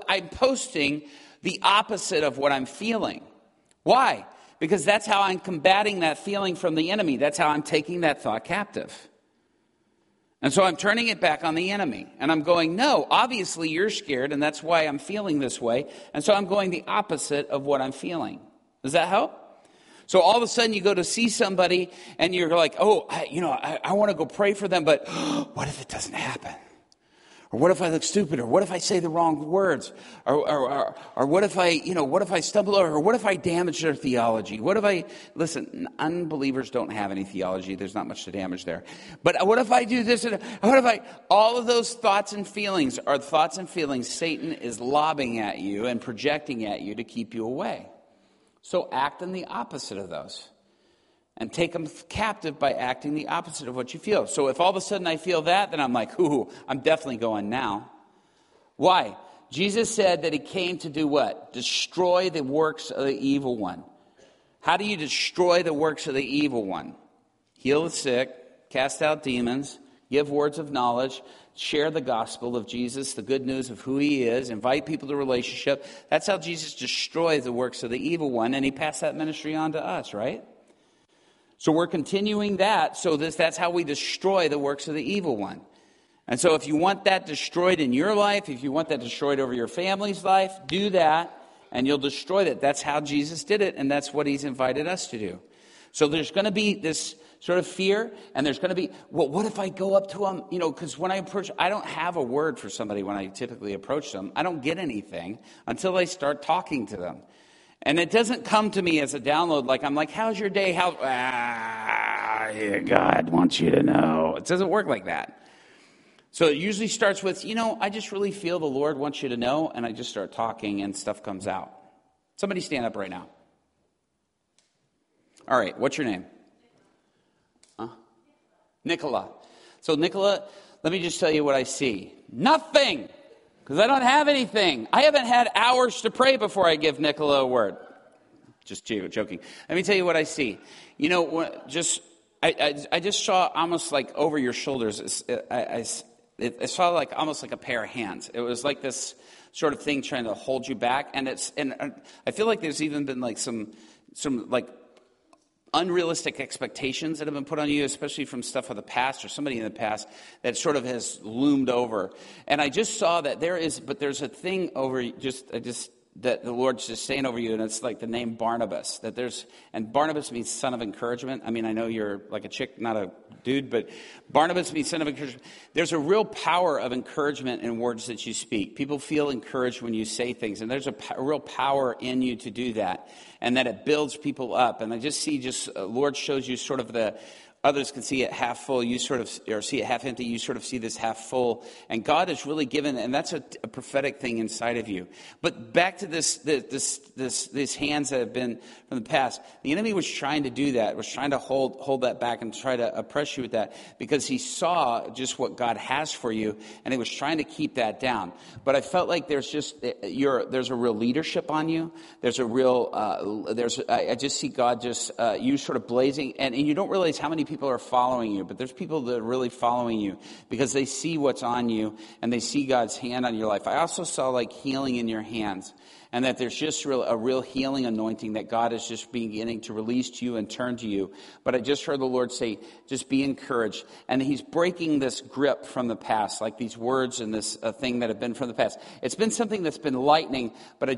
the opposite of what I'm feeling. Why? Because that's how I'm combating that feeling from the enemy. That's how I'm taking that thought captive. And so I'm turning it back on the enemy. And I'm going, no, obviously you're scared, and that's why I'm feeling this way. And so I'm going the opposite of what I'm feeling. Does that help? So all of a sudden you go to see somebody, and you're like, oh, I want to go pray for them, but what if it doesn't happen? Or what if I look stupid? Or what if I say the wrong words? Or what if I stumble over? Or what if I damage their theology? Listen, unbelievers don't have any theology. There's not much to damage there. But what if I do this? All of those thoughts and feelings are thoughts and feelings Satan is lobbing at you and projecting at you to keep you away. So act in the opposite of those. And take them captive by acting the opposite of what you feel. So if all of a sudden I feel that, then I'm like, ooh, I'm definitely going now. Why? Jesus said that he came to do what? Destroy the works of the evil one. How do you destroy the works of the evil one? Heal the sick, cast out demons, give words of knowledge, share the gospel of Jesus, the good news of who he is, invite people to relationship. That's how Jesus destroys the works of the evil one, and he passed that ministry on to us, right? So we're continuing that. So that's how we destroy the works of the evil one. And so if you want that destroyed in your life, if you want that destroyed over your family's life, do that and you'll destroy that. That's how Jesus did it, and that's what he's invited us to do. So there's going to be this sort of fear, and there's going to be, well, what if I go up to them? Because when I approach, I don't have a word for somebody when I typically approach them. I don't get anything until I start talking to them. And it doesn't come to me as a download like I'm like, how's your day? God wants you to know. It doesn't work like that. So it usually starts with, I just really feel the Lord wants you to know. And I just start talking and stuff comes out. Somebody stand up right now. All right, what's your name? Nicola. So Nicola, let me just tell you what I see. Nothing. Because I don't have anything. I haven't had hours to pray before I give Nicola a word. Just joking. Let me tell you what I see. I just saw almost like over your shoulders. I saw like almost like a pair of hands. It was like this sort of thing trying to hold you back. And I feel like there's even been like some like unrealistic expectations that have been put on you, especially from stuff of the past or somebody in the past that sort of has loomed over. And I just saw that there's a thing over that the Lord's just saying over you, and it's like the name Barnabas. And Barnabas means son of encouragement. I mean, I know you're like a chick, not a dude, but Barnabas means son of encouragement. There's a real power of encouragement in words that you speak. People feel encouraged when you say things, and there's a real power in you to do that, and that it builds people up. And I just see Lord shows you sort of others can see it half full, you sort of, or see it half empty, you sort of see this half full. And God has really given, and that's a prophetic thing inside of you. But back to these hands that have been from the past. The enemy was trying to do that, was trying to hold that back and try to oppress you with that, because he saw just what God has for you, and he was trying to keep that down. But I felt like there's a real leadership on you. There's a real, I just see God you sort of blazing, and you don't realize how many people are following you, but there's people that are really following you because they see what's on you and they see God's hand on your life. I also saw like healing in your hands, and that there's just a real healing anointing that God is just beginning to release to you and turn to you. But I just heard the Lord say, just be encouraged. And he's breaking this grip from the past, like these words and this thing that have been from the past. It's been something that's been lightening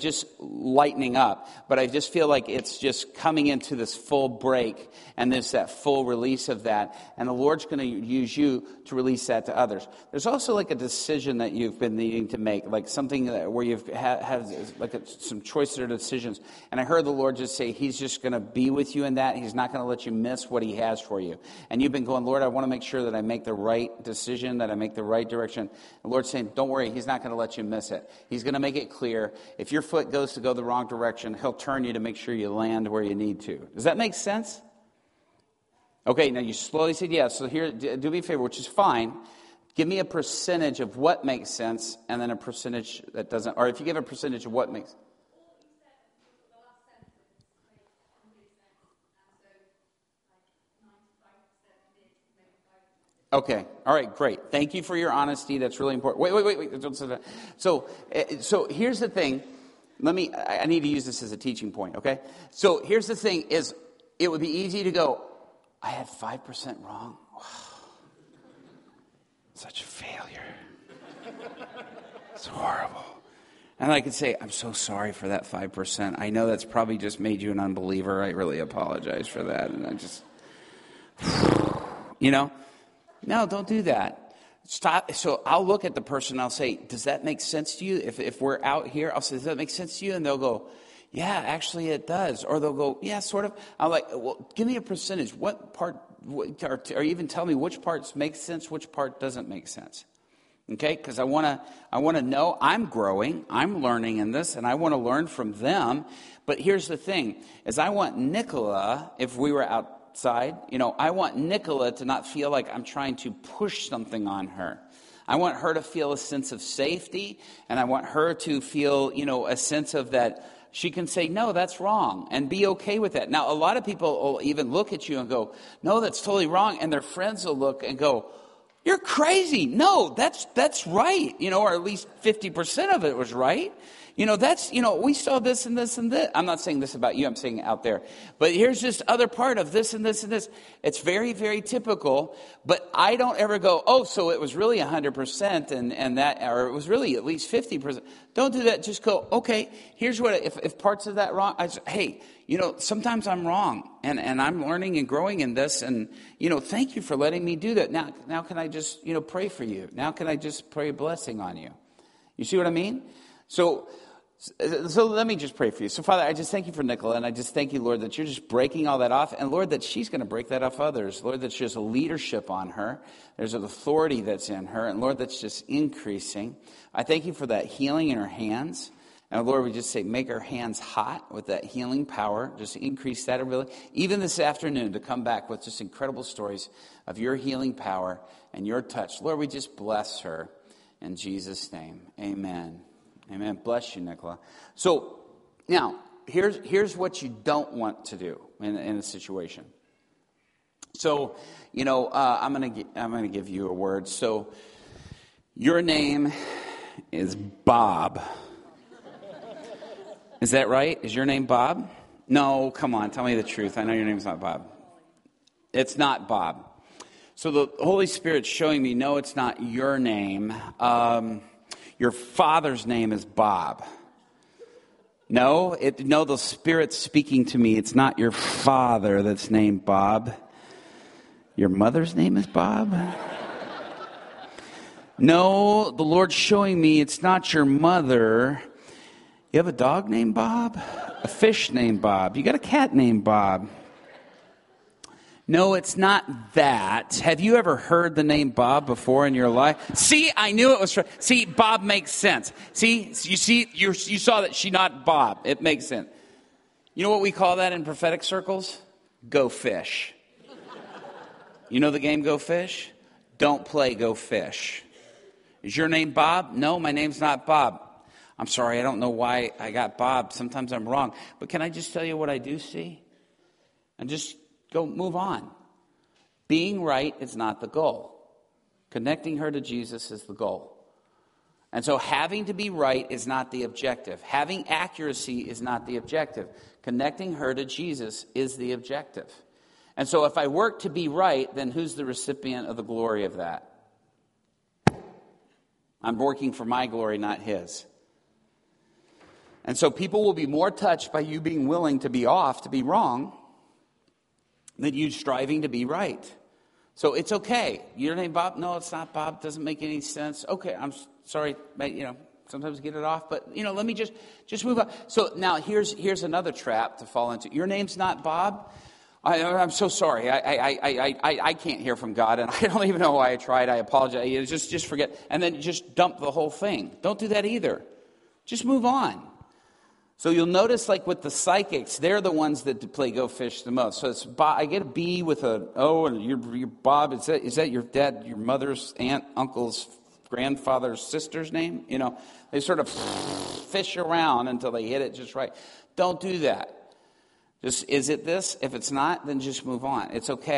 up. But I just feel like it's just coming into this full break, and there's that full release of that. And the Lord's going to use you to release that to others. There's also like a decision that you've been needing to make, like something where you've had like some choices or decisions. And I heard the Lord just say he's just going to be with you in that. He's not going to let you miss what he has for you. And you've been going, Lord, I want to make sure that I make the right decision, that I make the right direction. The Lord's saying, don't worry, he's not going to let you miss it. He's going to make it clear. If your foot goes to go the wrong direction, he'll turn you to make sure you land where you need to. Does that make sense? Okay, now you slowly said yes. So here, do me a favor, which is fine. Give me a percentage of what makes sense, and then a percentage that doesn't. Or if you give a percentage of what makes. Okay. All right, great. Thank you for your honesty. That's really important. Wait. Don't say that. So here's the thing. I need to use this as a teaching point, okay? So here's the thing is, it would be easy to go, I had 5% wrong. Wow. Such a failure. It's horrible. And I could say, I'm so sorry for that 5%. I know that's probably just made you an unbeliever. I really apologize for that. And I just, no, don't do that. Stop. So I'll look at the person. I'll say, does that make sense to you? If we're out here, I'll say, does that make sense to you? And they'll go, yeah, actually it does. Or they'll go, yeah, sort of. I'm like, well, give me a percentage. What part, or even tell me which parts make sense, which part doesn't make sense. Okay, because I want to know. I'm growing, I'm learning in this, and I want to learn from them. But here's the thing: is I want Nicola, if we were outside, I want Nicola to not feel like I'm trying to push something on her. I want her to feel a sense of safety, and I want her to feel, a sense of that she can say, no, that's wrong, and be okay with that. Now, a lot of people will even look at you and go, no, that's totally wrong, and their friends will look and go, you're crazy. No, that's right. Or at least 50% of it was right. We saw this and this and this. I'm not saying this about you. I'm saying out there. But here's this other part of this and this and this. It's very, very typical. But I don't ever go, oh, so it was really 100% and that, or it was really at least 50%. Don't do that. Just go, okay, here's what, if parts of that wrong, hey, sometimes I'm wrong and I'm learning and growing in this. And, thank you for letting me do that. Now can I just, pray for you? Now can I just pray a blessing on you? You see what I mean? So let me just pray for you. So, Father, I just thank you for Nicola, and I just thank you, Lord, that you're just breaking all that off, and, Lord, that she's going to break that off others. Lord, that there's a leadership on her. There's an authority that's in her, and, Lord, that's just increasing. I thank you for that healing in her hands. And, Lord, we just say, make her hands hot with that healing power. Just increase that ability. Even this afternoon, to come back with just incredible stories of your healing power and your touch. Lord, we just bless her in Jesus' name. Amen. Amen. Bless you, Nicola. So now, here's what you don't want to do in a situation. So, I'm gonna give you a word. So, your name is Bob. Is that right? Is your name Bob? No, come on, tell me the truth. I know your name's not Bob. It's not Bob. So the Holy Spirit's showing me, no, it's not your name. Your father's name is Bob. No, the Spirit's speaking to me. It's not your father that's named Bob. Your mother's name is Bob? No, the Lord's showing me it's not your mother. You have a dog named Bob? A fish named Bob? You got a cat named Bob? No, it's not that. Have you ever heard the name Bob before in your life? See, I knew it was true. See, Bob makes sense. See, you saw that she not Bob. It makes sense. You know what we call that in prophetic circles? Go fish. You know the game Go Fish? Don't play Go Fish. Is your name Bob? No, my name's not Bob. I'm sorry, I don't know why I got Bob. Sometimes I'm wrong. But can I just tell you what I do see? And just go move on. Being right is not the goal. Connecting her to Jesus is the goal. And so having to be right is not the objective. Having accuracy is not the objective. Connecting her to Jesus is the objective. And so if I work to be right, then who's the recipient of the glory of that? I'm working for my glory, not his. And so people will be more touched by you being willing to be off, to be wrong, than you striving to be right. So it's okay. Your name Bob? No, it's not Bob. It doesn't make any sense. Okay, I'm sorry. Sometimes get it off. But, let me just move on. So now here's another trap to fall into. Your name's not Bob? I'm so sorry. I can't hear from God, and I don't even know why I tried. I apologize. Just forget. And then just dump the whole thing. Don't do that either. Just move on. So you'll notice, like with the psychics, they're the ones that play Go Fish the most. So it's Bob, I get a B with a O, and you're Bob. Is that your dad, your mother's aunt, uncle's grandfather's sister's name? They sort of fish around until they hit it just right. Don't do that. Just, is it this? If it's not, then just move on. It's okay.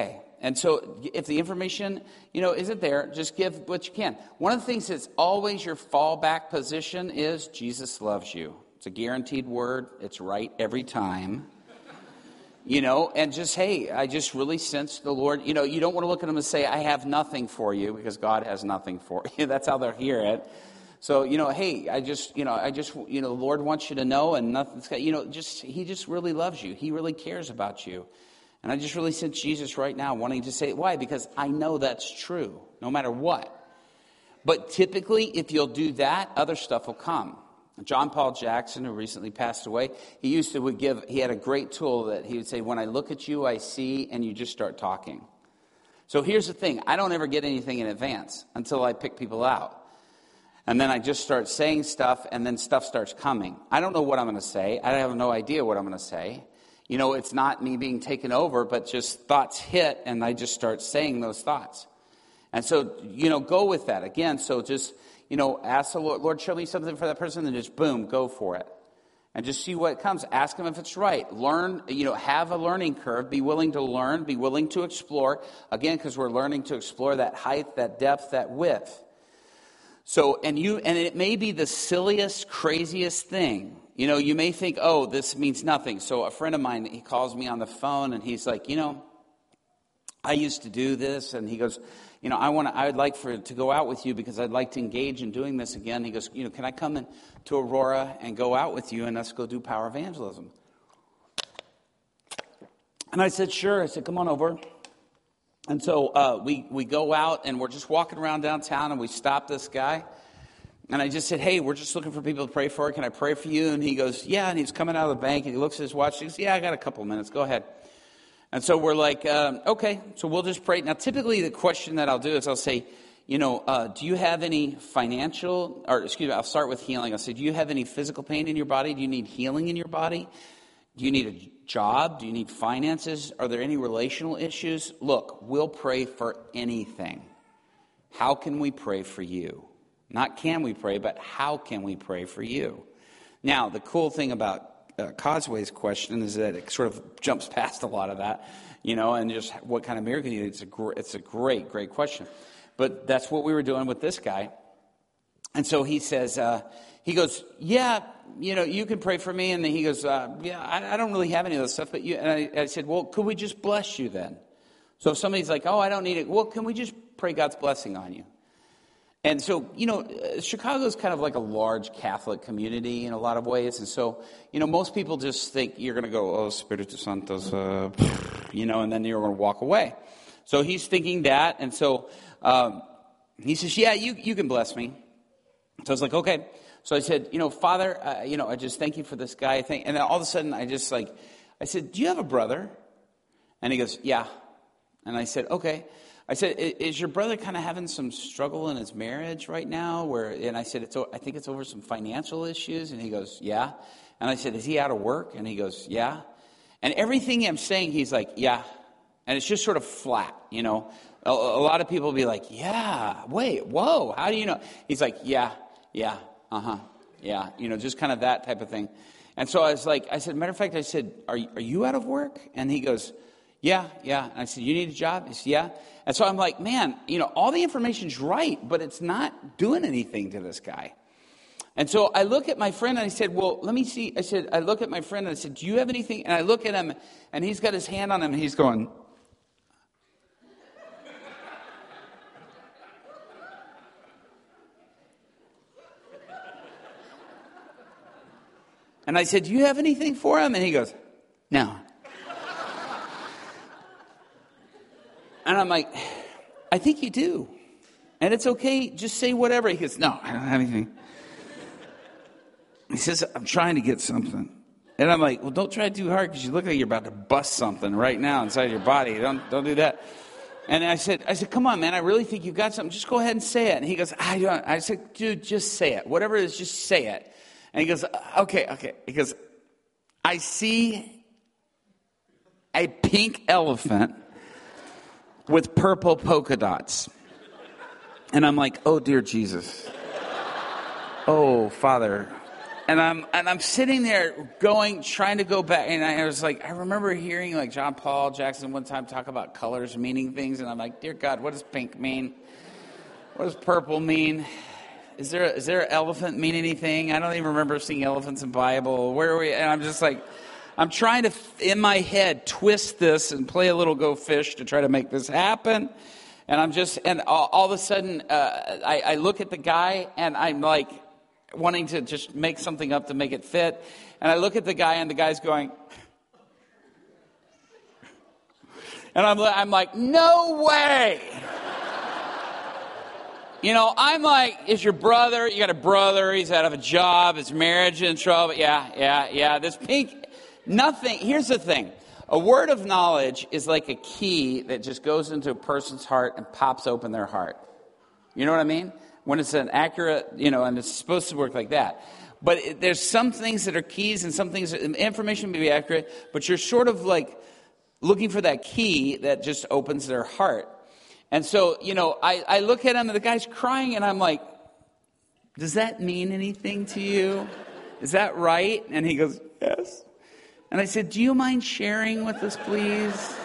And so if the information, isn't there, just give what you can. One of the things that's always your fallback position is Jesus loves you. It's a guaranteed word. It's right every time. And just, hey, I just really sense the Lord. You don't want to look at them and say, I have nothing for you, because God has nothing for you. That's how they'll hear it. So, hey, the Lord wants you to know, and nothing's got, he just really loves you. He really cares about you. And I just really sense Jesus right now wanting to say, why? Because I know that's true, no matter what. But typically, if you'll do that, other stuff will come. John Paul Jackson, who recently passed away, he had a great tool that he would say, when I look at you, I see, and you just start talking. So here's the thing. I don't ever get anything in advance until I pick people out. And then I just start saying stuff, and then stuff starts coming. I don't know what I'm going to say. I have no idea what I'm going to say. It's not me being taken over, but just thoughts hit, and I just start saying those thoughts. And so, go with that. Again, so just, ask the Lord, show me something for that person, and just boom, go for it. And just see what comes. Ask him if it's right. Learn, have a learning curve. Be willing to learn. Be willing to explore. Again, because we're learning to explore that height, that depth, that width. So, and it may be the silliest, craziest thing. You may think, oh, this means nothing. So a friend of mine, he calls me on the phone, and he's like, I used to do this. And he goes, I would like to go out with you, because I'd like to engage in doing this again. He goes, can I come to Aurora and go out with you, and let's go do power evangelism? And I said, sure. I said, come on over. And so we go out, and we're just walking around downtown, and we stop this guy. And I just said, hey, we're just looking for people to pray for. Can I pray for you? And he goes, yeah. And he's coming out of the bank, and he looks at his watch. He goes, yeah, I got a couple minutes. Go ahead. And so we're like, okay, so we'll just pray. Now, typically the question that I'll do is I'll say, do you have any I'll start with healing. I'll say, do you have any physical pain in your body? Do you need healing in your body? Do you need a job? Do you need finances? Are there any relational issues? Look, we'll pray for anything. How can we pray for you? Not can we pray, but how can we pray for you? Now, the cool thing about Causeway's question is that it sort of jumps past a lot of that, and just what kind of miracle you need. It's a great question. But that's what we were doing with this guy. And so he says, he goes, yeah, you can pray for me. And then he goes, yeah, I don't really have any of this stuff. But and I said, well, could we just bless you then? So if somebody's like, oh, I don't need it. Well, can we just pray God's blessing on you? And so, Chicago is kind of like a large Catholic community in a lot of ways. And so, most people just think you're going to go, oh, Espiritu Santos, and then you're going to walk away. So he's thinking that. And so he says, yeah, you can bless me. So I was like, okay. So I said, Father, I just thank you for this guy. And then all of a sudden I said, do you have a brother? And he goes, yeah. And I said, okay. I said, is your brother kind of having some struggle in his marriage right now? And I said, I think it's over some financial issues. And he goes, yeah. And I said, is he out of work? And he goes, yeah. And everything I'm saying, he's like, yeah. And it's just sort of flat, A lot of people will be like, yeah, wait, whoa, how do you know? He's like, yeah, uh-huh, yeah, just kind of that type of thing. And so I said, matter of fact, I said, are you out of work? And he goes, yeah. And I said, you need a job? He said, yeah. And so I'm like, man, all the information's right, but it's not doing anything to this guy. And so I look at my friend and I said, well, let me see. I look at my friend and I said, do you have anything? And I look at him and he's got his hand on him and he's going. And I said, do you have anything for him? And he goes, no. And I'm like, I think you do. And it's okay, just say whatever. He goes, no, I don't have anything. He says, I'm trying to get something. And I'm like, well, don't try too hard because you look like you're about to bust something right now inside your body. Don't do that. And I said, come on, man, I really think you've got something. Just go ahead and say it. And he goes, I don't. I said, dude, just say it. Whatever it is, just say it. And he goes, okay. He goes, I see a pink elephant with purple polka dots. And I'm like, oh, dear Jesus. Oh, Father. And I'm sitting there trying to go back, and I was like, I remember hearing like John Paul Jackson one time talk about colors meaning things, and I'm like, dear God, what does pink mean? What does purple mean? Is there an elephant mean anything? I don't even remember seeing elephants in the Bible. Where are we? And I'm just like, I'm trying to, in my head, twist this and play a little Go Fish to try to make this happen. And all of a sudden, I look at the guy, and I'm like, wanting to just make something up to make it fit. And I look at the guy, and the guy's going, and I'm like, no way. You know, I'm like, is your brother, you got a brother, he's out of a job, his marriage in trouble. Yeah. This pink, nothing. Here's the thing. A word of knowledge is like a key that just goes into a person's heart and pops open their heart. You know what I mean? When it's an accurate, and it's supposed to work like that. But there's some things that are keys and some things, information may be accurate, but you're sort of like looking for that key that just opens their heart. And so, I look at him, and the guy's crying, and I'm like, does that mean anything to you? Is that right? And he goes, yes. And I said, do you mind sharing with us, please?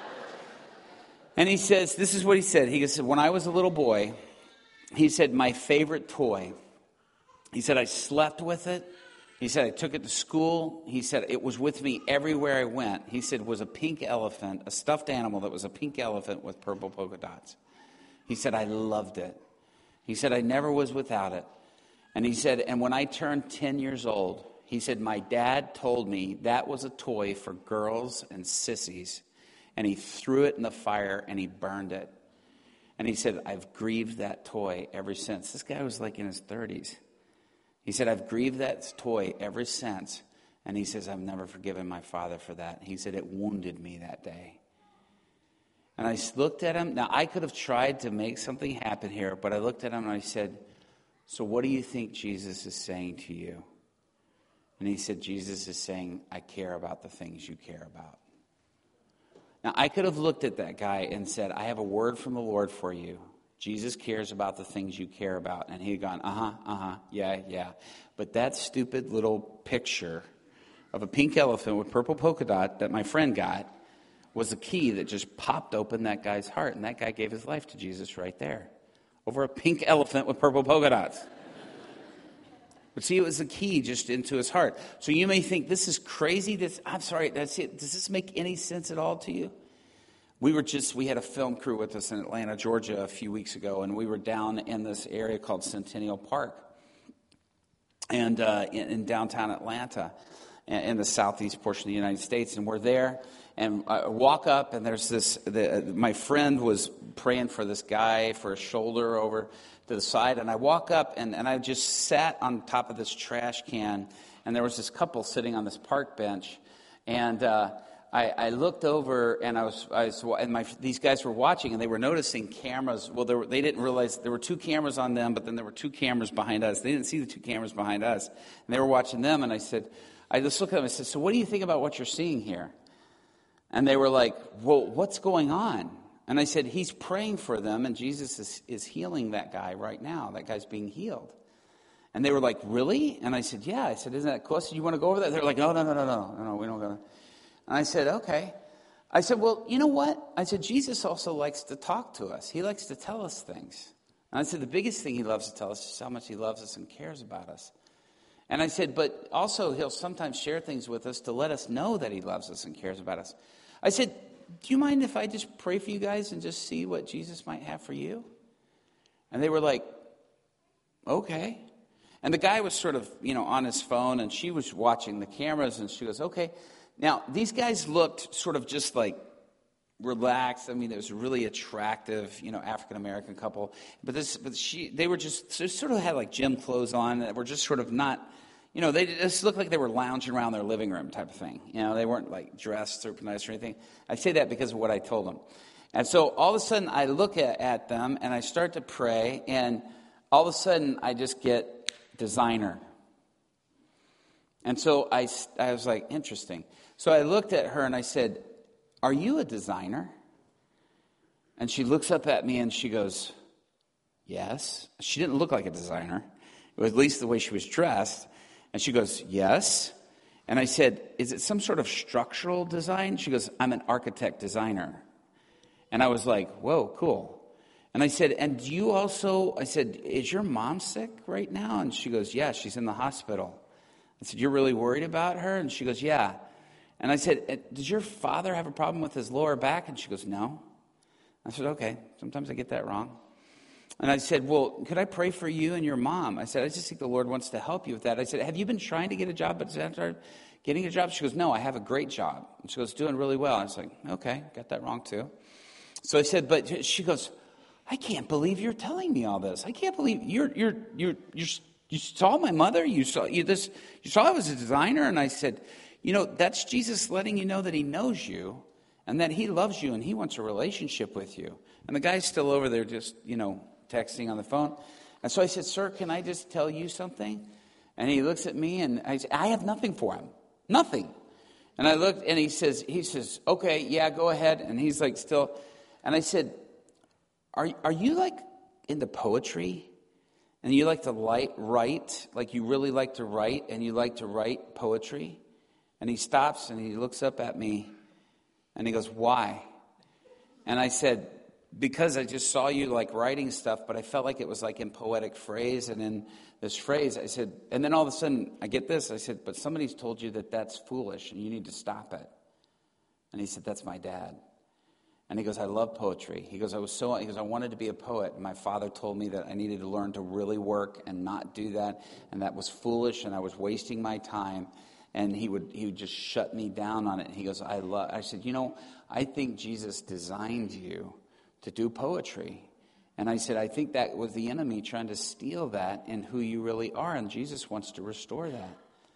And he says, this is what he said. He said, when I was a little boy, he said, my favorite toy. He said, I slept with it. He said, I took it to school. He said, it was with me everywhere I went. He said, it was a pink elephant, a stuffed animal that was a pink elephant with purple polka dots. He said, I loved it. He said, I never was without it. And he said, and when I turned 10 years old, he said, my dad told me that was a toy for girls and sissies. And he threw it in the fire and he burned it. And he said, I've grieved that toy ever since. This guy was like in his 30s. He said, I've grieved that toy ever since. And he says, I've never forgiven my father for that. He said, it wounded me that day. And I looked at him. Now, I could have tried to make something happen here, but I looked at him and I said, so what do you think Jesus is saying to you? And he said, Jesus is saying, I care about the things you care about. Now, I could have looked at that guy and said, I have a word from the Lord for you. Jesus cares about the things you care about. And he had gone, yeah. But that stupid little picture of a pink elephant with purple polka dot that my friend got was the key that just popped open that guy's heart. And that guy gave his life to Jesus right there over a pink elephant with purple polka dots. But see, it was the key just into his heart. So you may think, this is crazy. I'm sorry, that's it. Does this make any sense at all to you? We had a film crew with us in Atlanta, Georgia a few weeks ago, and we were down in this area called Centennial Park and in downtown Atlanta in the southeast portion of the United States. And we're there, and I walk up, and there's my friend was praying for this guy for a shoulder over to the side, and I walk up, and I just sat on top of this trash can, and there was this couple sitting on this park bench, and I looked over, and these guys were watching, and they were noticing cameras. Well, they didn't realize there were two cameras on them, but then there were two cameras behind us. They didn't see the two cameras behind us, and they were watching them. And I just looked at them and said, "So what do you think about what you're seeing here?" And they were like, "Well, what's going on?" And I said, "He's praying for them, and Jesus is healing that guy right now. That guy's being healed." And they were like, "Really?" And I said, "Yeah." I said, "Isn't that close? Do you want to go over there?" They're like, No, we don't go. And I said, okay. I said, well, you know what? I said, Jesus also likes to talk to us. He likes to tell us things. And I said, the biggest thing he loves to tell us is how much he loves us and cares about us. And I said, but also he'll sometimes share things with us to let us know that he loves us and cares about us. I said, do you mind if I just pray for you guys and just see what Jesus might have for you? And they were like, okay. And the guy was sort of, on his phone, and she was watching the cameras, and she goes, okay. Now, these guys looked sort of just like relaxed. I mean, it was a really attractive, African-American couple. They sort of had like gym clothes on that were just sort of not, they just looked like they were lounging around their living room type of thing. They weren't like dressed super nice or anything. I say that because of what I told them. And so all of a sudden I look at them and I start to pray, and all of a sudden I just get designer. And so I was like, interesting. So I looked at her and I said, are you a designer? And she looks up at me and she goes, yes. She didn't look like a designer. It was at least the way she was dressed. And she goes, yes. And I said, is it some sort of structural design? She goes, I'm an architect designer. And I was like, whoa, cool. And I said, and do you also, I said, is your mom sick right now? And she goes, yeah, she's in the hospital. I said, you're really worried about her? And she goes, yeah. And I said, does your father have a problem with his lower back? And she goes, no. I said, okay, sometimes I get that wrong. And I said, well, could I pray for you and your mom? I said, I just think the Lord wants to help you with that. I said, have you been trying to get a job but started getting a job? She goes, no, I have a great job. And she goes, doing really well. I was like, okay, got that wrong too. So I said, but she goes, I can't believe you're telling me all this. I can't believe you saw my mother. You saw I was a designer. And I said, that's Jesus letting you know that he knows you and that he loves you and he wants a relationship with you. And the guy's still over there just, texting on the phone. And so I said, sir, can I just tell you something? And he looks at me and I said, I have nothing for him. Nothing. And I looked and he says, okay, yeah, go ahead. And he's like still. And I said, are you like into poetry? And you like to write, like you really like to write and you like to write poetry? And he stops and he looks up at me and he goes, why? And I said, because I just saw you like writing stuff, but I felt like it was like in poetic phrase and in this phrase. I said, and then all of a sudden I get this. I said, but somebody's told you that that's foolish and you need to stop it. And he said, that's my dad. And he goes, I love poetry. He goes, I wanted to be a poet. And my father told me that I needed to learn to really work and not do that. And that was foolish and I was wasting my time. And he would just shut me down on it. And he goes, I said, I think Jesus designed you to do poetry. And I said, I think that was the enemy trying to steal that in who you really are. And Jesus wants to restore that.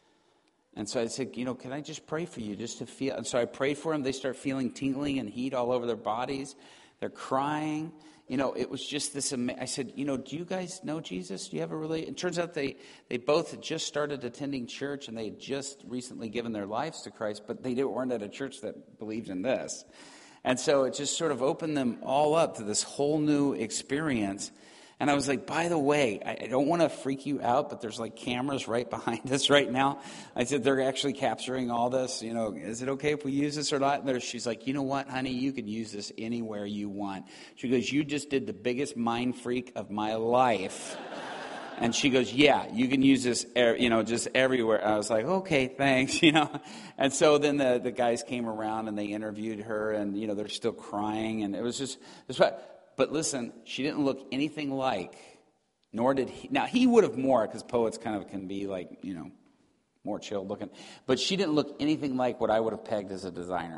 And so I said, can I just pray for you just to feel? And so I prayed for them. They start feeling tingling and heat all over their bodies. They're crying. It was just this. I said, do you guys know Jesus? Do you have a It turns out they both had just started attending church and they had just recently given their lives to Christ, but they weren't at a church that believed in this. And so it just sort of opened them all up to this whole new experience. And I was like, by the way, I don't want to freak you out, but there's like cameras right behind us right now. I said, they're actually capturing all this. Is it okay if we use this or not? And she's like, you know what, honey, you can use this anywhere you want. She goes, you just did the biggest mind freak of my life. And she goes, yeah, you can use this, just everywhere. I was like, okay, thanks, And so then the guys came around and they interviewed her and, they're still crying. And it was just, but listen, she didn't look anything like, nor did he. Now, he would have more because poets kind of can be like, more chill looking. But she didn't look anything like what I would have pegged as a designer.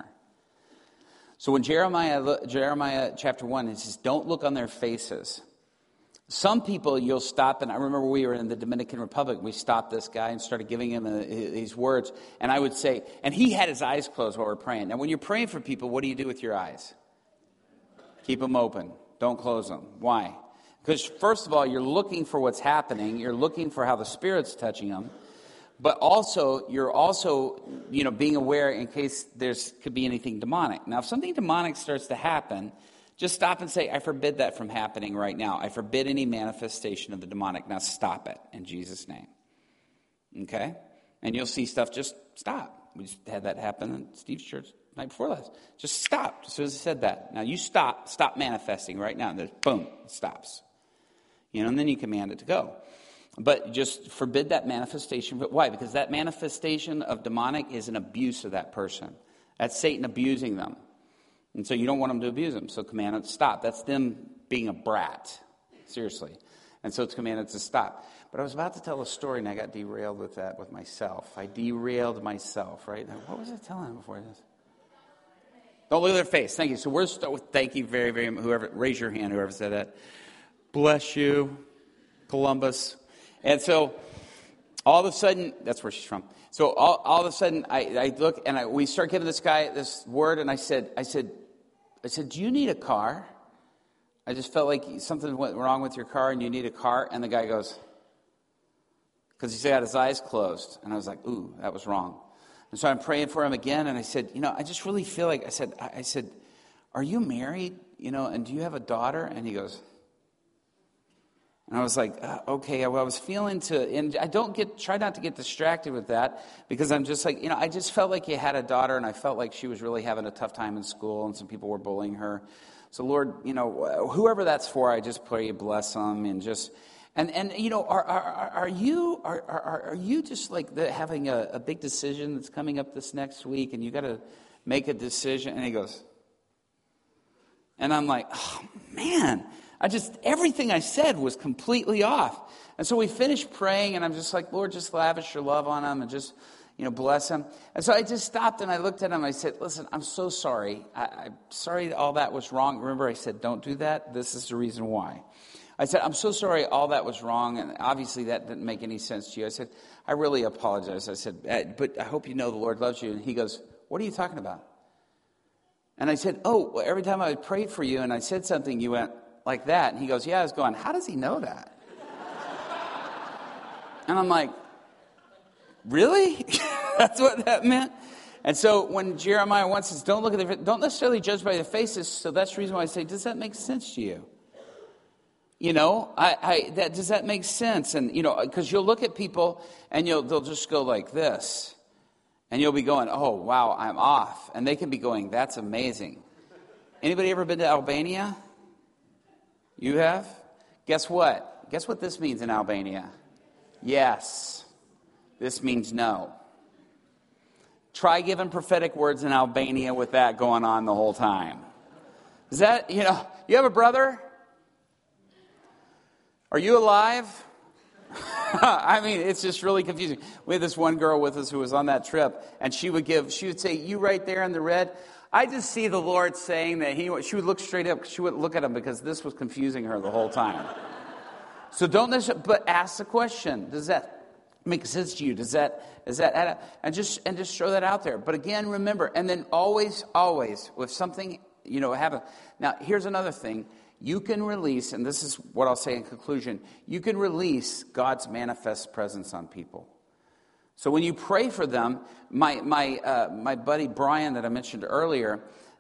So when Jeremiah chapter 1, it says, don't look on their faces. Some people you'll stop, and I remember we were in the Dominican Republic. We stopped this guy and started giving him these words. And I would say, and he had his eyes closed while we're praying. Now, when you're praying for people, what do you do with your eyes? Keep them open. Don't close them. Why? Because first of all, you're looking for what's happening. You're looking for how the Spirit's touching them. But also, you're also, being aware in case could be anything demonic. Now, if something demonic starts to happen, just stop and say, I forbid that from happening right now. I forbid any manifestation of the demonic. Now stop it in Jesus' name. Okay? And you'll see stuff just stop. We just had that happen in Steve's church the night before last. Just stop as soon as I said that. Now you stop manifesting right now. And boom, it stops. And then you command it to go. But just forbid that manifestation. But why? Because that manifestation of demonic is an abuse of that person. That's Satan abusing them. And so you don't want them to abuse them. So command it to stop. That's them being a brat. Seriously. And so it's commanded to stop. But I was about to tell a story and I got derailed with that with myself. I derailed myself, right? Now, what was I telling him before this? Don't look at their face. Thank you. So we're start with thank you very, very much. Whoever, raise your hand, whoever said that. Bless you, Columbus. And so all of a sudden, that's where she's from. So all of a sudden, I look and we start giving this guy this word, and I said, do you need a car? I just felt like something went wrong with your car, and you need a car. And the guy goes, because he had his eyes closed, and I was like, ooh, that was wrong. And so I'm praying for him again, and I said, I just really feel like I said, are you married? And do you have a daughter? And he goes, And I was like, okay, well, I was feeling and I try not to get distracted with that, because I'm just like, I just felt like you had a daughter, and I felt like she was really having a tough time in school, and some people were bullying her. So Lord, whoever that's for, I just pray you bless them, and just, and are you just like having a big decision that's coming up this next week, and you got to make a decision? And he goes, and I'm like, oh man. Everything I said was completely off. And so we finished praying, and I'm just like, Lord, just lavish your love on him and just, bless him. And so I just stopped and I looked at him. I said, listen, I'm so sorry. I'm sorry all that was wrong. Remember, I said, don't do that. This is the reason why. I said, I'm so sorry all that was wrong, and obviously that didn't make any sense to you. I said, I really apologize. I said, but I hope you know the Lord loves you. And he goes, what are you talking about? And I said, well, every time I prayed for you and I said something, you went like that. And he goes, yeah. I was going, how does he know that? And I'm like, really? That's what that meant? And so when Jeremiah 1 says, don't necessarily judge by the faces, so that's the reason why I say, does that make sense to you? Does that make sense? And, because you'll look at people and they'll just go like this. And you'll be going, oh, wow, I'm off. And they can be going, that's amazing. Anybody ever been to Albania? You have? Guess what? Guess what this means in Albania? Yes. This means no. Try giving prophetic words in Albania with that going on the whole time. Is that, you have a brother? Are you alive? I mean, it's just really confusing. We had this one girl with us who was on that trip, and she would say, you right there in the red. I just see the Lord saying that she would look straight up. She wouldn't look at him because this was confusing her the whole time. So don't necessarily, but ask the question. Does that make sense to you? Does that add up? And just throw that out there. But again, remember, and then always, with something, happen. Now, here's another thing. You can release, and this is what I'll say in conclusion, you can release God's manifest presence on people. So when you pray for them, my buddy Brian that I mentioned earlier,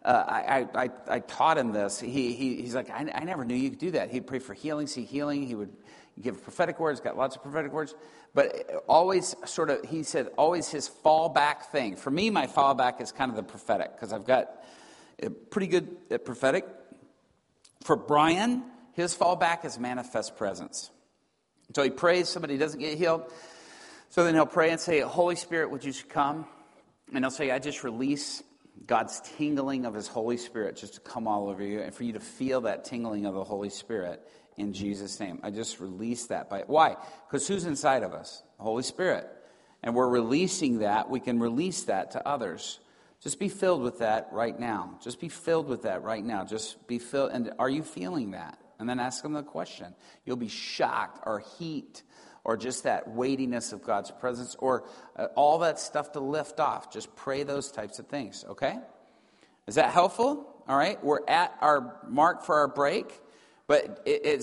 I taught him this. He's like, I never knew you could do that. He'd pray for healing, see healing. He would give prophetic words, got lots of prophetic words. But always he said, always his fallback thing. For me, my fallback is kind of the prophetic, because I've got pretty good at prophetic. For Brian, his fallback is manifest presence. So he prays, somebody doesn't get healed. So then he'll pray and say, Holy Spirit, would you come? And he'll say, I just release God's tingling of his Holy Spirit just to come all over you, and for you to feel that tingling of the Holy Spirit in Jesus' name. I just release that. Why? Because who's inside of us? The Holy Spirit. And we're releasing that. We can release that to others. Just be filled with that right now. Just be filled with that right now. Just be filled. And are you feeling that? And then ask them the question. You'll be shocked, or heat, or just that weightiness of God's presence, or all that stuff to lift off. Just pray those types of things, okay? Is that helpful? All right, we're at our mark for our break. But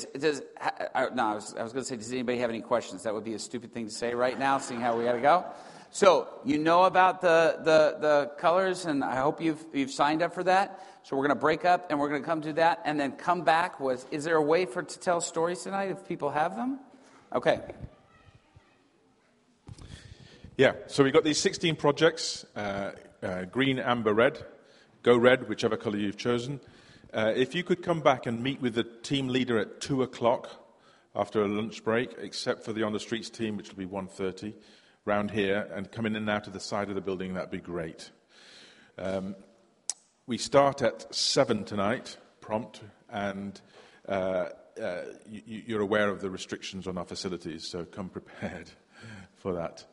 I was going to say, does anybody have any questions? That would be a stupid thing to say right now, seeing how we got to go. So you know about the colors, and I hope you've signed up for that. So we're going to break up, and we're going to come to that, and then come back with, is there a way to tell stories tonight if people have them? Okay. Yeah, so we've got these 16 projects, green, amber, red. Go red, whichever color you've chosen. If you could come back and meet with the team leader at 2 o'clock after a lunch break, except for the On the Streets team, which will be 1:30, round here, and come in and out of the side of the building, that'd be great. We start at 7 tonight, prompt, and you're aware of the restrictions on our facilities, so come prepared for that.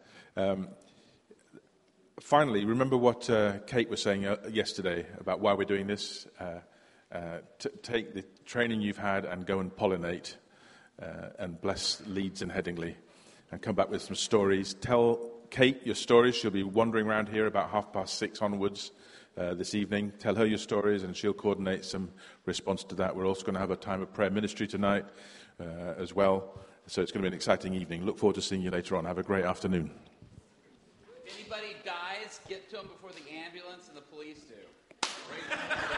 Finally, remember what Kate was saying yesterday about why we're doing this. Take the training you've had and go and pollinate and bless Leeds and Headingley, and come back with some stories. Tell Kate your stories. She'll be wandering around here about 6:30 onwards this evening. Tell her your stories, and she'll coordinate some response to that. We're also going to have a time of prayer ministry tonight as well. So it's going to be an exciting evening. Look forward to seeing you later on. Have a great afternoon. If anybody dies, get to them before the ambulance and the police do.